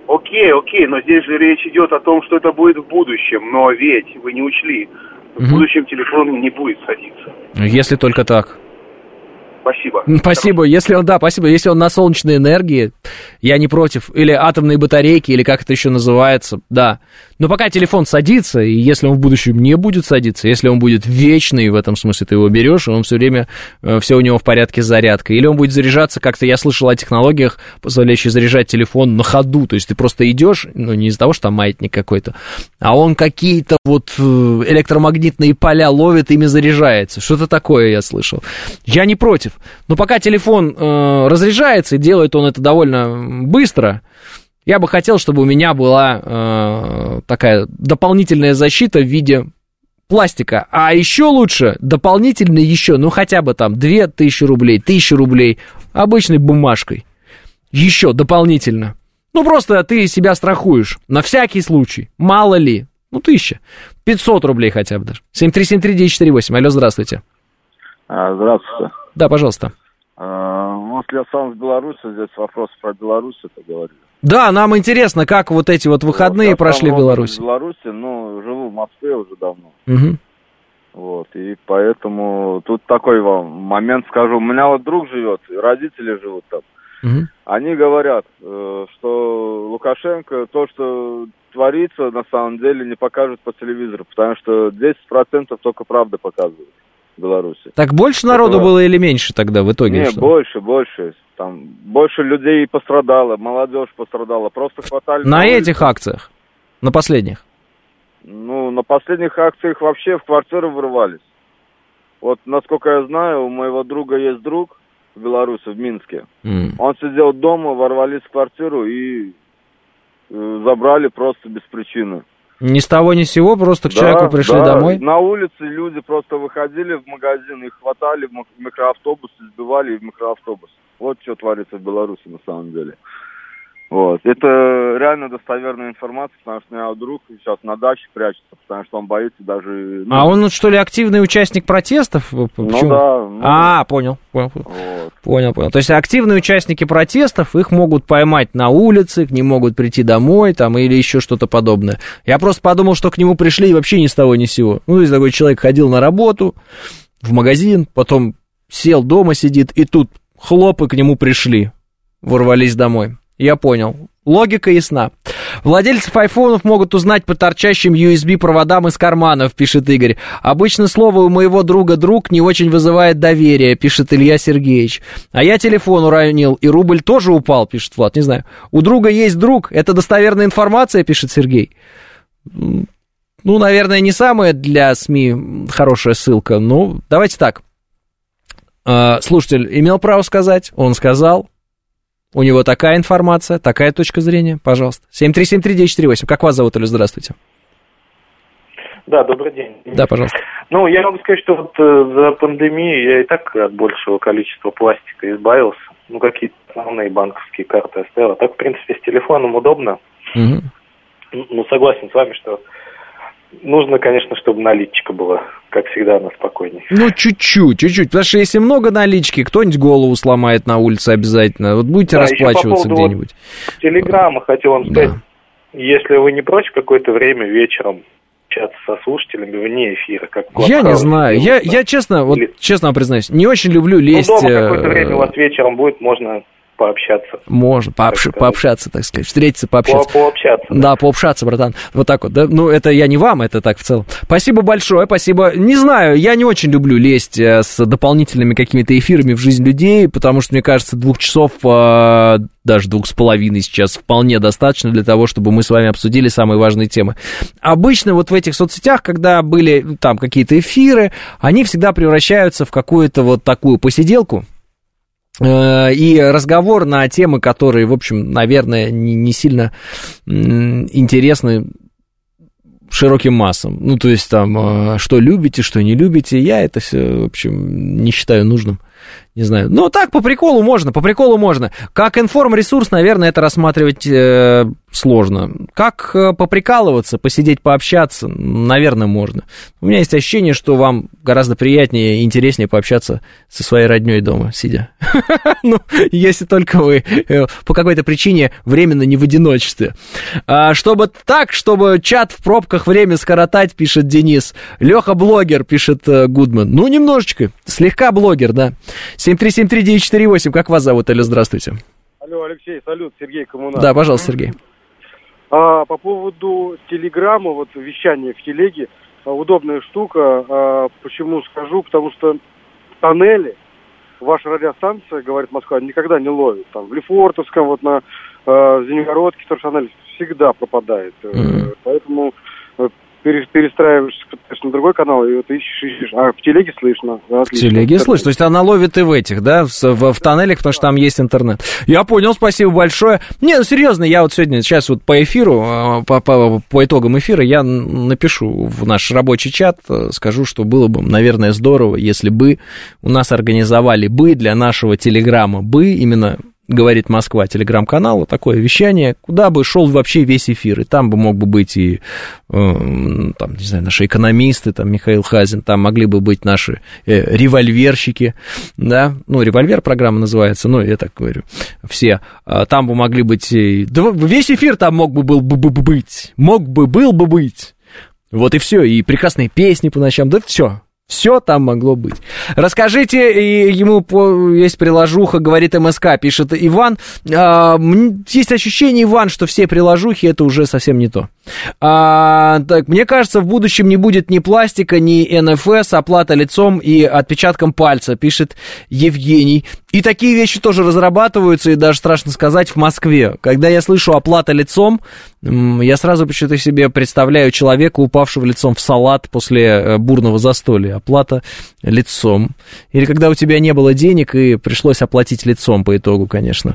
Окей, но здесь же речь идет о том, что это будет в будущем. Но ведь вы не учли, в будущем телефон не будет садиться. Если только так. Спасибо. Спасибо. Если он на солнечной энергии, я не против. Или атомные батарейки, или как это еще называется, да. Но пока телефон садится, и если он в будущем не будет садиться, если он будет вечный, в этом смысле ты его берешь, и он все время, все у него в порядке с зарядкой. Или он будет заряжаться, как-то я слышал о технологиях, позволяющих заряжать телефон на ходу. То есть ты просто идешь, ну не из-за того, что там маятник какой-то, а он какие-то вот электромагнитные поля ловит, ими заряжается. Что-то такое я слышал. Я не против. Но пока телефон разряжается, и делает он это довольно быстро, я бы хотел, чтобы у меня была такая дополнительная защита в виде пластика. А еще лучше, дополнительно еще, ну хотя бы там 2000 рублей, 1000 рублей обычной бумажкой. Еще дополнительно. Ну просто ты себя страхуешь. На всякий случай. Мало ли. Ну 1000. 500 рублей хотя бы даже. 7373948. Алло, здравствуйте. Здравствуйте. Да, пожалуйста. Вот я сам из Беларуси, здесь вопрос про Беларусь, это говорили. Да, нам интересно, как вот эти вот выходные прошли в Беларуси. В Беларуси, ну, живу в Москве уже давно. Угу. Вот, и поэтому тут такой вам момент скажу. У меня вот друг живет, родители живут там. Угу. Они говорят, что Лукашенко то, что творится, на самом деле не покажут по телевизору, потому что 10% только правда показывают в Беларуси. Так больше народу было или меньше тогда в итоге? Нет, больше. Там больше людей пострадало, молодежь пострадала. Просто хватали... На этих акциях? На последних? Ну, на последних акциях вообще в квартиры вырывались. Вот, насколько я знаю, у моего друга есть друг в Беларуси, в Минске. Он сидел дома, ворвались в квартиру и забрали просто без причины. Ни с того ни с сего, просто к человеку пришли домой? На улице люди просто выходили в магазин, их хватали в микроавтобус, сбивали в микроавтобус. Вот что творится в Беларуси на самом деле. Вот. Это реально достоверная информация, потому что у меня друг сейчас на даче прячется, потому что он боится даже... А он, что ли, активный участник протестов? Почему? Ну да. Понял. Вот. Понял. То есть активные участники протестов, их могут поймать на улице, к ним могут прийти домой, там, или еще что-то подобное. Я просто подумал, что к нему пришли вообще ни с того ни с сего. Ну, если такой человек ходил на работу, в магазин, потом сел дома, сидит, и тут хлоп, и к нему пришли, ворвались домой. Я понял. Логика ясна. Владельцев айфонов могут узнать по торчащим USB-проводам из карманов, пишет Игорь. Обычно слово у моего друга «друг» не очень вызывает доверие, пишет Илья Сергеевич. А я телефон уронил, и рубль тоже упал, пишет Влад. Не знаю. У друга есть друг. Это достоверная информация, пишет Сергей. Ну, наверное, не самая для СМИ хорошая ссылка. Ну, давайте так. Слушатель имел право сказать, он сказал. У него такая информация, такая точка зрения, пожалуйста. 7373948. Как вас зовут, Илюш? Здравствуйте. Да, добрый день. Да, пожалуйста. Ну, я могу сказать, что вот за пандемию я и так от большего количества пластика избавился. Ну, какие-то основные банковские карты оставил. А так, в принципе, с телефоном удобно. Угу. Ну, согласен с вами, что нужно, конечно, чтобы наличка была, как всегда, на спокойнее. Ну, чуть-чуть. Потому что если много налички, кто-нибудь голову сломает на улице обязательно. Вот будете расплачиваться по поводу где-нибудь. Вот телеграмма, хотел вам сказать, если вы не против какое-то время вечером общаться со слушателями вне эфира, как я не знаю. Я честно, вот честно признаюсь, не очень люблю лезть. Ну, дома какое-то время у вас вечером будет, можно пообщаться. Можно, пообщаться, так сказать. Встретиться, пообщаться. Пообщаться. Да, пообщаться, братан. Вот так вот, да. Ну, это я не вам, это так в целом. Спасибо большое, спасибо. Не знаю, я не очень люблю лезть с дополнительными какими-то эфирами в жизнь людей, потому что, мне кажется, 2 часов, даже 2,5 сейчас вполне достаточно для того, чтобы мы с вами обсудили самые важные темы. Обычно вот в этих соцсетях, когда были там какие-то эфиры, они всегда превращаются в какую-то вот такую посиделку, и разговор на темы, которые, в общем, наверное, не сильно интересны широким массам. Ну, то есть, там, что любите, что не любите, я это все, в общем, не считаю нужным. Не знаю. Ну, так, по приколу можно. Как информресурс, наверное, это рассматривать сложно. Как поприкалываться, посидеть, пообщаться, наверное, можно. У меня есть ощущение, что вам гораздо приятнее и интереснее пообщаться со своей роднёй дома, сидя. Ну, если только вы по какой-то причине временно не в одиночестве. Чтобы чат в пробках время скоротать, пишет Денис. Леха блогер, пишет Гудман. Ну, немножечко, слегка блогер, да. 7373948, как вас зовут, Алло, здравствуйте. Алло, Алексей, салют, Сергей Коммунар. Да, пожалуйста, Сергей. По поводу телеграмма, вот вещание в телеге, удобная штука. Почему скажу? Потому что тоннели ваша радиостанция, говорит Москва, никогда не ловит. Там в Лефортовском, вот на Зеленогородке, тоннель всегда пропадает. Поэтому перестраиваешься на другой канал, и вот ищешь. А в телеге слышно. Отлично. В телеге слышно. То есть она ловит и в этих, да, в тоннелях, потому что там есть интернет. Я понял, спасибо большое. Не, ну серьезно, я вот сегодня, сейчас вот по эфиру, по итогам эфира я напишу в наш рабочий чат, скажу, что было бы, наверное, здорово, если бы у нас организовали бы для нашего телеграмма бы именно... Говорит Москва, телеграм-канал, такое вещание, куда бы шел вообще весь эфир. И там бы мог бы быть и, там, не знаю, наши экономисты, там, Михаил Хазин, там могли бы быть наши револьверщики, да, ну, револьвер программа называется, ну, я так говорю, все. Там бы могли быть, да, весь эфир там мог бы был бы быть, был бы быть. Вот и все, и прекрасные песни по ночам, да все. Все там могло быть. Расскажите, и ему есть приложуха, говорит МСК, пишет Иван. Есть ощущение, Иван, что все приложухи это уже совсем не то. Так, мне кажется, в будущем не будет ни пластика, ни НФС, оплата лицом и отпечатком пальца, пишет Евгений. И такие вещи тоже разрабатываются, и даже страшно сказать, в Москве. Когда я слышу оплата лицом, я сразу почему-то себе представляю человека, упавшего лицом в салат после бурного застолья. Оплата лицом. Или когда у тебя не было денег и пришлось оплатить лицом по итогу, конечно.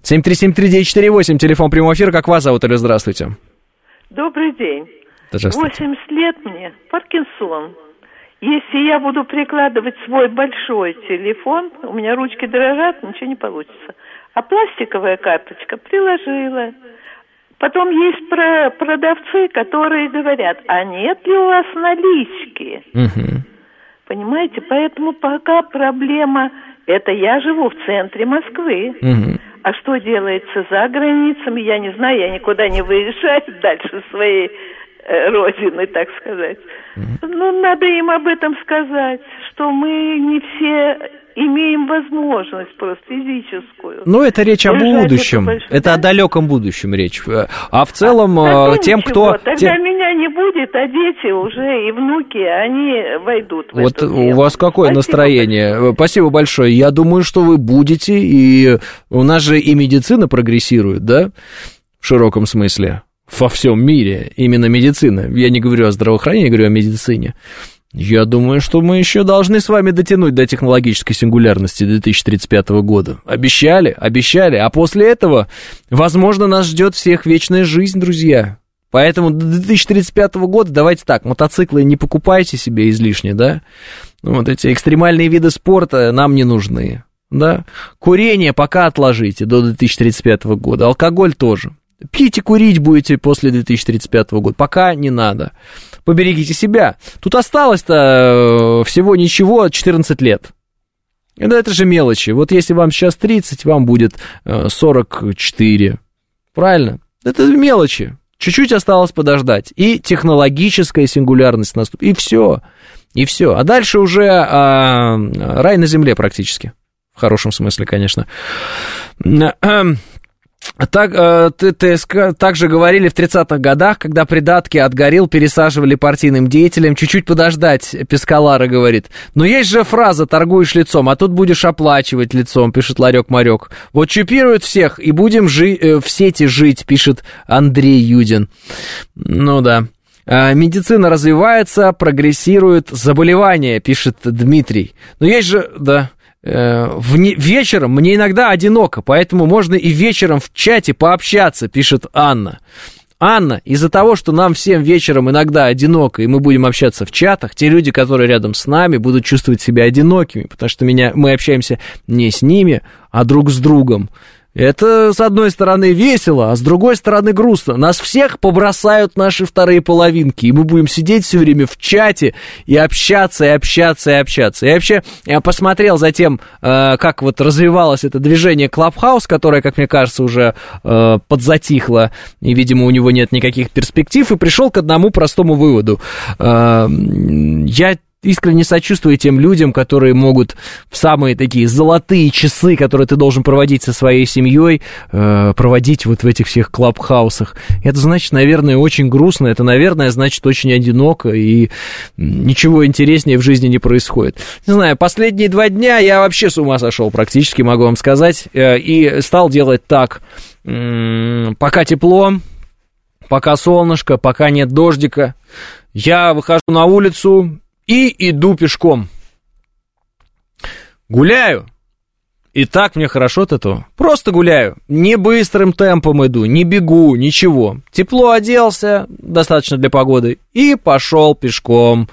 7373948, телефон прямого эфира. Как вас зовут? Алло, здравствуйте. Добрый день. 80 лет мне, Паркинсон. Если я буду прикладывать свой большой телефон, у меня ручки дрожат, ничего не получится. А пластиковая карточка приложила. Потом есть продавцы, которые говорят, а нет ли у вас налички? Понимаете, поэтому пока проблема, это я живу в центре Москвы. А что делается за границами, я не знаю, я никуда не выезжаю дальше своей родины, так сказать. Ну, надо им об этом сказать, что мы не все имеем возможность просто физическую. Ну, это речь о будущем, это о далеком будущем речь. А в целом, тем, кто... Тогда меня не будет, а дети уже и внуки, они войдут в вот это у вас какое настроение? Спасибо большое. Я думаю, что вы будете, и у нас же и медицина прогрессирует, да, в широком смысле, во всем мире, именно медицина. Я не говорю о здравоохранении, я говорю о медицине. Я думаю, что мы еще должны с вами дотянуть до технологической сингулярности 2035 года. Обещали, а после этого, возможно, нас ждет всех вечная жизнь, друзья. Поэтому до 2035 года давайте так, мотоциклы не покупайте себе излишне, да? Вот эти экстремальные виды спорта нам не нужны, да? Курение пока отложите до 2035 года, алкоголь тоже. Пить и курить будете после 2035 года, пока не надо. Поберегите себя. Тут осталось-то всего ничего, 14 лет. Да это же мелочи. Вот если вам сейчас 30, вам будет 44. Правильно? Это мелочи. Чуть-чуть осталось подождать. И технологическая сингулярность наступит. И все. И все. А дальше уже рай на земле практически. В хорошем смысле, конечно. Также говорили в 30-х годах, когда придатки от горилл пересаживали партийным деятелям. Чуть-чуть подождать, Пескалара говорит. Но есть же фраза «торгуешь лицом», а тут будешь оплачивать лицом, пишет Ларек-Марек. Вот чипируют всех, и будем в сети жить, пишет Андрей Юдин. Ну да. Медицина развивается, прогрессирует заболевания, пишет Дмитрий. Но есть же, да... Вечером мне иногда одиноко, поэтому можно и вечером в чате пообщаться, пишет Анна. Анна, из-за того, что нам всем вечером иногда одиноко, и мы будем общаться в чатах, те люди, которые рядом с нами, будут чувствовать себя одинокими, потому что мы общаемся не с ними, а друг с другом. Это, с одной стороны, весело, а с другой стороны, грустно. Нас всех побросают наши вторые половинки, и мы будем сидеть все время в чате и общаться, и общаться, и общаться. И вообще, я посмотрел за тем, как вот развивалось это движение Clubhouse, которое, как мне кажется, уже подзатихло, и, видимо, у него нет никаких перспектив, и пришел к одному простому выводу. Я искренне сочувствую тем людям, которые могут в самые такие золотые часы, которые ты должен проводить со своей семьей, проводить вот в этих всех клабхаусах. Это значит, наверное, очень грустно, это, наверное, значит, очень одиноко, и ничего интереснее в жизни не происходит. Не знаю, последние 2 дня я вообще с ума сошел практически, могу вам сказать, и стал делать так: пока тепло, пока солнышко, пока нет дождика, я выхожу на улицу и иду пешком. Гуляю. И так мне хорошо от этого. Просто гуляю. Не быстрым темпом иду, не бегу, ничего. Тепло оделся, достаточно для погоды, и пошел пешком.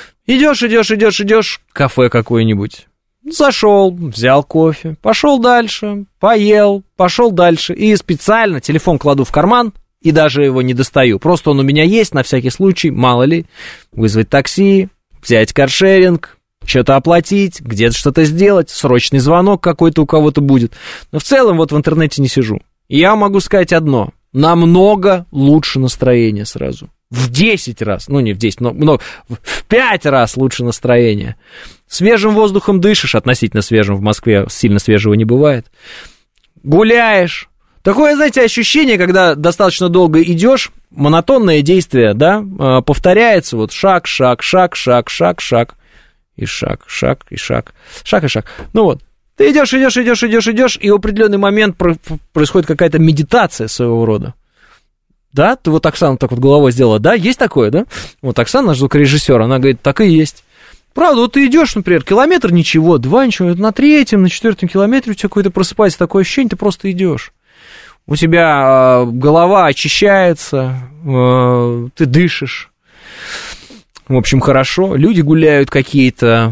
Идешь, кафе какое-нибудь. Зашел, взял кофе, пошел дальше, поел, пошел дальше. И специально телефон кладу в карман, и даже его не достаю. Просто он у меня есть, на всякий случай, мало ли. Вызвать такси, взять каршеринг, что-то оплатить, где-то что-то сделать, срочный звонок какой-то у кого-то будет. Но в целом вот в интернете не сижу. И я могу сказать одно: намного лучше настроение сразу. В 10 раз, ну не в 10, но в 5 раз лучше настроение. Свежим воздухом дышишь, относительно свежим, в Москве сильно свежего не бывает. Гуляешь. Такое, знаете, ощущение, когда достаточно долго идешь, монотонное действие, да, повторяется, вот шаг, и шаг, и шаг. Ну вот, ты идешь, и в определенный момент происходит какая-то медитация своего рода. Да, ты вот Оксана так вот головой сделала, да, есть такое, да? Вот Оксана, наш звукорежиссер, она говорит, так и есть. Правда, вот ты идешь, например, километр ничего, 2 ничего, на 3-м, на 4-м километре у тебя какое-то просыпается такое ощущение, ты просто идешь. У тебя голова очищается, ты дышишь. В общем, хорошо. Люди гуляют какие-то.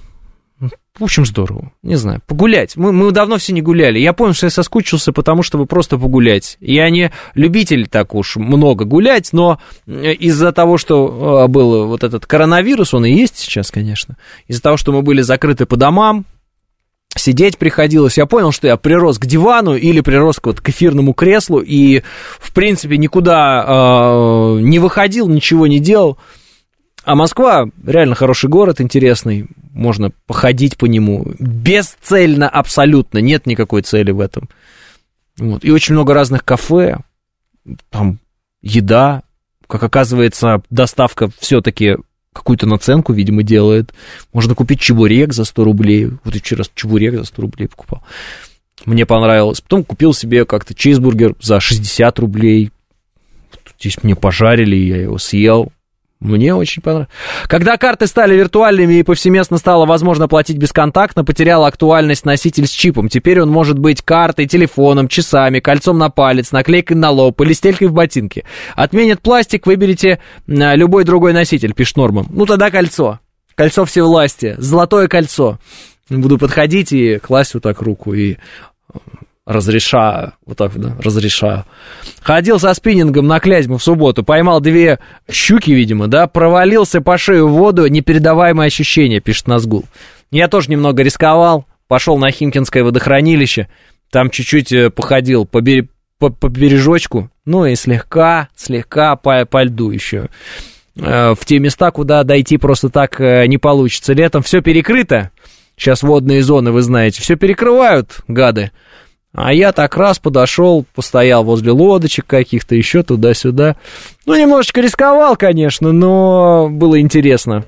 В общем, здорово. Не знаю, погулять. Мы давно все не гуляли. Я понял, что я соскучился, потому чтобы просто погулять. Я не любитель так уж много гулять, но из-за того, что был вот этот коронавирус, он и есть сейчас, конечно, из-за того, что мы были закрыты по домам, сидеть приходилось, я понял, что я прирос к дивану или прирос вот к эфирному креслу и, в принципе, никуда не выходил, ничего не делал. А Москва реально хороший город, интересный, можно походить по нему бесцельно абсолютно, нет никакой цели в этом. Вот. И очень много разных кафе, там еда, как оказывается, доставка все-таки какую-то наценку, видимо, делает. Можно купить чебурек за 100 рублей. Вот я вчера чебурек за 100 рублей покупал. Мне понравилось. Потом купил себе как-то чизбургер за 60 рублей. Здесь мне пожарили, я его съел. Мне очень понравилось. Когда карты стали виртуальными и повсеместно стало возможно платить бесконтактно, потерял актуальность носитель с чипом. Теперь он может быть картой, телефоном, часами, кольцом на палец, наклейкой на лоб или стелькой в ботинке. Отменят пластик, выберите любой другой носитель, пишет Норман. Ну тогда кольцо. Кольцо всевластия. Золотое кольцо. Буду подходить и класть вот так руку и... разрешаю, вот так, да, разрешаю. Ходил со спиннингом на Клязьму в субботу, поймал 2 щуки, видимо, да, провалился по шею в воду, непередаваемое ощущение, пишет Назгул. Я тоже немного рисковал, пошел на Химкинское водохранилище, там чуть-чуть походил по бережочку, ну и слегка по льду еще. В те места, куда дойти просто так не получится. Летом все перекрыто, сейчас водные зоны, вы знаете, все перекрывают, гады. А я так раз подошел, постоял возле лодочек каких-то, еще туда-сюда. Ну, немножечко рисковал, конечно, но было интересно.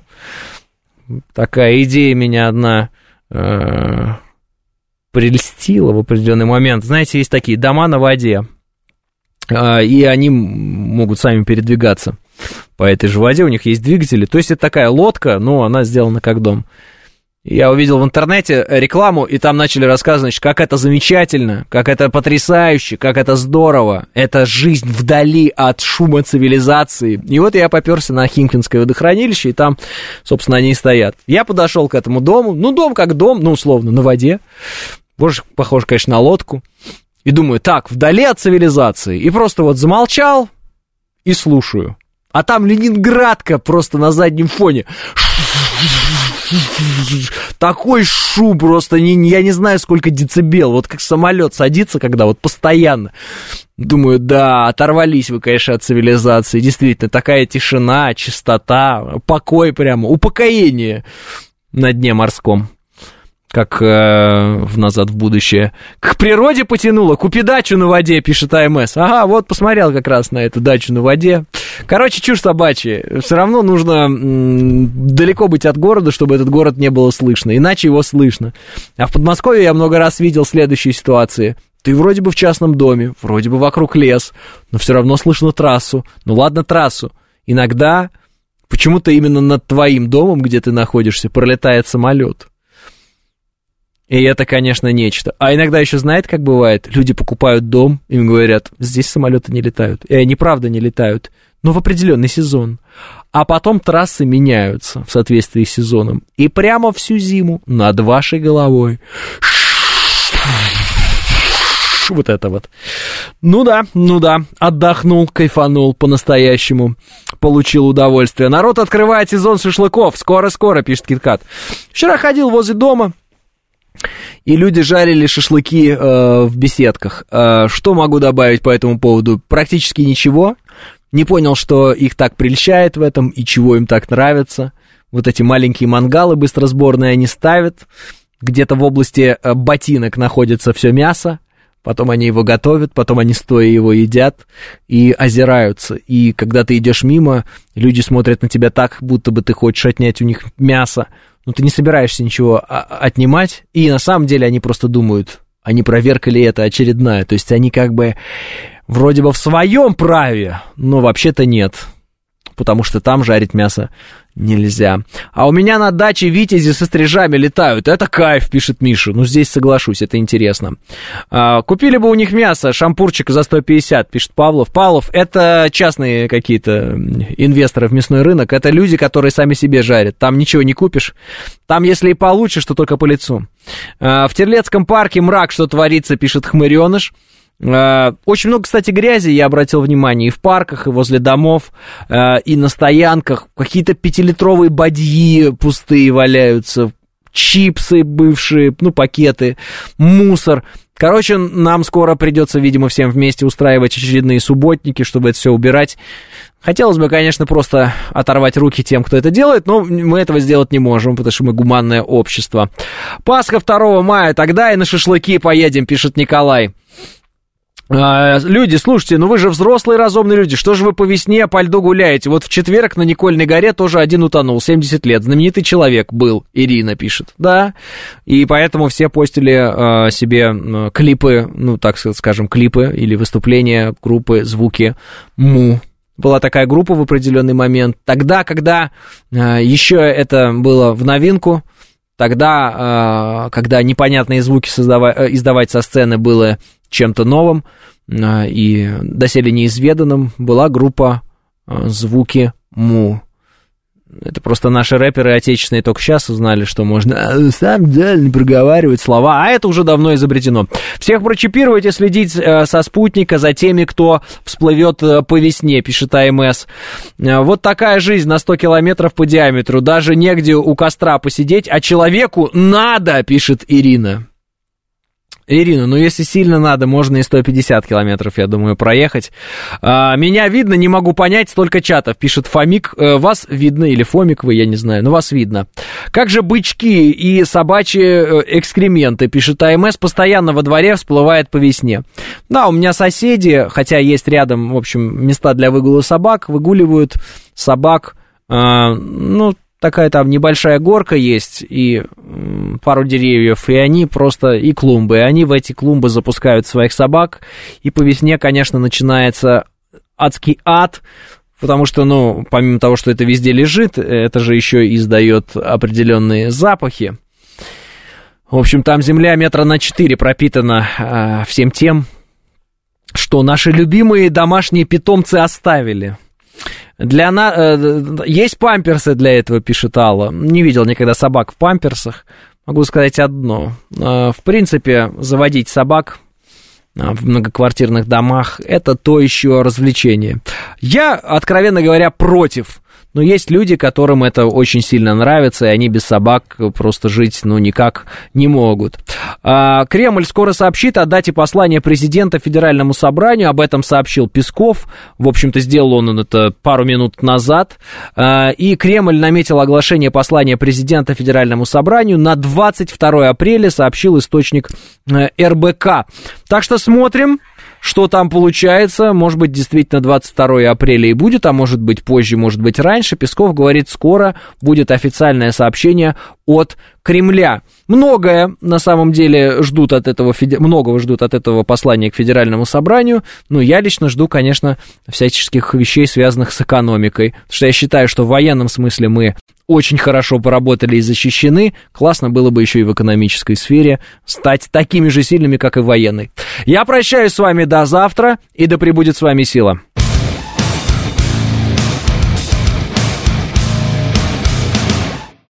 Такая идея меня одна прельстила в определенный момент. Знаете, есть такие дома на воде, и они могут сами передвигаться по этой же воде, у них есть двигатели. То есть это такая лодка, но она сделана как дом. Я увидел в интернете рекламу, и там начали рассказывать, значит, как это замечательно, как это потрясающе, как это здорово. Это жизнь вдали от шума цивилизации. И вот я попёрся на Химкинское водохранилище, и там, собственно, они и стоят. Я подошел к этому дому, ну, дом как дом, ну, условно, на воде. Больше похож, конечно, на лодку. И думаю, так, вдали от цивилизации. И просто вот замолчал и слушаю. А там Ленинградка просто на заднем фоне. Такой шум просто, я не знаю, сколько децибел. Вот как самолет садится, когда вот постоянно. Думаю, да, оторвались вы, конечно, от цивилизации. Действительно, такая тишина, чистота, покой прямо, упокоение на дне морском. Как в «Назад в будущее». К природе потянуло, купи дачу на воде, пишет АМС. Ага, вот посмотрел как раз на эту дачу на воде. Короче, чушь собачья. Все равно нужно далеко быть от города, чтобы этот город не было слышно, иначе его слышно. А в Подмосковье я много раз видел следующие ситуации. Ты вроде бы в частном доме, вроде бы вокруг лес, но все равно слышно трассу. Ну ладно, трассу. Иногда почему-то именно над твоим домом, где ты находишься, пролетает самолет. И это, конечно, нечто. А иногда еще, знаете, как бывает? Люди покупают дом, им говорят, здесь самолеты не летают. И они, правда, не летают, но в определенный сезон. А потом трассы меняются в соответствии с сезоном. И прямо всю зиму над вашей головой. Вот это вот. Ну да, отдохнул, кайфанул по-настоящему, получил удовольствие. Народ открывает сезон шашлыков, скоро-скоро, пишет Киткат. Вчера ходил возле дома, и люди жарили шашлыки в беседках. Что могу добавить по этому поводу? Практически ничего. Не понял, что их так прельщает в этом, и чего им так нравится. Вот эти маленькие мангалы быстросборные они ставят. Где-то в области ботинок находится все мясо. Потом они его готовят, потом они стоя его едят и озираются. И когда ты идешь мимо, люди смотрят на тебя так, будто бы ты хочешь отнять у них мясо. Но ты не собираешься ничего отнимать. И на самом деле они просто думают, а не проверка ли это очередная. То есть они как бы вроде бы в своем праве, но вообще-то нет. Потому что там жарить мясо нельзя. А у меня на даче витязи со стрижами летают. Это кайф, пишет Миша. Ну, здесь соглашусь, это интересно. Купили бы у них мясо, шампурчик за 150, пишет Павлов. Павлов, это частные какие-то инвесторы в мясной рынок. Это люди, которые сами себе жарят. Там ничего не купишь. Там, если и получишь, то только по лицу. В Терлецком парке мрак, что творится, пишет Хмыреныш. Очень много, кстати, грязи, я обратил внимание, и в парках, и возле домов, и на стоянках. Какие-то 5-литровые бадьи пустые валяются, чипсы бывшие, ну, пакеты, мусор. Короче, нам скоро придется, видимо, всем вместе устраивать очередные субботники, чтобы это все убирать. Хотелось бы, конечно, просто оторвать руки тем, кто это делает, но мы этого сделать не можем, потому что мы гуманное общество. Пасха 2 мая, тогда и на шашлыки поедем, пишет Николай. Люди, слушайте, ну вы же взрослые разумные люди, что же вы по весне по льду гуляете? Вот в четверг на Никольной горе тоже один утонул, 70 лет, знаменитый человек был, Ирина пишет, да, и поэтому все постили себе клипы, ну так скажем, клипы или выступления группы «Звуки Му». Была такая группа в определенный момент, тогда, когда еще это было в новинку, тогда, когда непонятные звуки издавать со сцены было чем-то новым и доселе неизведанным, была группа «Звуки Му». Это просто наши рэперы отечественные только сейчас узнали, что можно на самом деле не проговаривать слова, а это уже давно изобретено. Всех прочипировать и следить со спутника за теми, кто всплывет по весне, пишет АМС. Вот такая жизнь на 100 километров по диаметру, даже негде у костра посидеть, а человеку надо, пишет Ирина. Ирина, ну если сильно надо, можно и 150 километров, я думаю, проехать. Меня видно, не могу понять, столько чатов, пишет Фомик. Вас видно, или Фомик вы, я не знаю, но вас видно. Как же бычки и собачьи экскременты, пишет АМС, постоянно во дворе всплывает по весне. Да, у меня соседи, хотя есть рядом, в общем, места для выгула собак, выгуливают собак, ну, такая там небольшая горка есть, и пару деревьев, и они просто, и клумбы, и они в эти клумбы запускают своих собак, и по весне, конечно, начинается адский ад, потому что, ну, помимо того, что это везде лежит, это же еще и издает определенные запахи, В общем, там земля 4 метра пропитана всем тем, что наши любимые домашние питомцы оставили. Есть памперсы для этого, пишет Алла. Не видел никогда собак в памперсах. Могу сказать одно. В принципе, заводить собак в многоквартирных домах – это то еще развлечение. Я, откровенно говоря, против. Но есть люди, которым это очень сильно нравится, и они без собак просто жить, никак не могут. Кремль скоро сообщит о дате послания президента Федеральному собранию. Об этом сообщил Песков. В общем-то, сделал он это пару минут назад. И Кремль наметил оглашение послания президента Федеральному собранию на 22 апреля, сообщил источник РБК. Так что смотрим, что там получается. Может быть, действительно 22 апреля и будет, а может быть позже, может быть раньше. Песков говорит, скоро будет официальное сообщение от Кремля. Многое, на самом деле, многого ждут от этого послания к Федеральному собранию. Но я лично жду, конечно, всяческих вещей, связанных с экономикой. Потому что я считаю, что в военном смысле мы очень хорошо поработали и защищены. Классно было бы еще и в экономической сфере стать такими же сильными, как и в военной. Я прощаюсь с вами до завтра, и да пребудет с вами сила.